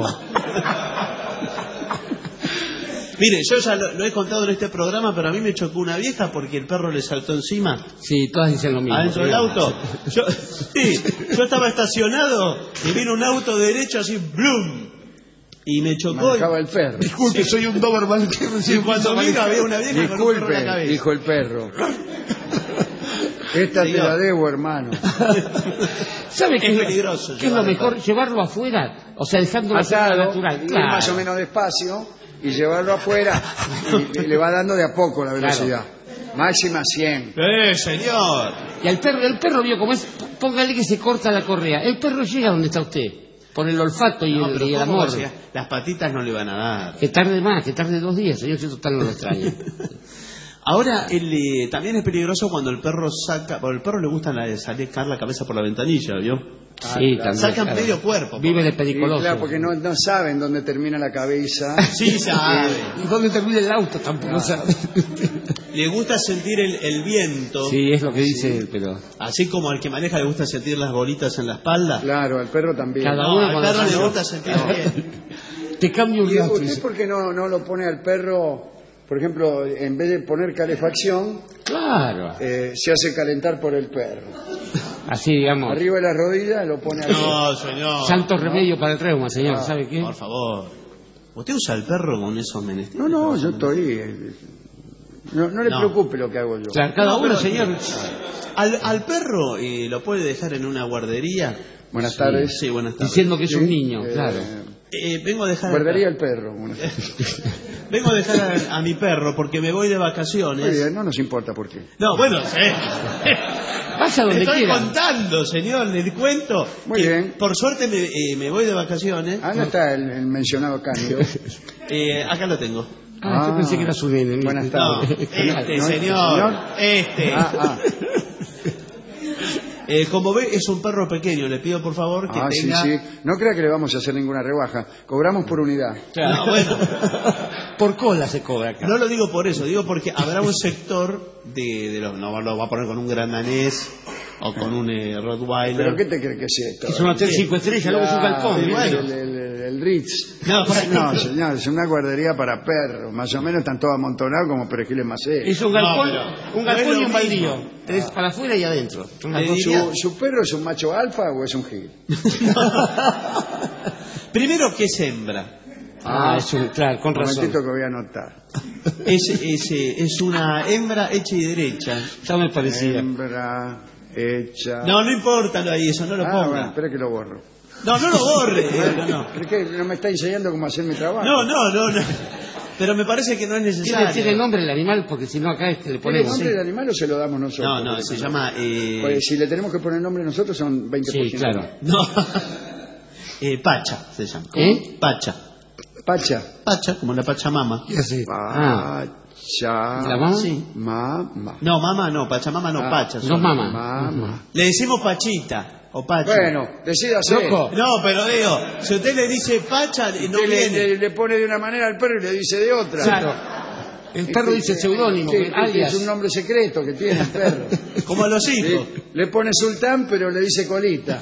Speaker 6: Mire, yo ya lo, lo he contado en este programa, pero a mí me chocó una vieja porque el perro le saltó encima
Speaker 7: Sí, todas dicen lo mismo.
Speaker 6: adentro del
Speaker 7: señor.
Speaker 6: auto. Yo, sí, yo estaba estacionado y vino un auto derecho así, ¡blum! Y me chocó.
Speaker 5: Manejaba el perro.
Speaker 7: Disculpe, soy un Doberman que
Speaker 6: Y
Speaker 7: recién
Speaker 6: cuando vino había una vieja con un perro en la
Speaker 5: Disculpe,
Speaker 6: cabeza.
Speaker 5: dijo el perro. Esta te
Speaker 6: Señor.
Speaker 5: la debo, hermano.
Speaker 7: ¿Sabe qué
Speaker 6: Es
Speaker 7: es,
Speaker 6: peligroso
Speaker 7: qué es lo
Speaker 6: llevar
Speaker 7: mejor?
Speaker 6: atado.
Speaker 7: Llevarlo afuera, o sea, dejándolo
Speaker 5: Atado,
Speaker 7: afuera natural.
Speaker 5: ir
Speaker 7: Claro.
Speaker 5: más o menos despacio y llevarlo afuera y, y le va dando de a poco la velocidad. Máxima cien.
Speaker 6: ¡Eh, señor!
Speaker 7: Y al perro, el perro vio como es, póngale que se corta la correa. El perro llega donde está usted, por el olfato y
Speaker 6: No,
Speaker 7: el,
Speaker 6: pero
Speaker 7: y el
Speaker 6: ¿cómo va a
Speaker 7: amor.
Speaker 6: llegar? Las patitas no le van a dar.
Speaker 7: Que tarde más, que tarde dos días, señor, si total no lo extraña.
Speaker 6: Ahora, el, eh, también es peligroso cuando el perro saca... Porque al perro le gusta la, salir la cabeza por la ventanilla, ¿vio?
Speaker 7: Sí, también.
Speaker 6: Sacan
Speaker 7: claro.
Speaker 6: medio cuerpo.
Speaker 7: Vive de
Speaker 5: Sí,
Speaker 7: pedicoloso.
Speaker 5: claro, porque no, no saben dónde termina la cabeza.
Speaker 6: Sí, sabe.
Speaker 7: ¿Y dónde termina el auto? Tampoco sabe.
Speaker 6: Le gusta sentir el, el viento.
Speaker 7: Sí, es lo que dice él, pero...
Speaker 6: Así como al que maneja le gusta sentir las bolitas en la espalda.
Speaker 5: Claro, al perro también.
Speaker 7: Cada
Speaker 6: No,
Speaker 7: uno
Speaker 6: al
Speaker 7: cuando
Speaker 6: perro le
Speaker 7: sale-
Speaker 6: gusta sentir el viento.
Speaker 7: Te cambio un
Speaker 5: ¿Y
Speaker 7: gato.
Speaker 5: usted por qué no, no lo pone al perro, por ejemplo, en vez de poner calefacción,
Speaker 7: Claro.
Speaker 5: eh, se hace calentar por el perro?
Speaker 7: Así, digamos.
Speaker 5: Arriba de la rodilla lo pone al perro.
Speaker 6: No, señor.
Speaker 7: Santo remedio para el reuma, señor.
Speaker 5: Ah,
Speaker 7: ¿Sabe qué?
Speaker 6: Por favor. ¿Usted usa el perro con esos menesteres?
Speaker 5: No, no, yo estoy... eh, No, no le
Speaker 6: No.
Speaker 5: preocupe lo que hago yo.
Speaker 7: Claro, cada
Speaker 6: No,
Speaker 7: uno,
Speaker 6: pero-
Speaker 7: señor.
Speaker 6: Al, al perro eh, lo puede dejar en una guardería.
Speaker 5: Buenas
Speaker 7: Sí,
Speaker 5: tardes.
Speaker 6: Sí, buenas tardes.
Speaker 7: Diciendo que es
Speaker 5: Sí,
Speaker 7: un niño,
Speaker 5: eh,
Speaker 7: claro.
Speaker 6: Eh, vengo a dejar
Speaker 5: Guardaría el perro. Buenas tardes.
Speaker 6: vengo a dejar a, a mi perro porque me voy de vacaciones.
Speaker 5: Muy bien, no nos importa por qué.
Speaker 6: No, bueno, eh,
Speaker 7: Vaya donde
Speaker 6: estoy
Speaker 7: quiera.
Speaker 6: contando, señor, le cuento.
Speaker 5: Muy
Speaker 6: que
Speaker 5: bien.
Speaker 6: Por suerte me, eh, me voy de vacaciones.
Speaker 5: Ah, no está el, el mencionado Cándido.
Speaker 6: Eh, acá lo tengo.
Speaker 7: Ah, yo
Speaker 5: Ah.
Speaker 7: pensé que era su nene. mire.
Speaker 5: Buenas
Speaker 6: No,
Speaker 5: tardes.
Speaker 6: este,
Speaker 5: ¿No, este
Speaker 6: señor,
Speaker 5: señor?
Speaker 6: este.
Speaker 5: Ah, ah.
Speaker 6: Eh, como ve, es un perro pequeño. Le pido por favor que
Speaker 5: Ah, sí,
Speaker 6: tenga.
Speaker 5: sí. No crea que le vamos a hacer ninguna rebaja. Cobramos por unidad.
Speaker 6: No, bueno,
Speaker 7: Por cola se cobra acá.
Speaker 6: no lo digo por eso, digo porque habrá un sector de, de los. No lo va a poner con un gran danés o con un eh, Rottweiler.
Speaker 5: ¿Pero qué te crees que es esto?
Speaker 7: Es un hotel cinco estrellas, luego es un galpón.
Speaker 5: el,
Speaker 6: bueno.
Speaker 5: el, el- el Ritz.
Speaker 6: No,
Speaker 5: No, señor, es una guardería para perros. Más o menos están todos amontonados como perejiles macé.
Speaker 7: Es un galpón,
Speaker 6: No, pero
Speaker 7: un
Speaker 6: no es
Speaker 7: galpón
Speaker 6: lo
Speaker 7: y un
Speaker 6: mismo.
Speaker 7: baldío. Es para afuera y adentro. Un
Speaker 6: Le
Speaker 7: galpón.
Speaker 6: diría-
Speaker 5: ¿Su, ¿Su perro es un macho alfa o es un gil?
Speaker 6: Primero que es hembra.
Speaker 7: Ah, es un, claro, con
Speaker 5: Un
Speaker 7: razón.
Speaker 5: momentito que voy a anotar.
Speaker 6: Es, es, eh, es una hembra hecha y derecha.
Speaker 7: Ya me parecía.
Speaker 5: Hembra hecha...
Speaker 6: No, no importa lo ahí, eso no lo
Speaker 5: ah,
Speaker 6: ponga.
Speaker 5: bueno, espera que lo borro.
Speaker 6: No, no lo borre. eh, no, no.
Speaker 5: ¿Cree que no me está enseñando cómo hacer mi trabajo?
Speaker 6: No, no, no, no. Pero me parece que no es
Speaker 7: Tiene,
Speaker 6: necesario.
Speaker 7: tiene nombre el animal, porque si no acá este le
Speaker 5: ¿Tiene
Speaker 7: ponemos.
Speaker 5: nombre del animal o se lo damos nosotros?
Speaker 6: No, no, se llama. Eh...
Speaker 5: Pues si le tenemos que poner nombre nosotros son veinte por ciento.
Speaker 7: Sí, claro.
Speaker 6: No. eh, Pacha se llama.
Speaker 7: ¿Eh?
Speaker 6: Pacha.
Speaker 5: Pacha.
Speaker 6: Pacha, como la Pachamama.
Speaker 7: ¿Qué hace? Ah,
Speaker 5: Ya.
Speaker 7: ¿La mamá?
Speaker 6: Sí.
Speaker 5: Mamá.
Speaker 6: No, mamá no, Pachamama no,
Speaker 5: Ah,
Speaker 6: Pacha.
Speaker 7: No,
Speaker 6: solo.
Speaker 7: mamá.
Speaker 5: Mamá.
Speaker 6: Le decimos Pachita o Pacha.
Speaker 5: Bueno, decídase.
Speaker 7: Loco.
Speaker 6: No, pero digo, si usted le dice Pacha, no
Speaker 5: Usted le,
Speaker 6: viene.
Speaker 5: le- le pone de una manera al perro y le dice de otra.
Speaker 7: Claro. El perro
Speaker 5: Este,
Speaker 7: dice seudónimo,
Speaker 5: sí,
Speaker 7: que-
Speaker 5: este
Speaker 7: alias.
Speaker 5: es un nombre secreto que tiene el perro.
Speaker 6: Como a los hijos.
Speaker 5: Sí, le pone sultán, pero le dice colita.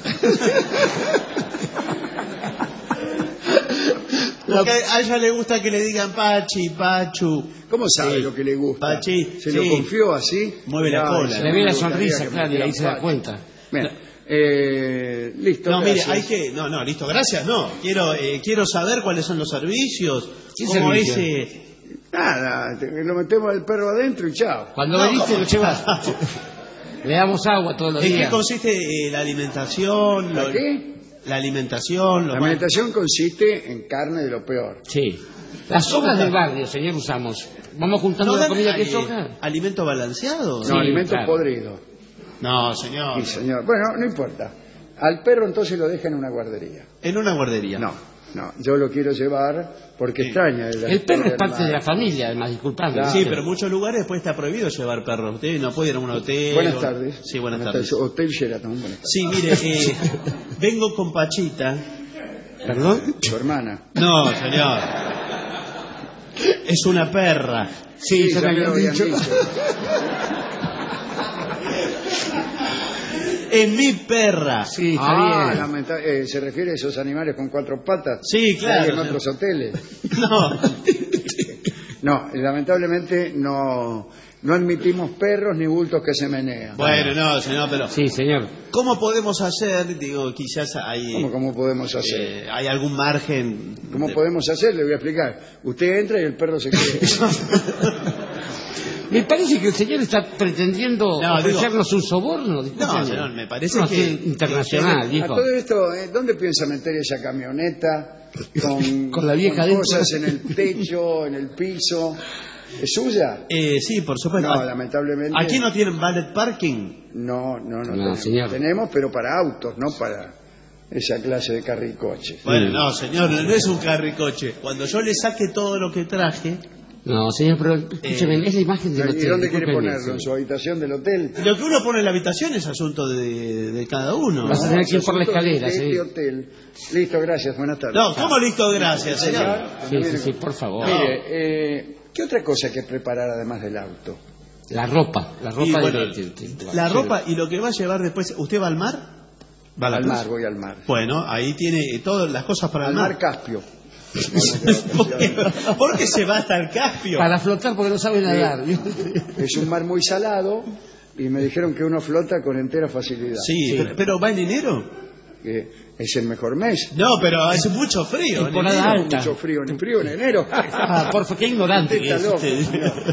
Speaker 6: Porque a ella le gusta que le digan Pachi, Pachu.
Speaker 5: ¿Cómo sabe
Speaker 6: Sí.
Speaker 5: lo que le gusta?
Speaker 6: Pachi,
Speaker 5: Se
Speaker 6: sí.
Speaker 5: lo confió así.
Speaker 6: Mueve la
Speaker 5: Ya,
Speaker 6: cola.
Speaker 5: se
Speaker 7: Le ve la
Speaker 5: me gustaría
Speaker 7: sonrisa,
Speaker 5: que me
Speaker 7: claro, y ahí
Speaker 5: digan
Speaker 7: se da
Speaker 5: Pachi.
Speaker 7: cuenta.
Speaker 5: Bien. Eh, listo.
Speaker 6: No, mire,
Speaker 5: gracias.
Speaker 6: hay que. No, no, listo, gracias, no. Quiero eh, quiero saber cuáles son los servicios.
Speaker 7: ¿Qué
Speaker 6: Cómo
Speaker 7: servicio?
Speaker 6: ese.
Speaker 5: Nada, te- lo metemos al perro adentro y chao.
Speaker 7: Cuando
Speaker 6: No,
Speaker 7: veniste
Speaker 6: ¿cómo?
Speaker 7: lo llevas. Le damos agua todos los
Speaker 6: ¿En qué
Speaker 7: días.
Speaker 6: consiste eh, la alimentación?
Speaker 5: ¿La
Speaker 6: lo-
Speaker 5: qué?
Speaker 6: La alimentación.
Speaker 5: La
Speaker 6: Lo
Speaker 5: alimentación consiste en carne de lo peor.
Speaker 7: Sí. Las hojas del barrio, señor, usamos. Vamos juntando
Speaker 6: ¿No
Speaker 7: la
Speaker 6: dan,
Speaker 7: comida que
Speaker 6: eh,
Speaker 7: es hoja.
Speaker 6: alimento balanceado?
Speaker 5: No,
Speaker 7: Sí,
Speaker 5: alimentos
Speaker 7: claro.
Speaker 5: podridos.
Speaker 6: No, señor.
Speaker 5: Sí, señor. Bueno, no importa. Al perro entonces lo deja en una guardería.
Speaker 6: En una guardería.
Speaker 5: No, no. Yo lo quiero llevar porque extraña. la
Speaker 7: El perro
Speaker 5: historia
Speaker 7: es parte
Speaker 5: del
Speaker 7: de la
Speaker 5: mar.
Speaker 7: familia, además, disculpame.
Speaker 5: Claro.
Speaker 6: Sí, pero en muchos lugares después está prohibido llevar perros. Usted no puede ir a un hotel.
Speaker 5: Buenas
Speaker 6: o-
Speaker 5: tardes.
Speaker 6: Sí, buenas, tardes.
Speaker 5: Hotel Sheraton. Buenas tardes.
Speaker 6: Sí, mire, eh, vengo con Pachita.
Speaker 7: ¿Perdón?
Speaker 5: Su hermana.
Speaker 6: No, señor. Es una perra.
Speaker 7: Sí,
Speaker 5: ya
Speaker 7: se me
Speaker 5: me lo
Speaker 7: habían
Speaker 5: habían
Speaker 7: dicho.
Speaker 5: dicho.
Speaker 6: Es mi perra.
Speaker 7: Sí, está
Speaker 5: Ah,
Speaker 7: bien.
Speaker 5: lamenta- eh, se refiere a esos animales con cuatro patas.
Speaker 6: Sí,
Speaker 5: que hay
Speaker 6: claro.
Speaker 5: en otros hoteles.
Speaker 6: No.
Speaker 5: No, lamentablemente no, no admitimos perros ni bultos que se menean.
Speaker 6: Bueno, no, señor, pero
Speaker 7: Sí, señor.
Speaker 6: ¿cómo podemos hacer? Digo, quizás hay
Speaker 5: ¿Cómo, cómo podemos hacer?
Speaker 6: eh, hay algún margen.
Speaker 5: ¿Cómo
Speaker 6: de-
Speaker 5: podemos hacer? Le voy a explicar. Usted entra y el perro se queda.
Speaker 7: Me parece que el señor está pretendiendo
Speaker 6: No, digo-
Speaker 7: ofrecernos un soborno. discúlpeme.
Speaker 6: No, señor, me parece
Speaker 7: No,
Speaker 6: que-
Speaker 7: sí, internacional,
Speaker 5: A
Speaker 7: dijo.
Speaker 5: todo esto, ¿eh? ¿dónde piensa meter esa camioneta con,
Speaker 7: Con la vieja dentro?
Speaker 5: cosas en el techo, en el piso? ¿Es suya?
Speaker 6: Eh, sí, por supuesto.
Speaker 5: No, lamentablemente.
Speaker 6: Aquí no tienen valet parking.
Speaker 5: No, no, no,
Speaker 7: No,
Speaker 5: tenemos.
Speaker 7: señor.
Speaker 5: Tenemos, pero para autos, no para esa clase de carricoches.
Speaker 6: Bueno, no, señor, no es un carricoche. Cuando yo le saque todo lo que traje,
Speaker 7: No, señor, pero escúcheme,
Speaker 6: Eh,
Speaker 7: es la imagen del
Speaker 5: ¿Y
Speaker 7: hotel.
Speaker 5: dónde quiere
Speaker 7: discúlpeme,
Speaker 5: ponerlo? ¿En
Speaker 7: sí.
Speaker 5: su habitación del hotel?
Speaker 6: lo que uno pone en la habitación es asunto de, de cada uno.
Speaker 7: Vas a tener que ir por la
Speaker 5: Asunto de
Speaker 7: escalera,
Speaker 5: este
Speaker 7: sí.
Speaker 5: hotel. Listo, gracias, buenas tardes.
Speaker 6: No, ¿cómo listo? Gracias, señor.
Speaker 7: Sí, sí, sí, por favor.
Speaker 5: Mire, eh, ¿qué otra cosa hay que preparar además del auto?
Speaker 7: La ropa, la ropa
Speaker 6: Y, bueno,
Speaker 7: de, de- de-
Speaker 6: La
Speaker 7: sí.
Speaker 6: ropa y lo que va a llevar después. ¿Usted va al mar? ¿Va a la
Speaker 5: Al
Speaker 6: playa?
Speaker 5: mar, voy al mar.
Speaker 6: Bueno, ahí tiene todas las cosas para
Speaker 5: Al
Speaker 6: el
Speaker 5: mar
Speaker 6: mar.
Speaker 5: Caspio.
Speaker 6: ¿Por qué, por qué se va hasta el Caspio?
Speaker 7: Para flotar porque no sabe nadar.
Speaker 5: Es un mar muy salado y me dijeron que uno flota con entera facilidad.
Speaker 6: Sí, Pero, pero va en enero.
Speaker 5: Que es el mejor mes.
Speaker 6: No, pero hace mucho frío. en
Speaker 7: Temporada
Speaker 6: enero.
Speaker 7: alta.
Speaker 5: Mucho frío, en frío en enero.
Speaker 7: Ah, por favor, qué ignorante que
Speaker 5: Está
Speaker 7: es
Speaker 5: loco,
Speaker 7: usted.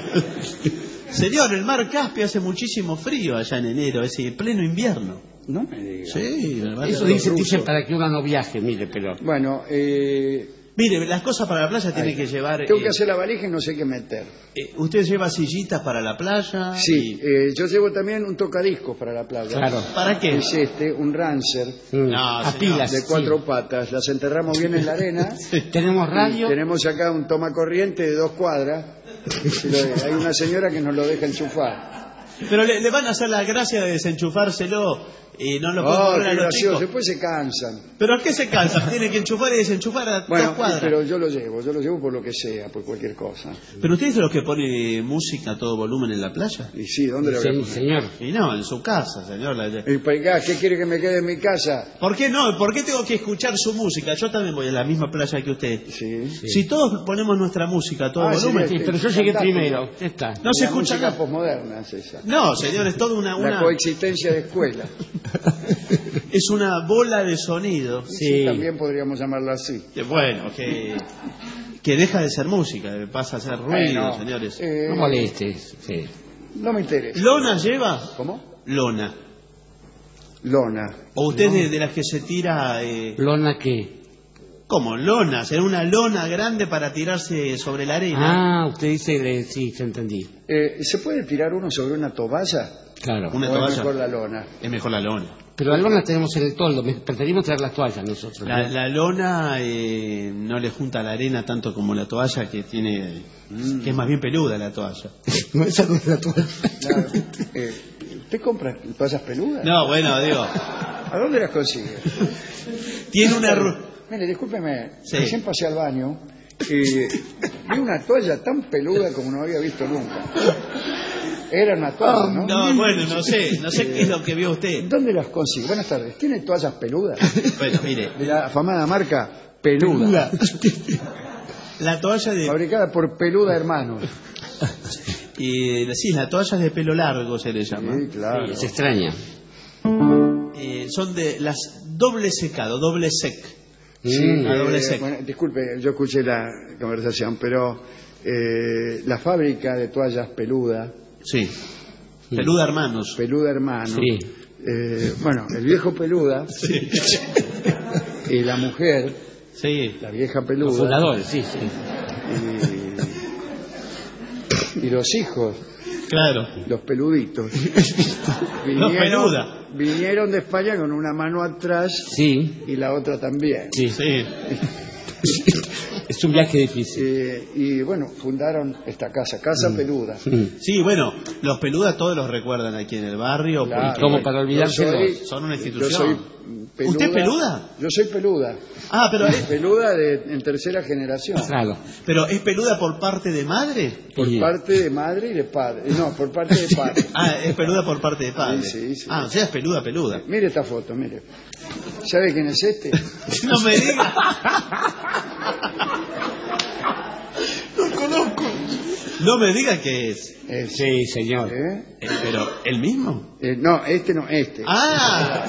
Speaker 5: señor.
Speaker 6: Señor, el mar Caspio hace muchísimo frío allá en enero, es en pleno invierno.
Speaker 5: No me diga.
Speaker 6: Sí, la verdad
Speaker 7: Eso
Speaker 6: que-
Speaker 7: dicen, dicen para que uno no viaje, mire, pero...
Speaker 5: Bueno, eh,
Speaker 6: Mire, las cosas para la playa tiene que llevar.
Speaker 5: tengo
Speaker 6: eh,
Speaker 5: que hacer la valija y no sé qué meter.
Speaker 6: eh, ¿Usted lleva sillitas para la playa?
Speaker 5: Sí,
Speaker 6: y-
Speaker 5: eh, yo llevo también un tocadiscos para la playa.
Speaker 7: Claro.
Speaker 6: ¿Para qué?
Speaker 5: Es este, un Rancer
Speaker 7: Mm,
Speaker 6: No,
Speaker 7: a
Speaker 6: señor.
Speaker 7: pilas.
Speaker 5: de cuatro
Speaker 7: sí.
Speaker 5: patas. Las enterramos bien en la arena.
Speaker 7: Tenemos radio.
Speaker 5: Tenemos acá un toma corriente de dos cuadras. Y lo- hay una señora que nos lo deja enchufar.
Speaker 6: Pero le, le van a hacer la gracia de desenchufárselo y no lo pueden
Speaker 5: Oh,
Speaker 6: poner a
Speaker 5: qué
Speaker 6: los
Speaker 5: gracioso.
Speaker 6: chicos.
Speaker 5: Después se cansan.
Speaker 6: ¿Pero a qué se cansan? Tienen que enchufar y desenchufar a
Speaker 5: Bueno,
Speaker 6: dos cuadras.
Speaker 5: pero yo lo llevo, yo lo llevo por lo que sea, por cualquier cosa.
Speaker 6: ¿Pero usted es de los que pone música a todo volumen en la playa?
Speaker 5: Y sí, ¿dónde lo voy a
Speaker 7: Sí,
Speaker 5: poner?
Speaker 7: señor.
Speaker 6: Y no, en su casa, señor. La-
Speaker 5: Y para acá, ¿qué quiere que me quede en mi casa?
Speaker 6: ¿Por qué no? ¿Por qué tengo que escuchar su música? Yo también voy a la misma playa que usted.
Speaker 5: Sí.
Speaker 6: Si todos ponemos nuestra música a todo
Speaker 5: Ah,
Speaker 6: volumen...
Speaker 5: sí,
Speaker 7: Sí, pero yo llegué
Speaker 5: Fantástico.
Speaker 7: primero. Ya está.
Speaker 6: No se
Speaker 5: La
Speaker 6: escucha
Speaker 5: música
Speaker 6: nada.
Speaker 5: posmoderna es esa.
Speaker 6: No, señor, es toda una...
Speaker 5: La
Speaker 6: una
Speaker 5: coexistencia de escuela.
Speaker 6: es una bola de sonido.
Speaker 5: Sí, también podríamos llamarla así.
Speaker 6: Que bueno, que... que deja de ser música, pasa a ser ruido,
Speaker 5: Bueno,
Speaker 6: señores.
Speaker 5: eh,
Speaker 7: No molestes. Sí.
Speaker 5: No me interesa.
Speaker 6: ¿Lona lleva?
Speaker 5: ¿Cómo?
Speaker 6: Lona.
Speaker 5: Lona.
Speaker 6: ¿O usted es de, de las que se tira... Eh...
Speaker 7: ¿Lona qué?
Speaker 6: ¿Cómo? Lona, será una lona grande para tirarse sobre la arena.
Speaker 7: Ah, usted dice... eh, sí, se entendí.
Speaker 5: Eh, ¿Se puede tirar uno sobre una toalla?
Speaker 7: Claro.
Speaker 6: Una
Speaker 5: ¿O es
Speaker 6: toalla.
Speaker 5: mejor la lona?
Speaker 6: Es mejor la lona.
Speaker 7: Pero la lona tenemos en el toldo, preferimos traer las toallas nosotros.
Speaker 6: La,
Speaker 7: ¿no?
Speaker 6: la lona eh, no le junta la arena tanto como la toalla, que tiene mm. que es más bien peluda la toalla.
Speaker 7: No, esa no es la toalla.
Speaker 5: Claro. Eh, ¿Usted compra toallas peludas?
Speaker 6: No, bueno, digo.
Speaker 5: ¿A dónde las consigue?
Speaker 6: Tiene una...
Speaker 5: Mire, discúlpeme,
Speaker 6: sí.
Speaker 5: recién pasé al baño y vi una toalla tan peluda como no había visto nunca. Era una toalla, ¿no?
Speaker 6: No, bueno, no sé, no sé qué es lo que vio usted.
Speaker 5: ¿Dónde las consigue? Buenas tardes. ¿Tiene toallas peludas?
Speaker 6: Bueno, mire.
Speaker 5: De la afamada marca Peluda.
Speaker 6: La toalla de...
Speaker 5: Fabricada por Peluda Hermanos.
Speaker 6: Y sí, la toalla es de pelo largo se le llama.
Speaker 5: Sí, claro.
Speaker 7: Sí, es extraña.
Speaker 6: Eh, son de las doble secado, doble sec.
Speaker 5: Sí,
Speaker 6: la
Speaker 5: eh,
Speaker 6: doble sec.
Speaker 5: Bueno, disculpe, yo escuché la conversación, pero eh, la fábrica de toallas Peluda.
Speaker 6: Sí. Peluda Hermanos.
Speaker 5: Peluda Hermanos.
Speaker 7: Sí.
Speaker 5: Eh, bueno, el viejo Peluda
Speaker 6: sí.
Speaker 5: y la mujer,
Speaker 6: sí.
Speaker 5: la vieja Peluda.
Speaker 7: Los fundadores, sí, sí.
Speaker 5: Y, y los hijos.
Speaker 6: Claro.
Speaker 5: Los peluditos.
Speaker 6: Vinieron, los peluda.
Speaker 5: Vinieron de España con una mano atrás
Speaker 7: sí.
Speaker 5: y la otra también.
Speaker 7: Sí, sí. Es un viaje difícil.
Speaker 5: Eh, y bueno, fundaron esta casa, Casa mm. Peluda.
Speaker 6: Sí, bueno, los Peluda todos los recuerdan aquí en el barrio.
Speaker 7: Claro, ¿cómo para olvidarse?
Speaker 6: Son una institución.
Speaker 5: Yo soy peluda,
Speaker 6: ¿Usted es Peluda?
Speaker 5: Yo soy Peluda.
Speaker 6: Ah, pero es
Speaker 5: Peluda de, en tercera generación.
Speaker 7: Claro.
Speaker 6: ¿Pero es Peluda por parte de madre?
Speaker 5: Por sí. parte de madre y de padre. No, por parte de padre.
Speaker 6: Ah, es Peluda por parte de padre.
Speaker 5: Sí, sí, sí.
Speaker 6: Ah, o sea, es Peluda, Peluda.
Speaker 5: Mire esta foto, mire. ¿Sabe quién es este?
Speaker 6: No me diga. Lo conozco. No me diga que es.
Speaker 5: es.
Speaker 7: Sí, señor.
Speaker 5: ¿Eh?
Speaker 6: Eh, ¿Pero el mismo?
Speaker 5: Eh, no, este no, este.
Speaker 6: Ah.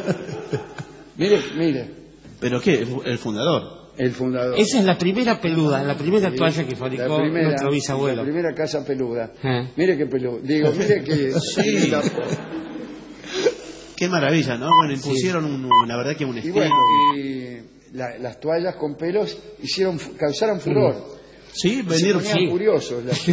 Speaker 5: Mire, mire.
Speaker 6: ¿Pero qué? ¿El fundador?
Speaker 5: El fundador.
Speaker 7: Esa es la primera Peluda, la primera sí, toalla que fabricó primera, nuestro bisabuelo.
Speaker 5: La primera casa Peluda.
Speaker 7: ¿Eh?
Speaker 5: Mire qué peluda. Digo, mire que...
Speaker 6: sí. La... Qué maravilla, ¿no? Bueno, impusieron, sí. un, la verdad que un estilo.
Speaker 5: Y bueno, y la, las toallas con pelos hicieron, causaron furor.
Speaker 6: Sí, venieron
Speaker 5: sí. curiosos. Las...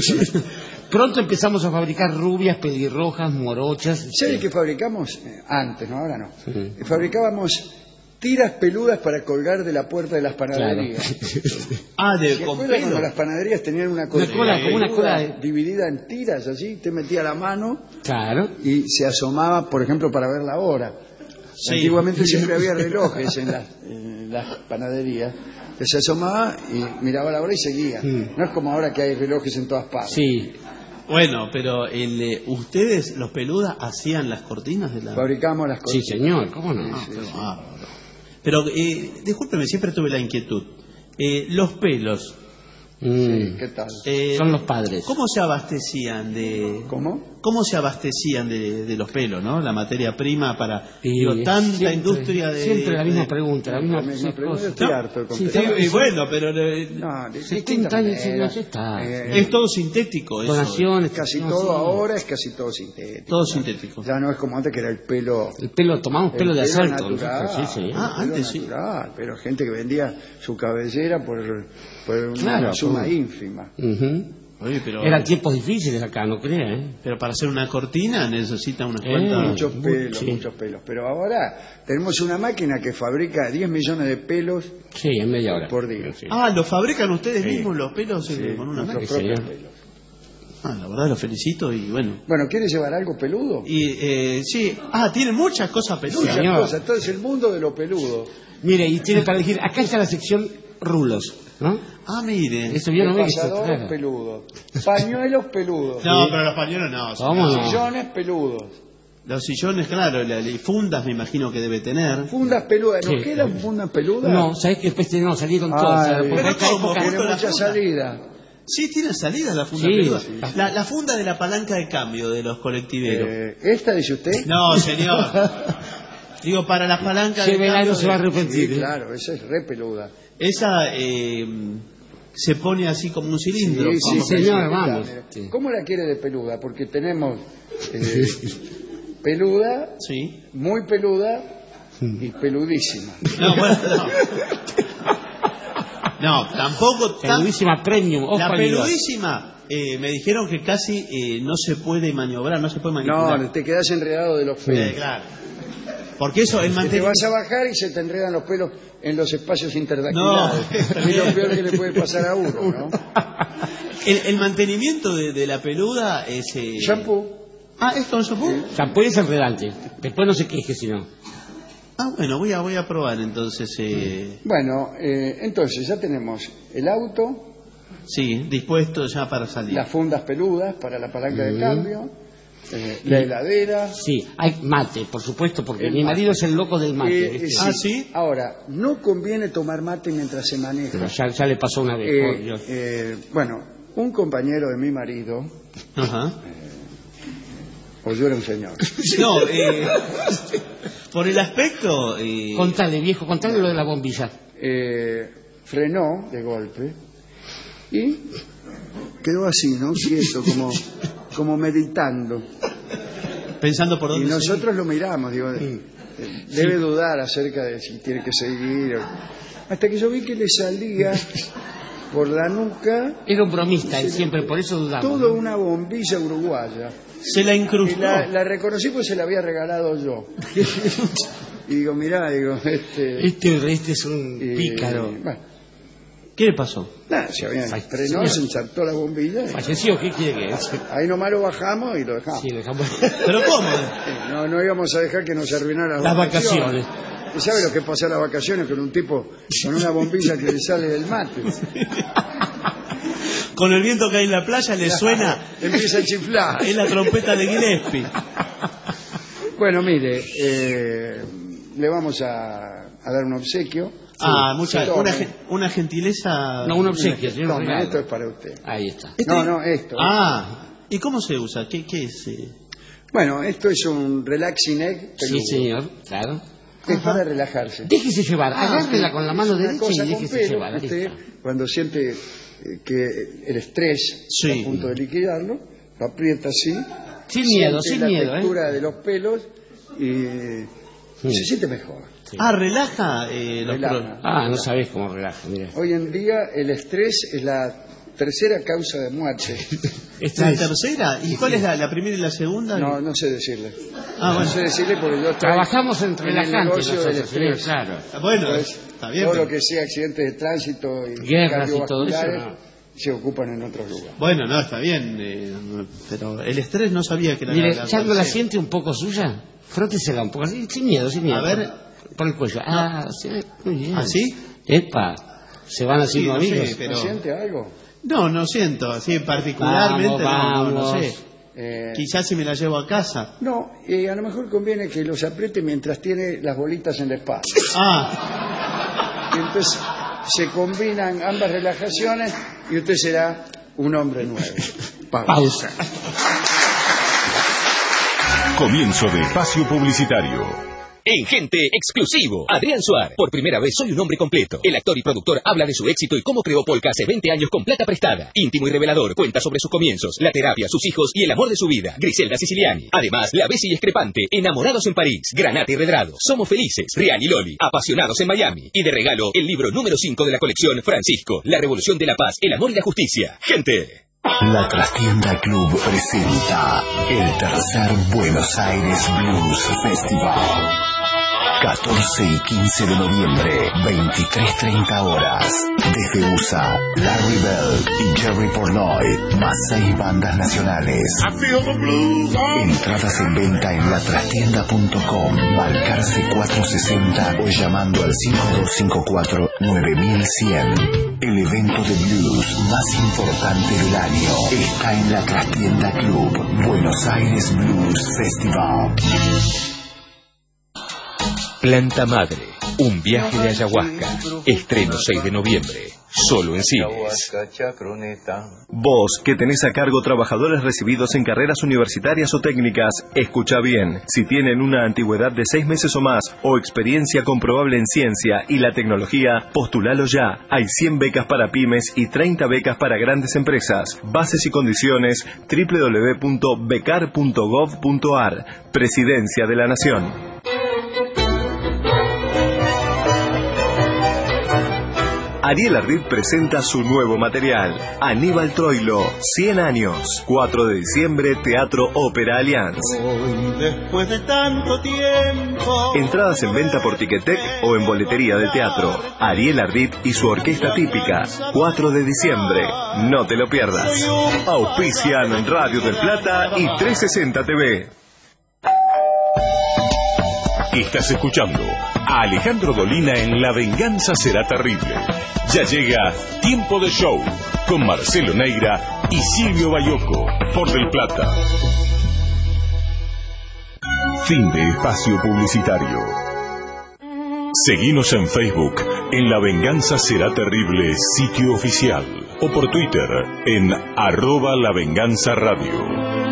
Speaker 7: Pronto empezamos a fabricar rubias, pelirrojas, morochas.
Speaker 5: ¿Sabe qué fabricamos? Eh, antes, ¿no? Ahora no. Sí. Fabricábamos tiras peludas para colgar de la puerta de las panaderías.
Speaker 7: Claro.
Speaker 6: Ah, de
Speaker 5: ¿Se
Speaker 6: con
Speaker 5: acuerda
Speaker 6: pelo?
Speaker 5: Cuando las panaderías tenían una,
Speaker 7: una cola, como una cola de...
Speaker 5: dividida en tiras, así, te metía la mano
Speaker 7: claro.
Speaker 5: y se asomaba, por ejemplo, para ver la hora. Sí. Antiguamente siempre había relojes en las, en las panaderías. Se asomaba y miraba la hora y seguía. Mm. No es como ahora que hay relojes en todas partes.
Speaker 7: Sí.
Speaker 6: Bueno, pero el, eh, ustedes, los Peludas, hacían las cortinas de la...
Speaker 5: Fabricamos las cortinas.
Speaker 7: Sí, señor, ¿cómo no?
Speaker 6: Ah, sí, pero, sí. Ah, pero eh, discúlpeme, siempre tuve la inquietud. Eh, los pelos...
Speaker 7: Mm.
Speaker 5: Sí, ¿qué tal?
Speaker 6: Eh,
Speaker 7: Son los padres.
Speaker 6: ¿Cómo se abastecían de...?
Speaker 5: ¿Cómo?
Speaker 6: ¿Cómo se abastecían de, de los pelos, no? La materia prima para...
Speaker 7: Y
Speaker 6: digo, tanta
Speaker 7: siempre,
Speaker 6: industria de...
Speaker 7: Siempre la misma
Speaker 6: de,
Speaker 7: pregunta, la misma,
Speaker 5: la misma pregunta.
Speaker 7: Estoy
Speaker 5: ¿no? harto de
Speaker 7: sí,
Speaker 6: sí, y bueno, pero...
Speaker 5: No,
Speaker 7: setenta años ya está.
Speaker 5: Eh,
Speaker 6: es todo sintético eso.
Speaker 7: Donaciones.
Speaker 5: Casi
Speaker 7: no,
Speaker 5: todo
Speaker 7: sí.
Speaker 5: ahora es casi todo sintético.
Speaker 6: Todo sintético.
Speaker 5: Ya no es como antes que era el pelo...
Speaker 7: El pelo, tomamos pelo
Speaker 5: el
Speaker 7: de
Speaker 5: pelo
Speaker 7: asalto.
Speaker 5: Natural,
Speaker 7: Sí, sí.
Speaker 6: Ah, antes
Speaker 5: natural,
Speaker 6: sí.
Speaker 5: Pero gente que vendía su cabellera por, por una
Speaker 7: claro,
Speaker 5: suma
Speaker 7: como...
Speaker 5: ínfima.
Speaker 7: Uh-huh.
Speaker 6: Oye, pero...
Speaker 7: Eran tiempos difíciles acá, no crea, ¿eh?
Speaker 6: Pero para hacer una cortina necesita unas
Speaker 7: Eh,
Speaker 6: cuantas...
Speaker 5: Muchos pelos,
Speaker 7: sí.
Speaker 5: muchos pelos. Pero ahora tenemos una máquina que fabrica diez millones de pelos
Speaker 7: sí, en media hora.
Speaker 5: por día.
Speaker 7: Sí.
Speaker 6: Ah, ¿lo fabrican ustedes
Speaker 5: sí.
Speaker 6: mismos los pelos
Speaker 5: sí,
Speaker 6: con una máquina?
Speaker 5: propios
Speaker 7: sí.
Speaker 5: pelos.
Speaker 6: Ah, la verdad los felicito y bueno.
Speaker 5: Bueno, ¿quiere llevar algo peludo?
Speaker 6: Y eh, sí, ah, tienen muchas cosas peludas.
Speaker 5: Muchas cosas. Entonces el mundo de lo peludo.
Speaker 7: Mire, y tiene para elegir, acá está la sección rulos, ¿no?
Speaker 6: Ah, mire.
Speaker 7: Eso yo no veo.
Speaker 5: Pasadores peludos. Pañuelos peludos.
Speaker 6: No, pero los pañuelos no.
Speaker 7: ¿Cómo no?
Speaker 5: Sillones peludos.
Speaker 6: Los sillones, claro, la, la, fundas me imagino que debe tener.
Speaker 5: Fundas peludas. ¿Nos
Speaker 7: Sí.
Speaker 5: quedan fundas peludas?
Speaker 7: No, ¿sabés que después no salieron
Speaker 5: Ay,
Speaker 7: todas?
Speaker 5: pero
Speaker 7: Porque acá
Speaker 6: ¿cómo?
Speaker 7: época-
Speaker 5: Tiene
Speaker 6: Justo la
Speaker 5: mucha
Speaker 6: funda.
Speaker 5: salida.
Speaker 6: Sí, tiene salida la funda
Speaker 7: Sí,
Speaker 6: peluda.
Speaker 7: sí.
Speaker 6: La, la funda de la palanca de cambio de los colectiveros.
Speaker 5: Eh, ¿Esta dice usted?
Speaker 6: No, señor. Digo, para las palancas de
Speaker 7: Llévela,
Speaker 6: cambio...
Speaker 7: no se va a
Speaker 6: de-
Speaker 7: arrepentir.
Speaker 5: Sí,
Speaker 7: ¿eh?
Speaker 5: claro, esa es re peluda.
Speaker 6: Esa eh, se pone así como un cilindro.
Speaker 5: Sí,
Speaker 6: como-
Speaker 7: sí, señor,
Speaker 5: sí,
Speaker 7: vamos.
Speaker 5: mira.
Speaker 7: Sí.
Speaker 5: ¿Cómo la quiere de peluda? Porque tenemos eh, peluda,
Speaker 6: Sí.
Speaker 5: muy peluda y peludísima.
Speaker 6: No, bueno, no. No, tampoco tan...
Speaker 7: Peludísima premium.
Speaker 6: La
Speaker 7: ojo,
Speaker 6: peludísima, eh, me dijeron que casi eh, no se puede maniobrar, no se puede manipular.
Speaker 5: No, te quedas enredado de los pelos.
Speaker 6: Eh, claro. Porque eso, el
Speaker 5: Te
Speaker 6: mantenimiento...
Speaker 5: vas a bajar y se te enredan los pelos en los espacios interdactilares.
Speaker 6: No.
Speaker 5: Y lo peor que le puede pasar a uno, ¿no?
Speaker 6: El, el mantenimiento de, de la peluda es... Eh...
Speaker 5: Shampoo.
Speaker 6: Ah, ¿es con shampoo?
Speaker 5: Sí.
Speaker 7: Shampoo es enredante. Después no se queje si no.
Speaker 6: Ah, bueno, voy a, voy a probar entonces. Eh...
Speaker 5: Bueno, eh, entonces ya tenemos el auto.
Speaker 6: Sí, dispuesto ya para salir.
Speaker 5: Las fundas peludas para la palanca
Speaker 7: Mm.
Speaker 5: de cambio. Eh, la heladera.
Speaker 7: Sí, hay mate, por supuesto, porque
Speaker 5: El
Speaker 7: mi
Speaker 5: mate.
Speaker 7: marido es el loco del mate.
Speaker 5: Eh,
Speaker 7: ¿viste?
Speaker 5: eh,
Speaker 6: Ah, ¿sí?
Speaker 5: Ahora, no conviene tomar mate mientras se maneja.
Speaker 7: Pero ya, ya le pasó una vez,
Speaker 5: Eh,
Speaker 7: por Dios.
Speaker 5: eh, bueno, un compañero de mi marido,
Speaker 6: Ajá.
Speaker 5: o yo era un señor,
Speaker 6: No, eh, por el aspecto... Eh...
Speaker 7: Contale, viejo, contale lo de la bombilla.
Speaker 5: eh, frenó de golpe y quedó así, ¿no? Quieto, como, como meditando.
Speaker 6: Pensando por
Speaker 5: Y
Speaker 6: dónde
Speaker 5: nosotros lo miramos, digo, eh, debe dudar acerca de si tiene que seguir. o- Hasta que yo vi que le salía por la nuca
Speaker 7: Era un bromista, él siempre, por eso dudamos.
Speaker 5: toda
Speaker 7: ¿no?
Speaker 5: una bombilla uruguaya.
Speaker 6: se la
Speaker 5: Y
Speaker 6: incrustó.
Speaker 5: la, la reconocí porque se la había regalado yo. Y digo, mirá, digo, este...
Speaker 7: Este, este es un
Speaker 5: eh,
Speaker 7: pícaro.
Speaker 5: bueno,
Speaker 6: ¿Qué le pasó?
Speaker 5: nada, se había
Speaker 7: Falleció.
Speaker 5: frenó, se ensartó la bombilla.
Speaker 7: Falleció, ¿qué quiere que es?
Speaker 5: Ahí nomás lo bajamos y lo dejamos.
Speaker 7: Sí, dejamos.
Speaker 6: ¿Pero cómo?
Speaker 5: No, no íbamos a dejar que nos arruinaran
Speaker 7: Las vacaciones.
Speaker 5: ¿Y sabe lo que pasa en las vacaciones con un tipo con una bombilla que le sale del mate?
Speaker 6: Con el viento que hay en la playa le suena...
Speaker 5: Empieza a chiflar.
Speaker 6: Es la trompeta de Gillespie.
Speaker 5: Bueno, mire, eh, le vamos a, a dar un obsequio.
Speaker 6: Ah,
Speaker 5: Sí,
Speaker 6: mucha,
Speaker 5: tome.
Speaker 6: una, gen- una gentileza...
Speaker 7: No, un obsequio, señor.
Speaker 5: Tome,
Speaker 7: regalo.
Speaker 5: esto es para usted.
Speaker 7: Ahí está.
Speaker 6: Este-
Speaker 5: No, no, esto.
Speaker 6: Ah, ¿y cómo se usa? ¿Qué, qué es? eh?
Speaker 5: Bueno, esto es un relaxing egg
Speaker 7: Sí,
Speaker 5: peludo.
Speaker 7: señor, claro.
Speaker 5: Es para relajarse.
Speaker 7: Déjese llevar,
Speaker 5: Ah,
Speaker 7: agárrela con la mano
Speaker 5: una
Speaker 7: derecha
Speaker 5: cosa
Speaker 7: y
Speaker 5: con
Speaker 7: déjese
Speaker 5: pelo,
Speaker 7: llevar. ahí
Speaker 5: usted,
Speaker 7: está.
Speaker 5: cuando siente eh, que el estrés
Speaker 6: Sí.
Speaker 5: está a punto de liquidarlo, lo aprieta así.
Speaker 7: Sin miedo,
Speaker 5: siente
Speaker 7: sin
Speaker 5: la
Speaker 7: miedo, ¿eh?
Speaker 5: textura de los pelos y se siente mejor.
Speaker 6: Ah, relaja eh, los
Speaker 5: Relaja.
Speaker 6: pro-
Speaker 7: Ah, no sabés cómo relaja, mira.
Speaker 5: Hoy en día el estrés es la tercera causa de muerte.
Speaker 6: ¿La tercera? ¿Y cuál es la, la primera y la segunda?
Speaker 5: No, no sé decirle.
Speaker 6: Ah, bueno.
Speaker 5: No sé decirle porque yo estoy
Speaker 7: Trabajamos en
Speaker 5: en el
Speaker 7: relajantes
Speaker 5: negocio del
Speaker 7: nosotros, señor,
Speaker 5: estrés.
Speaker 7: claro.
Speaker 6: Bueno,
Speaker 5: Entonces,
Speaker 6: está bien.
Speaker 5: todo
Speaker 6: pero-
Speaker 5: lo que sea accidentes de tránsito y
Speaker 7: Guerras y todo eso,
Speaker 5: cardiovasculares
Speaker 7: no.
Speaker 5: se ocupan en otros lugares.
Speaker 6: Bueno, no, está bien. eh, pero el estrés no sabía que era
Speaker 7: Mire,
Speaker 6: la, la
Speaker 7: Chango, ¿la
Speaker 6: tercera.
Speaker 7: siente un poco suya? Frótesela un poco, así, sin miedo, sin miedo.
Speaker 6: A ver.
Speaker 7: Por el cuello. Ah, sí, muy bien.
Speaker 6: ¿Ah, sí?
Speaker 7: Epa, se van haciendo
Speaker 6: Sí, no
Speaker 7: amigos.
Speaker 6: sé, pero-
Speaker 5: ¿No siente algo?
Speaker 6: No, no siento, así particularmente.
Speaker 7: Vamos,
Speaker 6: no, no, no
Speaker 7: vamos.
Speaker 6: sé.
Speaker 5: Eh,
Speaker 6: Quizás si me la llevo a casa.
Speaker 5: no, eh, a lo mejor conviene que los apriete mientras tiene las bolitas en la espalda.
Speaker 6: Ah,
Speaker 5: Y entonces se combinan ambas relajaciones y usted será un hombre nuevo. Pausa.
Speaker 7: Pausa.
Speaker 3: Comienzo de espacio publicitario.
Speaker 15: En Gente Exclusivo, Adrián Suárez. Por primera vez soy un hombre completo. El actor y productor habla de su éxito y cómo creó Polka hace veinte años con plata prestada. Íntimo y revelador, cuenta sobre sus comienzos, la terapia, sus hijos y el amor de su vida. Griselda Siciliani. Además, La Bessie Discrepante, Enamorados en París, Granate y Redrado, Somos Felices, Rian y Loli, Apasionados en Miami. Y de regalo, el libro número cinco de la colección Francisco, La Revolución de la Paz, el Amor y la Justicia. Gente.
Speaker 21: La Trastienda Club presenta el tercer Buenos Aires Blues Festival. catorce y quince de noviembre, veintitrés treinta horas. Desde U S A, Larry Bell y Jerry Pornoy, más seis bandas nacionales. Entradas en venta en la trastienda punto com, Balcarce cuatrocientos sesenta o llamando al cinco dos cinco cuatro nueve mil cien. El evento de blues más importante del año está en la Trastienda Club, Buenos Aires Blues Festival.
Speaker 15: Planta Madre, un viaje de ayahuasca. Estreno seis de noviembre, solo en cines.
Speaker 12: Vos, que tenés a cargo trabajadores recibidos en carreras universitarias o técnicas, escucha bien. Si tienen una antigüedad de seis meses o más, o experiencia comprobable en ciencia y la tecnología, postulalo ya. Hay cien becas para pymes y treinta becas para grandes empresas. Bases y condiciones, doble u doble u doble u punto becar punto gov punto ar. Presidencia de la Nación. Ariel Ardit presenta su nuevo material, Aníbal Troilo, cien años. cuatro de diciembre, Teatro Ópera Allianz.
Speaker 6: Hoy, después de tanto tiempo.
Speaker 12: Entradas en venta por Ticketek o en boletería del teatro. Ariel Ardit y su orquesta típica, cuatro de diciembre. No te lo pierdas. Auspician Radio del Plata y trescientos sesenta T V.
Speaker 3: Estás escuchando a Alejandro Dolina en La Venganza Será Terrible. Ya llega Tiempo de Show con Marcelo Neira y Silvio Bayoco por Del Plata. Fin de espacio publicitario. Seguinos en Facebook en La Venganza Será Terrible, sitio oficial, o por Twitter en arroba La Venganza Radio.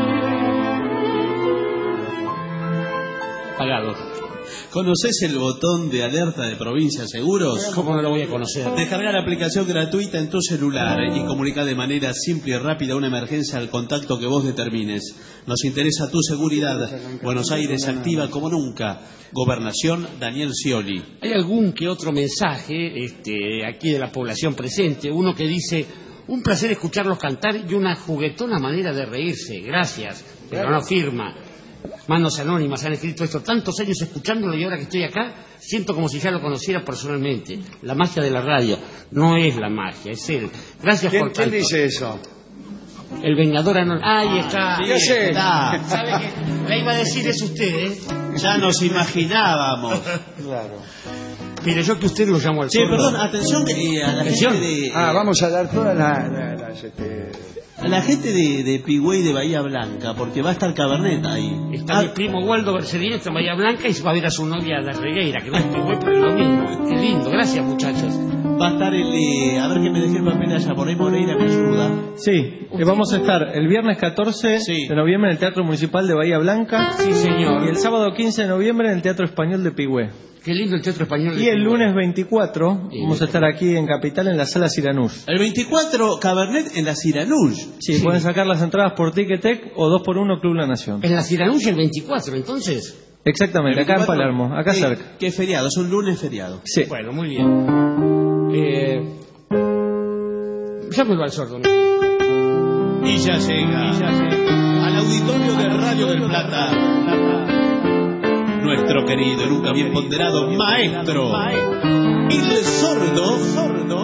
Speaker 7: Pagado.
Speaker 6: ¿Conoces el botón de alerta de Provincia Seguros?
Speaker 7: ¿Cómo no lo voy a conocer?
Speaker 6: Descarga la aplicación gratuita en tu celular y comunica de manera simple y rápida una emergencia al contacto que vos determines. Nos interesa tu seguridad. Buenos Aires activa como nunca. Gobernación, Daniel Scioli.
Speaker 7: Hay algún que otro mensaje este, aquí de la población presente. Uno que dice, un placer escucharlos cantar y una juguetona manera de reírse. Gracias, pero no firma. Manos anónimas han escrito esto, tantos años escuchándolo y ahora que estoy acá siento como si ya lo conociera personalmente. La magia de la radio no es la magia, es él. Gracias
Speaker 5: ¿Quién,
Speaker 7: por tanto.
Speaker 5: ¿Quién dice eso?
Speaker 7: El Vengador anónimo. Ahí está.
Speaker 5: Sí, ya sé.
Speaker 7: Está. ¿Sabe qué? Le iba a decir es usted, ¿eh?
Speaker 6: Ya nos imaginábamos.
Speaker 5: Claro.
Speaker 7: Mire, yo que usted lo llamo al
Speaker 6: Sí,
Speaker 7: sordo.
Speaker 6: perdón, atención eh, a la
Speaker 7: Atención.
Speaker 6: gente de...
Speaker 5: Ah,
Speaker 6: eh,
Speaker 5: vamos a dar todas las... La, las, este...
Speaker 6: a la gente de, de Pigüey de Bahía Blanca, porque va a estar Cabernet ahí.
Speaker 7: Está
Speaker 6: Ah,
Speaker 7: mi primo Waldo Bercelino, está en Bahía Blanca y se va a ver a su novia de Regueira, que no es Pigüey, pero es lo mismo. Qué lindo, gracias muchachos.
Speaker 6: Va a estar el... eh, a ver que me dejé el papel allá, por ahí Moreira me ayuda.
Speaker 1: Sí, eh, vamos a estar el viernes catorce
Speaker 6: Sí.
Speaker 1: de noviembre en el Teatro Municipal de Bahía Blanca.
Speaker 7: Sí, señor.
Speaker 1: Y el sábado quince de noviembre en el Teatro Español de Pigüé.
Speaker 7: Qué lindo el Teatro Español. de
Speaker 1: Y el
Speaker 7: Pigüey.
Speaker 1: lunes veinticuatro
Speaker 7: Sí,
Speaker 1: vamos a estar aquí en Capital en la Sala Siranush.
Speaker 6: El veinticuatro, Cabernet en la Siranush.
Speaker 1: Sí,
Speaker 7: Sí.
Speaker 1: pueden sacar las entradas por Ticketek o dos por uno Club La Nación.
Speaker 7: En la Siranulla el veinticuatro, entonces.
Speaker 1: Exactamente,
Speaker 6: El
Speaker 1: acá en
Speaker 6: veinticuatro,
Speaker 1: Palermo, acá
Speaker 6: eh,
Speaker 1: cerca.
Speaker 6: ¿Qué feriado? Es un lunes feriado.
Speaker 1: Sí.
Speaker 7: Bueno, muy bien. Eh... Llámelo al sordo.
Speaker 6: Y ya llega, y ya llega al auditorio de Radio del Plata nuestro querido, nunca bien ponderado maestro, el sordo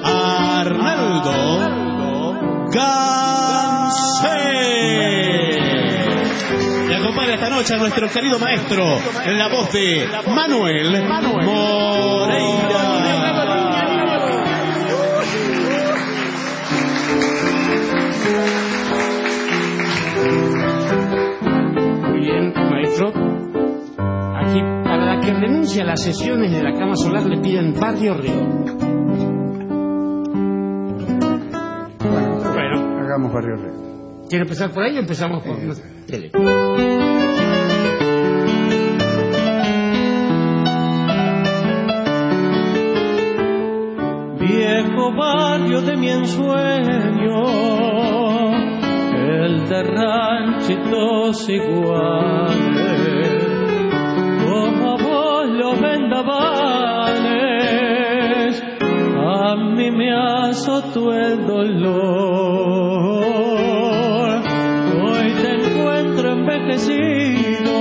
Speaker 6: Arnaldo Gansé. Le acompaña esta noche a nuestro querido maestro en la voz de Manuel Moreira.
Speaker 7: Muy bien, maestro. Aquí, para la que renuncie a las sesiones de la Cama Solar, le piden Barrio Río. Bueno,
Speaker 5: Hagamos Barrio Río.
Speaker 7: ¿quiere empezar por ahí o empezamos por...? Dele.
Speaker 1: Viejo barrio de mi ensueño, el de ranchitos iguales, como a vos los vendavales, a mí me azotó el dolor. Hoy te encuentro envejecido,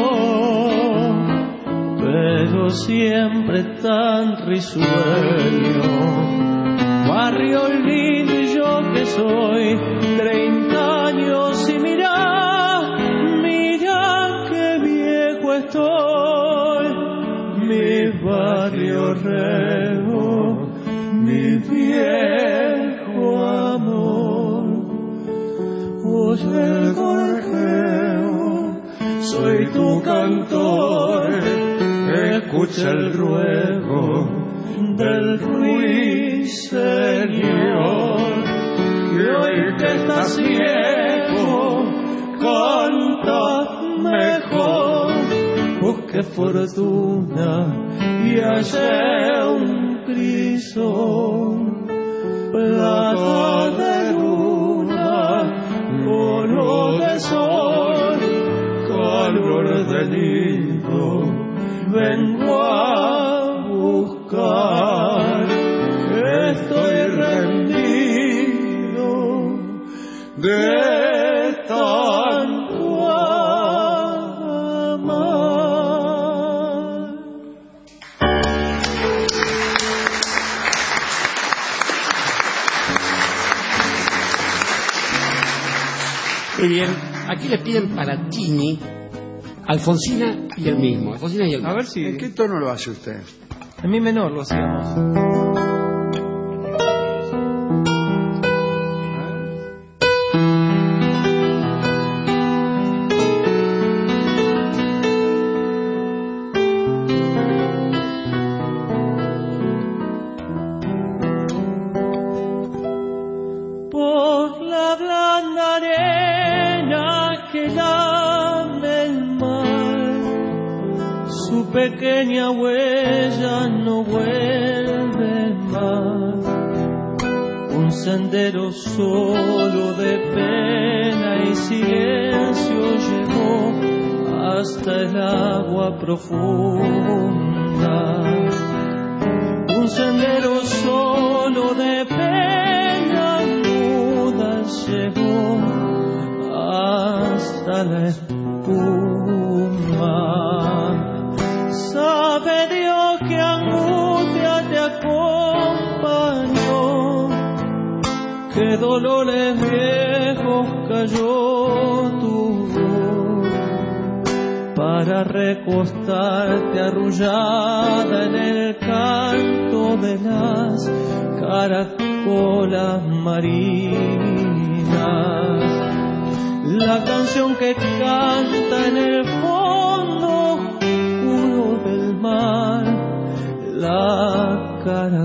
Speaker 1: pero siempre tan risueño. Barrio lindo y yo que soy treinta años y mira, mira qué viejo estoy. Mi barrio reo, mi viejo amor. Oye el gorjeo, soy tu cantor, escucha el ruego del ruiseñor, que hoy que estás viejo canta mejor. Busque fortuna y hallé un crisol, plata de luna, oro de sol, calor de lindo, vengo a buscar. Estoy
Speaker 7: Muy bien. Aquí le piden para Tini, Alfonsina y el mismo. Alfonsina y el mismo.
Speaker 2: A ver si...
Speaker 5: ¿En qué tono lo hace usted?
Speaker 2: En mi menor lo hacíamos.
Speaker 1: Por la blanda arena que lame el mar, su pequeña huella no vuelve más. Un sendero solo de pena y silencio llegó hasta el agua profunda. Un sendero solo de pena muda llegó hasta la espuma. Sabe Dios que angustia te acompañó, qué dolores viejos cayó tu voz, para recostarte arrullada en el canto de las caracolas marinas. La canción que canta en el fondo oscuro del mar, la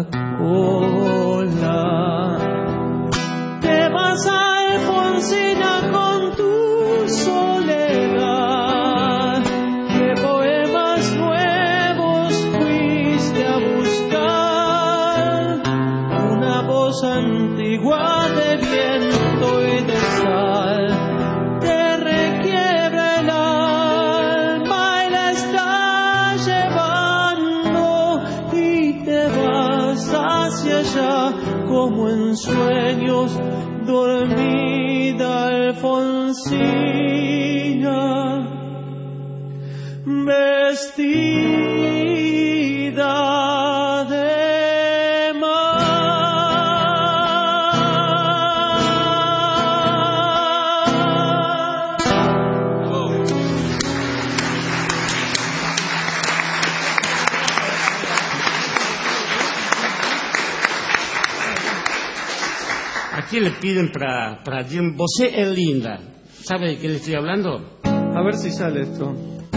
Speaker 1: caracola. Te vas a Alfonsina con tu soledad, qué poemas nuevos fuiste a buscar, una voz antigua de viento y de sal, te requiebra el alma y la está llevando, y te vas hacia allá como en sueños, dormida Alfonsina, vestida de mar.
Speaker 7: Aquí le piden para, para Jim. Vos es linda. ¿Sabe de qué le estoy hablando?
Speaker 2: A ver si sale esto.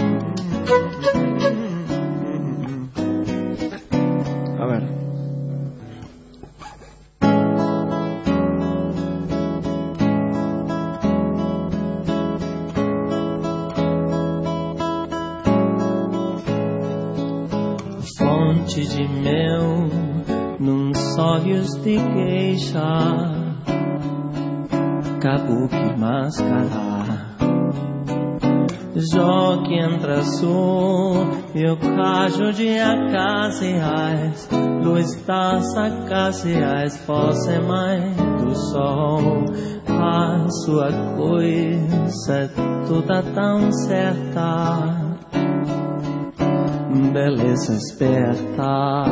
Speaker 2: A ver.
Speaker 1: Fonte de mel nos olhos de queixa, kabuki mascara, jogue entre azul e o cajo de acacias, luz das acacias, fosse mãe do sol. A sua coisa é toda tão certa, beleza esperta.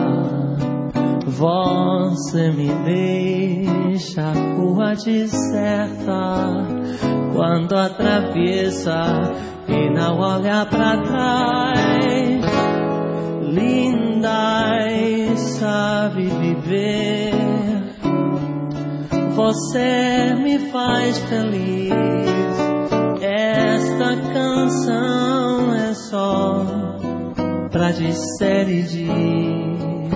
Speaker 1: Você me deixa a rua deserta quando atravessa e não olha pra trás. Linda e sabe viver, você me faz feliz. Esta canção é só pra dizer e diz.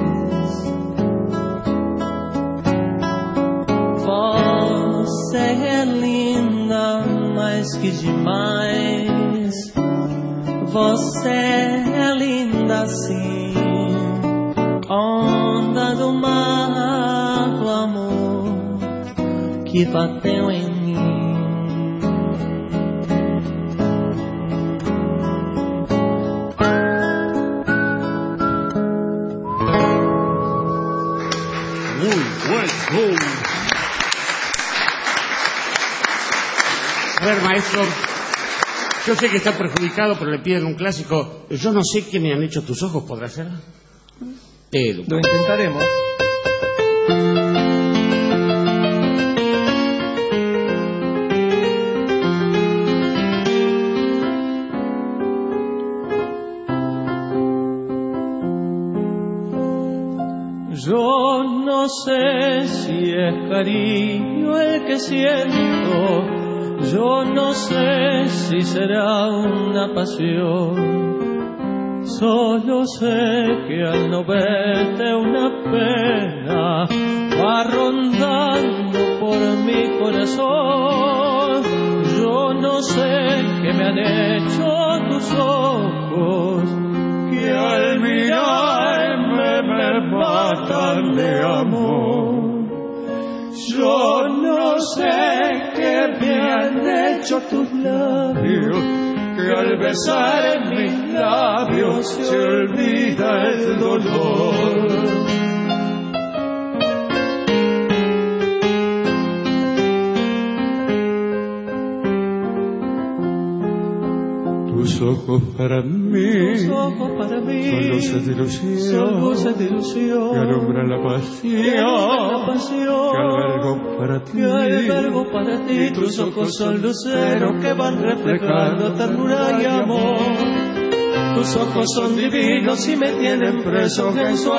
Speaker 1: Você é linda mais que demais. Você é linda sim, onda do mar do amor que bateu em mim.
Speaker 7: A ver, maestro, yo sé que está perjudicado, pero le piden un clásico. Yo no sé qué me han hecho tus ojos, ¿podrá ser? Edu.
Speaker 2: Lo intentaremos.
Speaker 1: Yo no sé si es cariño el que siento, yo no sé si será una pasión. Solo sé que al no verte una pena va rondando por mi corazón. Yo no sé qué me han hecho tus ojos, que al mirarme me matan de amor. Yo no sé qué me han hecho tus labios, que al besar mis labios se olvida el dolor.
Speaker 5: Tus ojos para mí,
Speaker 1: tus ojos para mí
Speaker 5: son luces de ilusión,
Speaker 1: son luces de ilusión
Speaker 5: que alumbran la pasión,
Speaker 1: que, la pasión,
Speaker 5: que albergo para ti,
Speaker 1: que albergo para ti. Tus ojos son luceros que van reflejando ternura y amor. Tus ojos son divinos y me tienen preso en su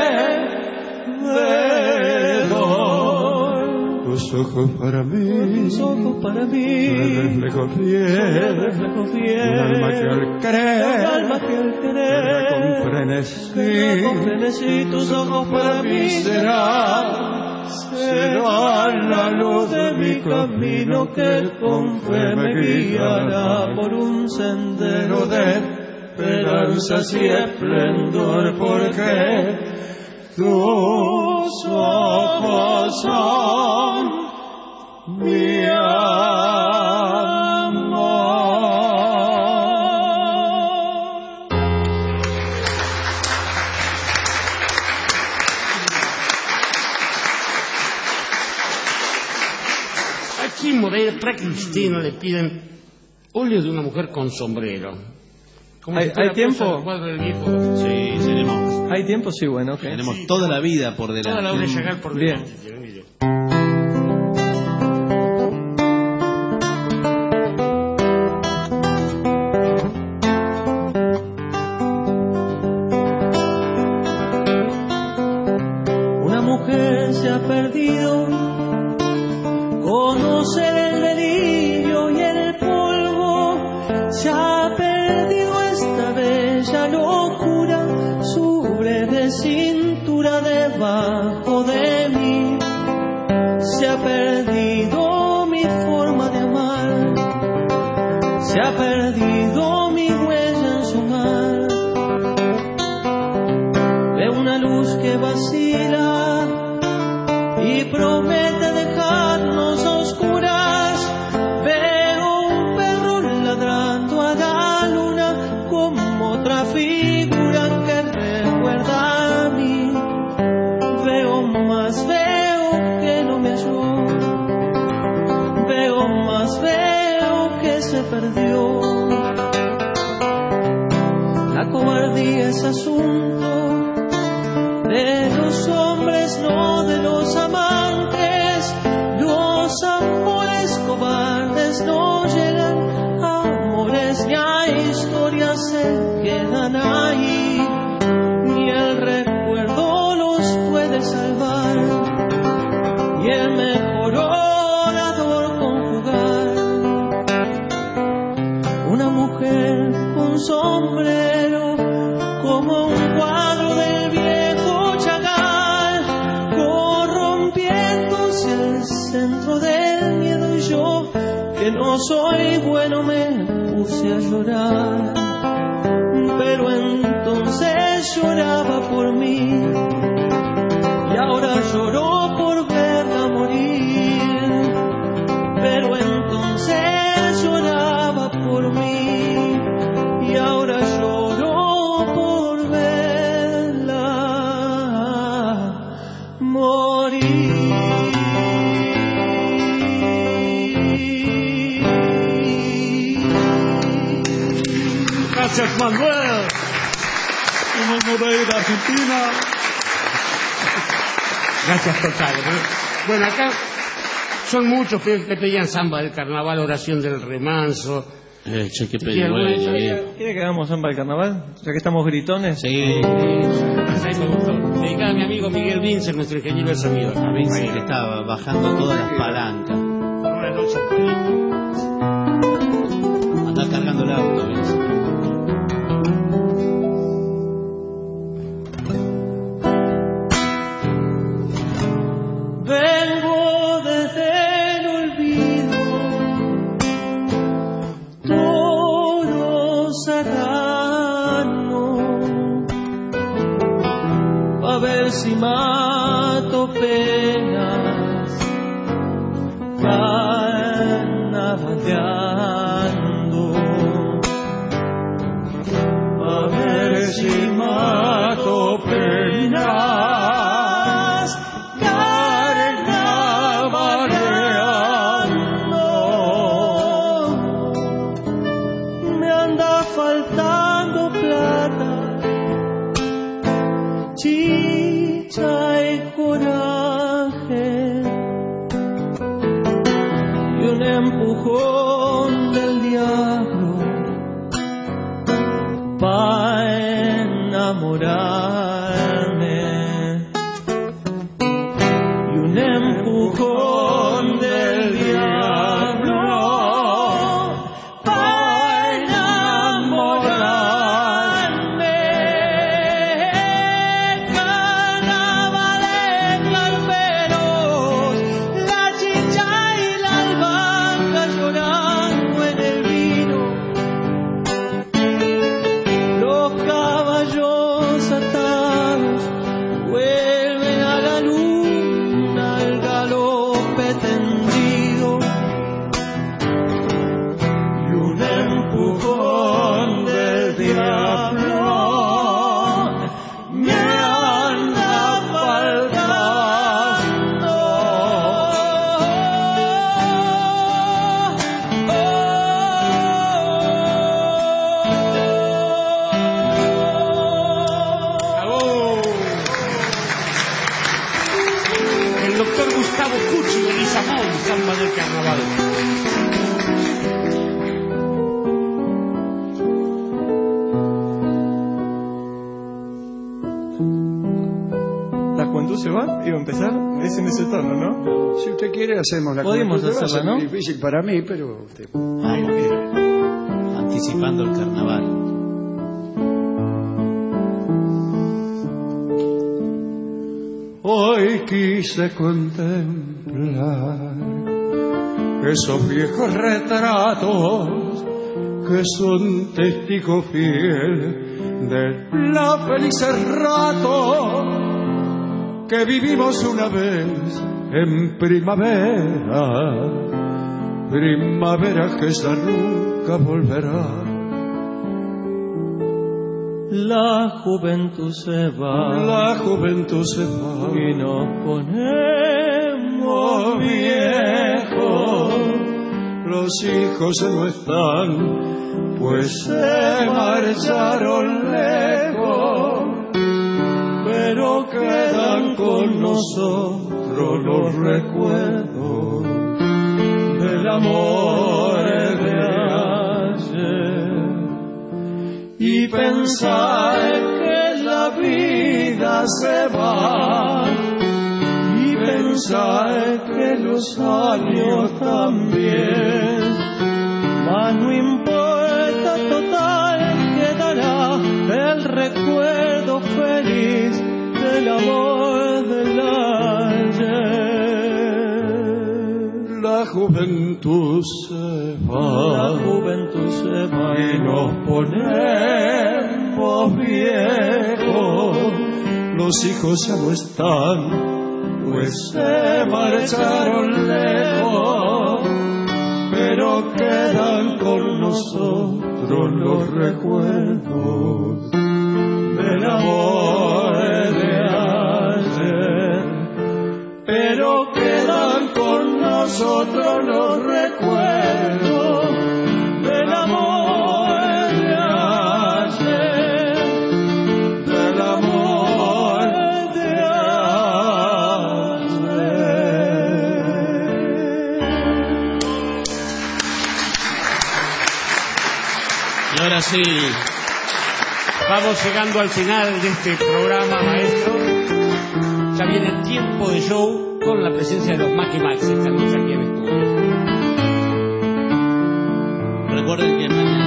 Speaker 1: alrededor.
Speaker 5: Tus ojos para mí,
Speaker 1: tus ojos para mí,
Speaker 5: un reflejo fiel,
Speaker 1: reflejo fiel,
Speaker 5: un alma que al querer,
Speaker 1: un alma que al querer,
Speaker 5: con frenesí,
Speaker 1: con frenesí, tus ojos para mí serán, serán la luz de mi camino que con fe me guiará por un sendero de esperanzas y esplendor, porque tus ojos son mi amor.
Speaker 7: Aquí en Moreira, para Cristina le piden óleo de una mujer con sombrero. Como
Speaker 2: ¿Hay,
Speaker 7: si fuera
Speaker 2: ¿hay tiempo?
Speaker 7: cosa del cuadro del viejo.
Speaker 6: Sí, tenemos.
Speaker 2: ¿Hay tiempo? Sí, bueno, okay.
Speaker 6: Tenemos toda la vida por delante.
Speaker 7: Toda la obra llegar por
Speaker 2: Bien.
Speaker 7: delante.
Speaker 1: Una mujer se ha perdido, conoce el delirio y el polvo, se ha perdido esta bella locura, su breve cintura debajo de mí. Se ha perdido mi forma de amar, se ha perdido mi huella en su mar. Veo una luz que vacila y promete dejarnos a oscuras. Veo un perro ladrando a la luna como otra figura que recuerda a mí. Veo más, veo que no me halló, veo más, veo que se perdió. La cobardía es asunto de los hombres, no de los amantes. Los amores cobardes no llegan a amores, ni a historias se quedan ahí, ni el recuerdo los puede salvar, ni el mejor orador conjugar. Una mujer con sombrero como un cuadro del viejo Chagall, corrompiéndose el centro del miedo, y yo, que no soy bueno, me puse a llorar. Pero entonces lloraba por mí, y ahora lloro por verla morir. Pero entonces lloraba por mí, y ahora lloro por verla morir.
Speaker 4: Gracias, Manuel. Hemos Moreira, Argentina.
Speaker 7: Gracias total. Bueno, acá son muchos que pedían samba del carnaval, oración del remanso,
Speaker 6: Eh, che, qué
Speaker 2: ¿Quiere,
Speaker 6: peligro.
Speaker 2: quiere- quiere que hagamos samba del carnaval? Ya que estamos gritones.
Speaker 6: Sí.
Speaker 7: Ahí me gustó. Dedicada a mi amigo Miguel Vincent, nuestro ingeniero de sonido.
Speaker 6: A Vincent que estaba bajando todas las palancas.
Speaker 7: Una noche.
Speaker 6: Anda cargando el auto, Vincent.
Speaker 1: Vengo desde el olvido, toro serrano, a ver si mato penas, carnavaleando, a ver si mato penas.
Speaker 2: Iba a empezar, es en ese tono, ¿no?
Speaker 5: Si usted quiere, hacemos la
Speaker 2: Podemos
Speaker 5: juventud. Va a
Speaker 2: hacerla,
Speaker 5: ser
Speaker 2: ¿no?
Speaker 5: muy difícil para mí, pero usted...
Speaker 6: Ay, anticipando el carnaval.
Speaker 4: Hoy quise contemplar esos viejos retratos que son testigo fiel de la felices ratos que vivimos una vez en primavera, primavera que ya nunca volverá.
Speaker 1: La juventud se va,
Speaker 4: la juventud se va
Speaker 1: y nos ponemos viejos.
Speaker 4: Los hijos no están, pues se marcharon lejos, pero quedan con nosotros los recuerdos del amor de ayer. Y pensar que la vida se va, y pensar que los años también, mas no importa, total quedará el recuerdo feliz del amor del ayer. La juventud se va,
Speaker 1: la juventud se va
Speaker 4: y nos ponemos viejos. Los hijos ya no están, pues se marcharon lejos, pero quedan con nosotros los recuerdos del amor de ayer. Pero quedan con nosotros los recuerdos del amor de ayer, del amor de ayer.
Speaker 7: sí. Vamos llegando al final de este programa, maestro. Ya viene tiempo de show con la presencia de los Mac y Max esta noche aquí en estudios.
Speaker 6: Recuerden que mañana...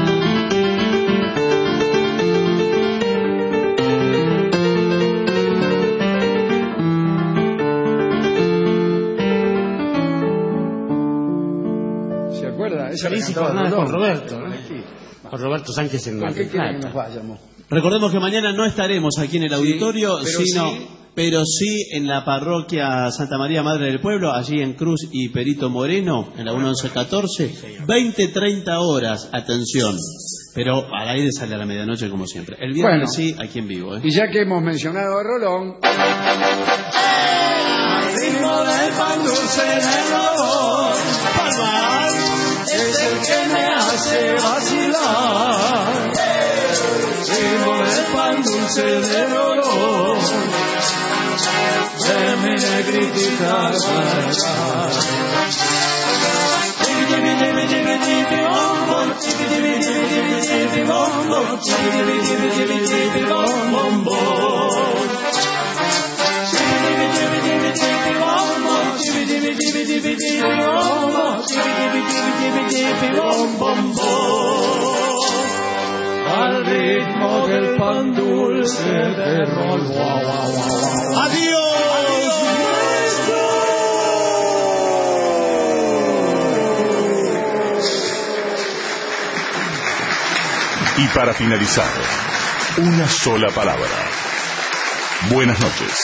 Speaker 5: ¿Se acuerda? Esa
Speaker 7: Feliz y
Speaker 5: la cantaba
Speaker 7: jornada con
Speaker 5: Rolón.
Speaker 7: Roberto, ¿no? Con Roberto Sánchez en
Speaker 5: ¿Con qué
Speaker 7: Mar
Speaker 5: quieren
Speaker 7: del
Speaker 5: que nos
Speaker 7: Plata.
Speaker 5: vayamos?
Speaker 6: Recordemos que mañana no estaremos aquí en el auditorio,
Speaker 5: pero
Speaker 6: sino,
Speaker 5: sí.
Speaker 6: pero sí en la parroquia Santa María Madre del Pueblo, allí en Cruz y Perito Moreno, en la uno once catorce, veinte treinta horas, atención. Pero al aire sale a la medianoche como siempre. El viernes
Speaker 5: Bueno.
Speaker 6: sí, aquí en vivo. ¿eh?
Speaker 5: Y ya que hemos mencionado a Rolón,
Speaker 4: Al ritmo del pan dulce de Rolón, palmar es el que me hace vacilar. El ritmo del pan dulce de Rolón, de mi negritita cantar. Al ritmo del pan dulce de Rolón.
Speaker 6: ¡Adiós!
Speaker 3: Y para finalizar, una sola palabra. Buenas noches.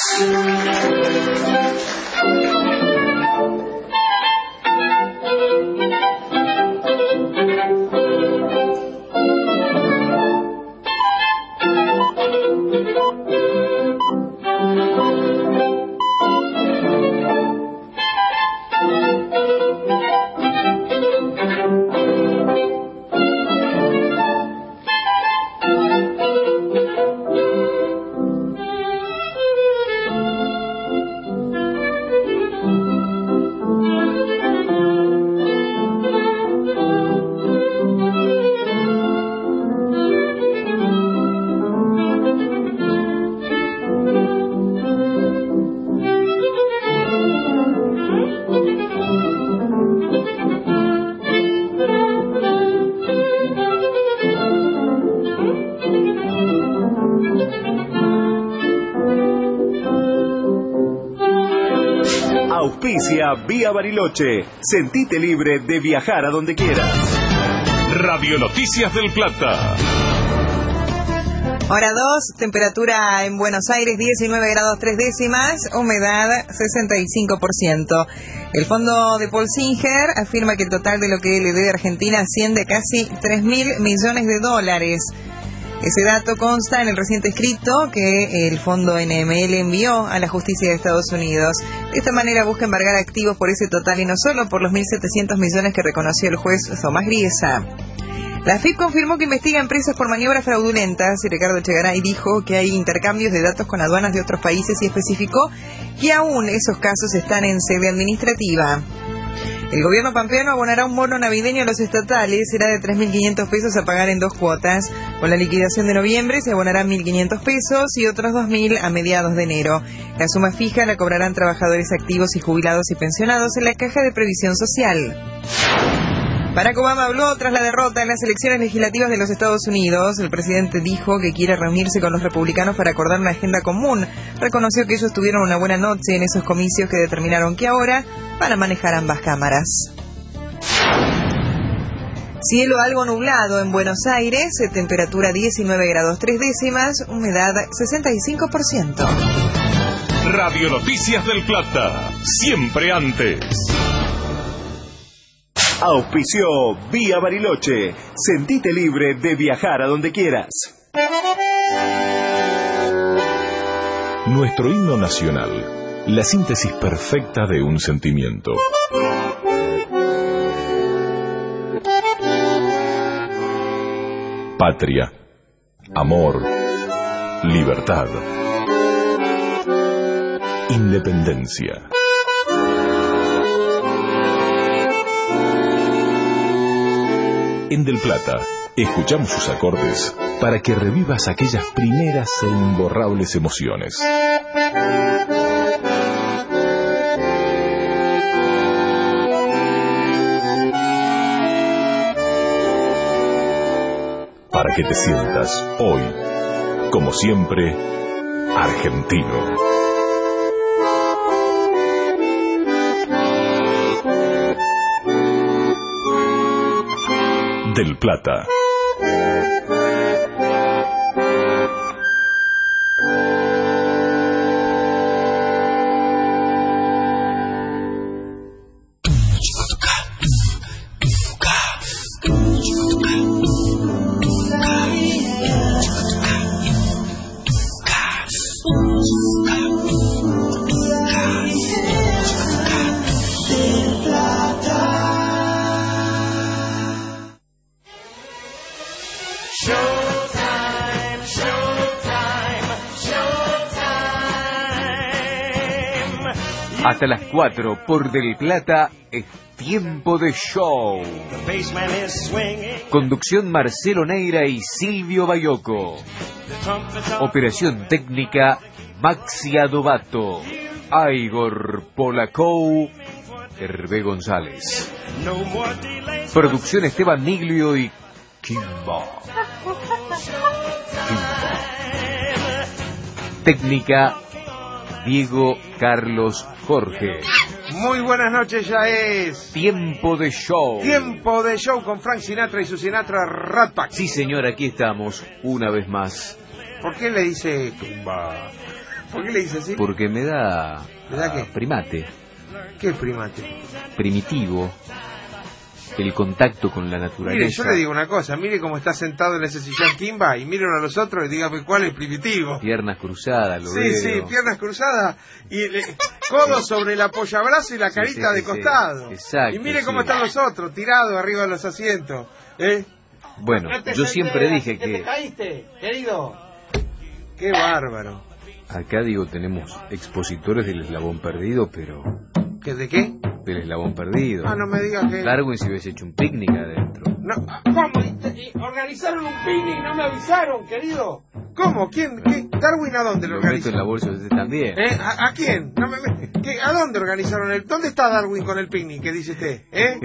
Speaker 12: Auspicia Vía Bariloche. Sentite libre de viajar a donde quieras.
Speaker 3: Radio Noticias del Plata.
Speaker 20: Hora dos, temperatura en Buenos Aires diecinueve grados tres décimas, humedad sesenta y cinco por ciento. El fondo de Paul Singer afirma que el total de lo que le debe Argentina asciende a casi tres mil millones de dólares. Ese dato consta en el reciente escrito que el fondo N M L envió a la justicia de Estados Unidos. De esta manera busca embargar activos por ese total y no solo por los mil setecientos millones que reconoció el juez Tomás Griesa. La A F I P confirmó que investiga empresas por maniobras fraudulentas y Ricardo Echegaray dijo que hay intercambios de datos con aduanas de otros países y especificó que aún esos casos están en sede administrativa. El gobierno pampeano abonará un bono navideño a los estatales, será de tres mil quinientos pesos a pagar en dos cuotas. Con la liquidación de noviembre se abonarán mil quinientos pesos y otros dos mil a mediados de enero. La suma fija la cobrarán trabajadores activos y jubilados y pensionados en la Caja de Previsión Social. Barack Obama habló tras la derrota en las elecciones legislativas de los Estados Unidos. El presidente dijo que quiere reunirse con los republicanos para acordar una agenda común. Reconoció que ellos tuvieron una buena noche en esos comicios que determinaron que ahora van a manejar ambas cámaras. Cielo algo nublado en Buenos Aires, temperatura diecinueve grados tres décimas, humedad sesenta y cinco por ciento.
Speaker 3: Radio Noticias del Plata, siempre antes.
Speaker 12: Auspició Vía Bariloche. Sentite libre de viajar a donde quieras.
Speaker 3: Nuestro himno nacional, la síntesis perfecta de un sentimiento. Patria, amor, libertad, independencia. En Del Plata, Escuchamos sus acordes para que revivas aquellas primeras e imborrables emociones. Para que te sientas hoy, como siempre, argentino. Del Plata.
Speaker 10: Hasta las cuatro por Del Plata es tiempo de show. Conducción Marcelo Neira y Silvio Bayoco. Operación técnica Maxi Adobato, Igor Polacou, Hervé González. Producción Esteban Niglio y Kimba. Kimba. Técnica Diego Carlos Jorge.
Speaker 11: Muy buenas noches, ya es
Speaker 10: tiempo de show.
Speaker 11: Tiempo de show con Frank Sinatra y su Sinatra Rat Pack.
Speaker 10: Sí, señor, aquí estamos una vez más.
Speaker 11: ¿Por qué le dice tumba? ¿Por qué le dice así?
Speaker 10: Porque me da...
Speaker 11: ¿Me da qué?
Speaker 10: Primate.
Speaker 11: ¿Qué primate?
Speaker 10: Primitivo. El contacto con la naturaleza.
Speaker 11: Mire, yo le digo una cosa, mire cómo está sentado en ese sillón Kimba y mírenlo a los otros y dígame cuál es primitivo.
Speaker 10: Piernas cruzadas, lo
Speaker 11: sí,
Speaker 10: veo.
Speaker 11: Sí, sí, piernas cruzadas y le, codo sobre el apoyabrazo y la carita sí, sí, de sí, costado.
Speaker 10: Sí. Exacto.
Speaker 11: Y mire
Speaker 10: sí.
Speaker 11: cómo están los otros, tirados arriba de los asientos. ¿eh?
Speaker 10: Bueno, yo siempre dije que...
Speaker 11: ¿Qué te caíste, querido? Qué bárbaro.
Speaker 10: Acá, digo, tenemos expositores del eslabón perdido, pero...
Speaker 11: ¿Qué, ¿De qué?
Speaker 10: Del eslabón perdido.
Speaker 11: Ah, no me digas que...
Speaker 10: Darwin si hubiese hecho un picnic adentro.
Speaker 11: No, ¿cómo? ¿Organizaron un picnic? No me avisaron, querido. ¿Cómo? ¿Quién? ¿Qué? ¿Darwin a dónde lo,
Speaker 10: lo
Speaker 11: organizó?
Speaker 10: Meto en la bolsa de usted también.
Speaker 11: ¿Eh? ¿A, ¿A quién? No me, ¿qué? ¿A dónde organizaron el...? ¿Dónde está Darwin con el picnic? ¿Qué dice usted? ¿Eh?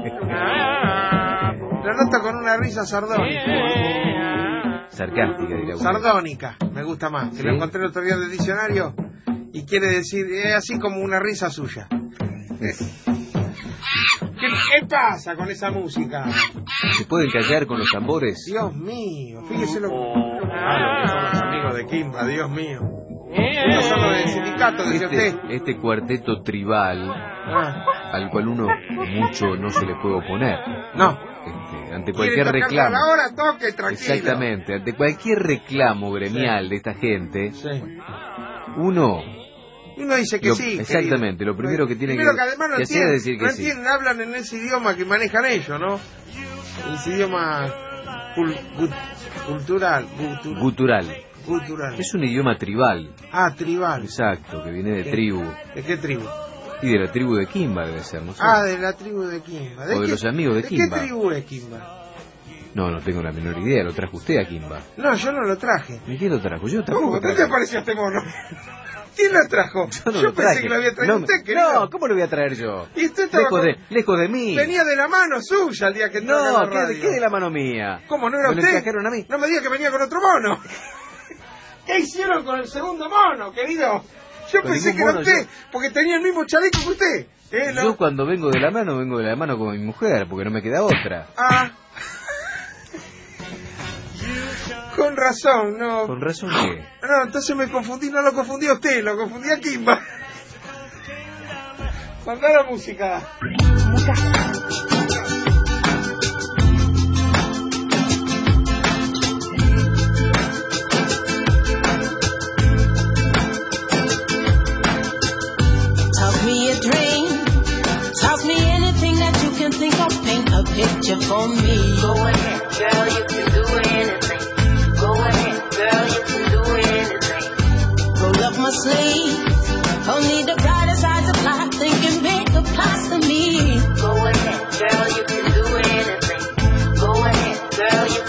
Speaker 11: Lo noto con una risa sardónica.
Speaker 10: Sarcástica, diría uno.
Speaker 11: Sardónica, me gusta más. ¿Sí? Que lo encontré el otro día del diccionario y quiere decir, es así como una risa suya. ¿Qué, ¿Qué pasa con esa música?
Speaker 10: ¿Se pueden callar con los tambores?
Speaker 11: Dios mío, fíjese lo, ah, lo que son los amigos de Kimba, Dios mío. Estos son los del sindicato, dice
Speaker 10: este,
Speaker 11: usted.
Speaker 10: Este cuarteto tribal, ah. al cual uno mucho no se le puede oponer.
Speaker 11: No.
Speaker 10: Este, ante cualquier reclamo.
Speaker 11: Ahora toque, tranquilo.
Speaker 10: Exactamente, ante cualquier reclamo gremial sí. de esta gente, sí. uno...
Speaker 11: Uno dice que
Speaker 10: lo,
Speaker 11: sí.
Speaker 10: Exactamente,
Speaker 11: querido.
Speaker 10: lo primero que tiene
Speaker 11: primero
Speaker 10: que,
Speaker 11: que, además no
Speaker 10: que
Speaker 11: entienden,
Speaker 10: hacer es decir que
Speaker 11: no
Speaker 10: sí.
Speaker 11: entienden, hablan en ese idioma que manejan ellos, ¿no? Ese idioma cul, gut, cultural, gutural.
Speaker 10: Gutural.
Speaker 11: Gutural.
Speaker 10: Es un idioma tribal.
Speaker 11: Ah, tribal.
Speaker 10: Exacto, que viene de
Speaker 11: ¿Qué?
Speaker 10: tribu.
Speaker 11: ¿De qué tribu?
Speaker 10: Y de la tribu de Kimba debe ser, ¿no sé?
Speaker 11: Ah, de la tribu de Kimba. ¿De
Speaker 10: o de
Speaker 11: qué,
Speaker 10: los amigos de,
Speaker 11: ¿de
Speaker 10: Kimba.
Speaker 11: ¿De qué tribu es Kimba?
Speaker 10: No, no tengo la menor idea, lo trajo usted a Kimba.
Speaker 11: No, yo no lo traje.
Speaker 10: ¿Y quién lo trajo? Yo tampoco
Speaker 11: ¿Cómo?
Speaker 10: traje.
Speaker 11: ¿Qué te pareció este mono? ¿Quién lo trajo?
Speaker 10: Yo, no
Speaker 11: yo
Speaker 10: lo
Speaker 11: pensé
Speaker 10: traje.
Speaker 11: que lo había traído
Speaker 10: no,
Speaker 11: usted, querido.
Speaker 10: No, ¿cómo lo voy a traer yo?
Speaker 11: ¿Y usted estaba
Speaker 10: lejos,
Speaker 11: con...
Speaker 10: de, lejos de mí.
Speaker 11: Venía de la mano suya el día que entró
Speaker 10: No,
Speaker 11: a la
Speaker 10: ¿qué,
Speaker 11: radio.
Speaker 10: ¿qué de la mano mía?
Speaker 11: ¿Cómo, no era
Speaker 10: ¿Me
Speaker 11: usted?
Speaker 10: lo encajaron a mí?
Speaker 11: No me diga que venía con otro mono. ¿Qué hicieron con el segundo mono, querido? Yo
Speaker 10: con
Speaker 11: pensé que era usted,
Speaker 10: yo...
Speaker 11: porque tenía el mismo chaleco que usted. ¿Eh, no?
Speaker 10: Yo cuando vengo de la mano, vengo de la mano con mi mujer, porque no me queda otra.
Speaker 11: Ah. Con razón, no.
Speaker 10: ¿Con razón qué?
Speaker 11: No, entonces me confundí, no lo confundí a usted, lo confundí a Kimba. Mandá la música.
Speaker 1: Talk me a dream, talk me anything that you can think of, paint a picture for me. Go ahead, girl, you can do anything. Go ahead, girl, you can do anything. Roll up my sleeves, only the brightest eyes of light, thinking make a pass to me. Go ahead, girl, you can do anything. Go ahead, girl, you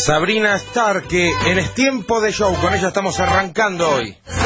Speaker 8: Sabrina Starke en Es Tiempo de Show. Con ella estamos arrancando hoy.